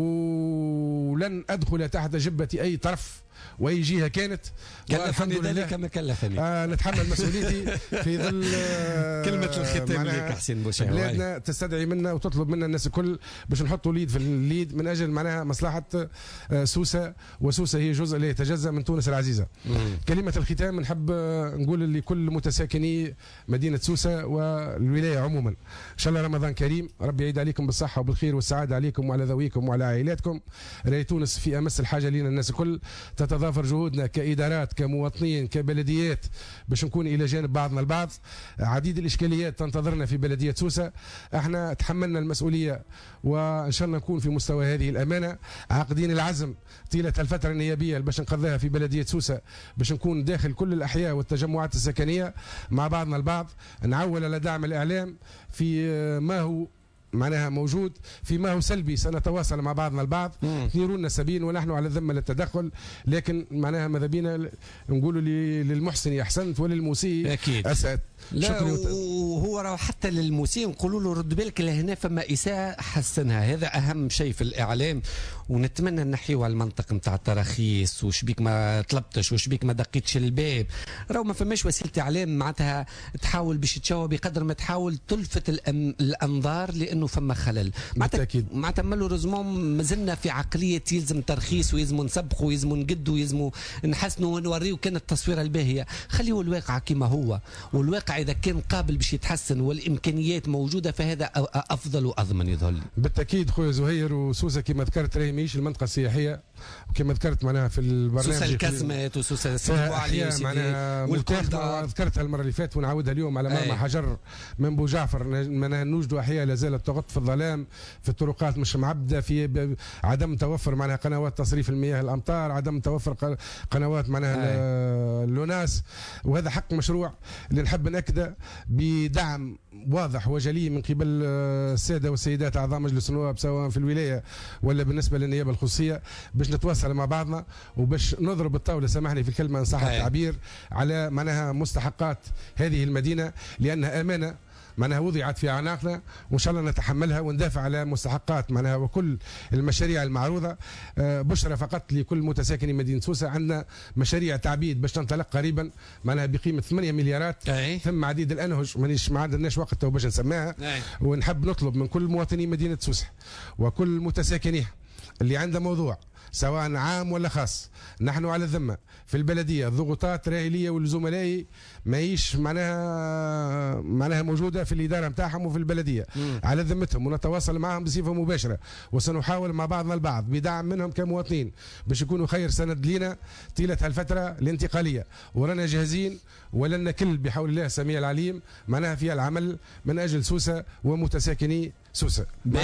ولن ادخل تحت جبه اي طرف واي جهه كانت. كلفني ذلك ما كلفني. نتحمل مسؤوليتي في ظل كلمه الختام لك حسين بوشاوي. بلادنا تستدعي منا وتطلب منا الناس الكل باش نحطوا ليد في الليد من اجل معناها مصلحه سوسه، وسوسه هي جزء لا يتجزا من تونس العزيزه. كلمه الختام نحب نقول لكل متساكني مدينه سوسه والولايه عموما، ان شاء الله رمضان كريم، ربي يعيد عليكم بالصحه وبالخير والسعاده عليكم وعلى ذويكم وعلى عائلاتكم. راهي تونس في امس الحاجه لينا الناس الكل، تتضافر جهودنا كإدارات كمواطنين كبلديات باش نكون إلى جانب بعضنا البعض. عديد الإشكاليات تنتظرنا في بلدية سوسة، احنا تحملنا المسؤولية وإن شاء الله نكون في مستوى هذه الأمانة، عاقدين العزم طيلة الفترة النيابية باش نقضيها في بلدية سوسة، باش نكون داخل كل الأحياء والتجمعات السكنية مع بعضنا البعض. نعول على دعم الإعلام في ما هو معناها موجود، فيما هو سلبي سنتواصل مع بعضنا البعض، تنيرونا سبيل ونحن على ذمة للتدخل، لكن معناها ماذا بينا نقولوا للمحسن أحسنت وللمسيء أكيد أسأت. لا وهو راه حتى للمسيء نقولوا له رد بالك لهنا فما إساءة حسنها، هذا أهم شيء في الإعلام. ونتمنى نحيوا على المنطق نتاع التراخيص، وش بيك ما طلبتش، وش بيك ما دقيتش الباب. راهو ما فماش وسيلة إعلام معناتها تحاول باش تشوه بقدر ما تحاول تلفت الأنظار، لأنه فما خلل. بالتأكيد معناتها مالوريزمون مازلنا في عقلية يلزم ترخيص ويلزم نسبقوا ويلزم نقدوا ويلزم نحسنوا ونوريو كانت التصويرة الباهية. خليوا الواقع كما هو، والواقع إذا كان قابل باش يتحسن والإمكانيات موجودة فهذا أفضل وأضمن يظل. بالتأكيد خويا زهير، وسوسة كما ذكرت راهي ماهيش المنطقة السياحية، وكما ذكرت معناها في البرنامج سوسة الكزمات وسوسة السياحية معناها متاخدة، ذكرتها المرة اللي فاتت ونعاودها اليوم على مرمى حجر من بو جعفر. معناها نوجدوا أحياء لا زالت تغط في الظلام، في الطرقات مش معبدة، في عدم توفر معناها قنوات تصريف المياه الأمطار، عدم توفر قنوات معناها اللوناس. وهذا حق مشروع اللي نحب نأكده بدعم واضح وجلي من قبل السادة والسيدات أعضاء مجلس النواب، سواء في الولاية ولا بالنسبة للنيابة الخصوصية، باش نتواصل مع بعضنا وباش نضرب الطاولة، سامحني في الكلمة إن صح التعبير، على معناها مستحقات هذه المدينة، لأنها أمانة معناها وضعت في اعناقنا، وان شاء الله نتحملها وندافع على مستحقات معناها وكل المشاريع المعروضه. بشرى فقط لكل متساكني مدينه سوسه، عندنا مشاريع تعبيد باش تنطلق قريبا معناها بقيمه 8 مليارات. ثم عديد الانهج ما عندناش وقت باش نسميها. ونحب نطلب من كل مواطني مدينه سوسه وكل متساكنيها اللي عنده موضوع سواء عام ولا خاص، نحن على الذمه في البلديه الضغوطات راهي ليا والزملائي ماهيش معناها موجوده في الاداره نتاعهم وفي البلديه على ذمتهم، ونتواصل معهم بصفه مباشره، وسنحاول مع بعضنا البعض بدعم منهم كمواطنين باش يكونوا خير سند لينا طيله هالفتره الانتقاليه، ورانا جاهزين ولن نكل بحول الله السميع العليم معناها في العمل من اجل سوسه ومتساكني سوسه.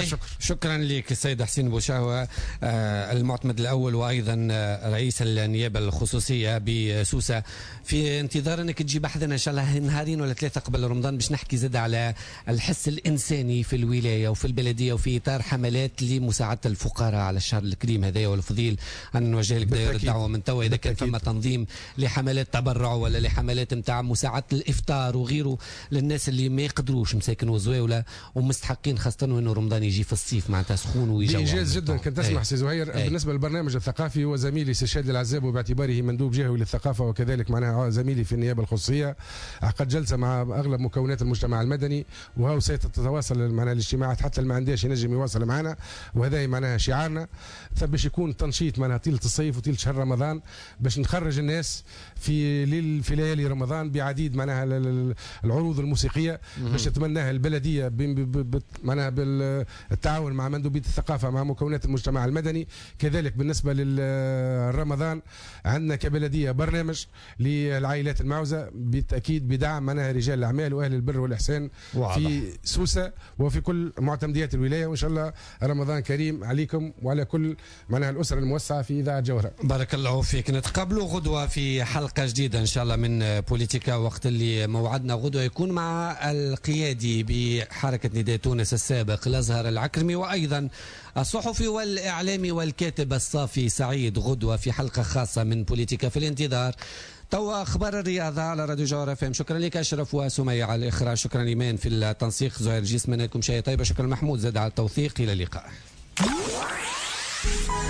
شكرا لك السيد حسين بوشاوة، المعتمد الاول وايضا رئيس النيابه الخصوصيه بسوسه، في انتظار انك تجي بحثنا ان شاء الله نهارين ولا 3 قبل رمضان باش نحكي زاد على الحس الانساني في الولايه وفي البلديه، وفي اطار حملات لمساعده الفقراء على الشهر الكريم هذايا والفضيل. انا نوجه لك دائره الدعوه من توا اذا كان فما تنظيم لحملات تبرع ولا لحملات نتاع مساعده الافطار وغيره للناس اللي ما يقدروش مساكن وزواوله ومستحقين، خاصه انه رمضان يجي في الصيف معناتها سخون ويجوع. بإيجاز جدا. كنت اسمح سي زهير بالنسبه للبرنامج الثقافي، هو زميلي سي شادي العزاب وباعتباره مندوب جهوي للثقافه وكذلك معناها زميلي في النيابه الخصوصيه، عقد جلسه مع اغلب مكونات المجتمع المدني، وهو سيتواصل معناها الاجتماعات حتى اللي ما عندهاش ينجم يواصل معنا، وهذا معناها شعارنا. فباش يكون تنشيط معناها طيله الصيف وطيله شهر رمضان باش نخرج الناس في ليالي رمضان بعديد معناها العروض الموسيقيه باش تتمناها البلديه معناها بالتعاون مع مندوبيه الثقافه مع مكونات المجتمع المدني. كذلك بالنسبه للرمضان عندنا كبلديه برنامج للعائلات المعوزه بالتاكيد بدعم معناها رجال الاعمال واهل البر والاحسان في سوسه وفي كل معتمديات الولايه، وان شاء الله رمضان كريم عليكم وعلى كل معناها الاسره الموسعه في اذاعه جوهره. بارك الله فيك. نتقابلوا غدوه في حلقه جديده ان شاء الله من بوليتيكا، وقت اللي موعدنا غدوه يكون مع القيادي بحركه نداء تونس السابق الازهر العكرمي، وايضا الصحفي والاعلامي والكاتب الصافي سعيد، غدوه في حلقه خاصه من بوليتيكا. في الانتظار توا اخبار الرياضه على راديو جوهر اف ام. شكرا لك اشرف وسميه على الاخراج، شكرا ايمان في التنسيق، زهير جسمنا لكم شيء طيبه، شكرا محمود زاد على التوثيق. الى اللقاء.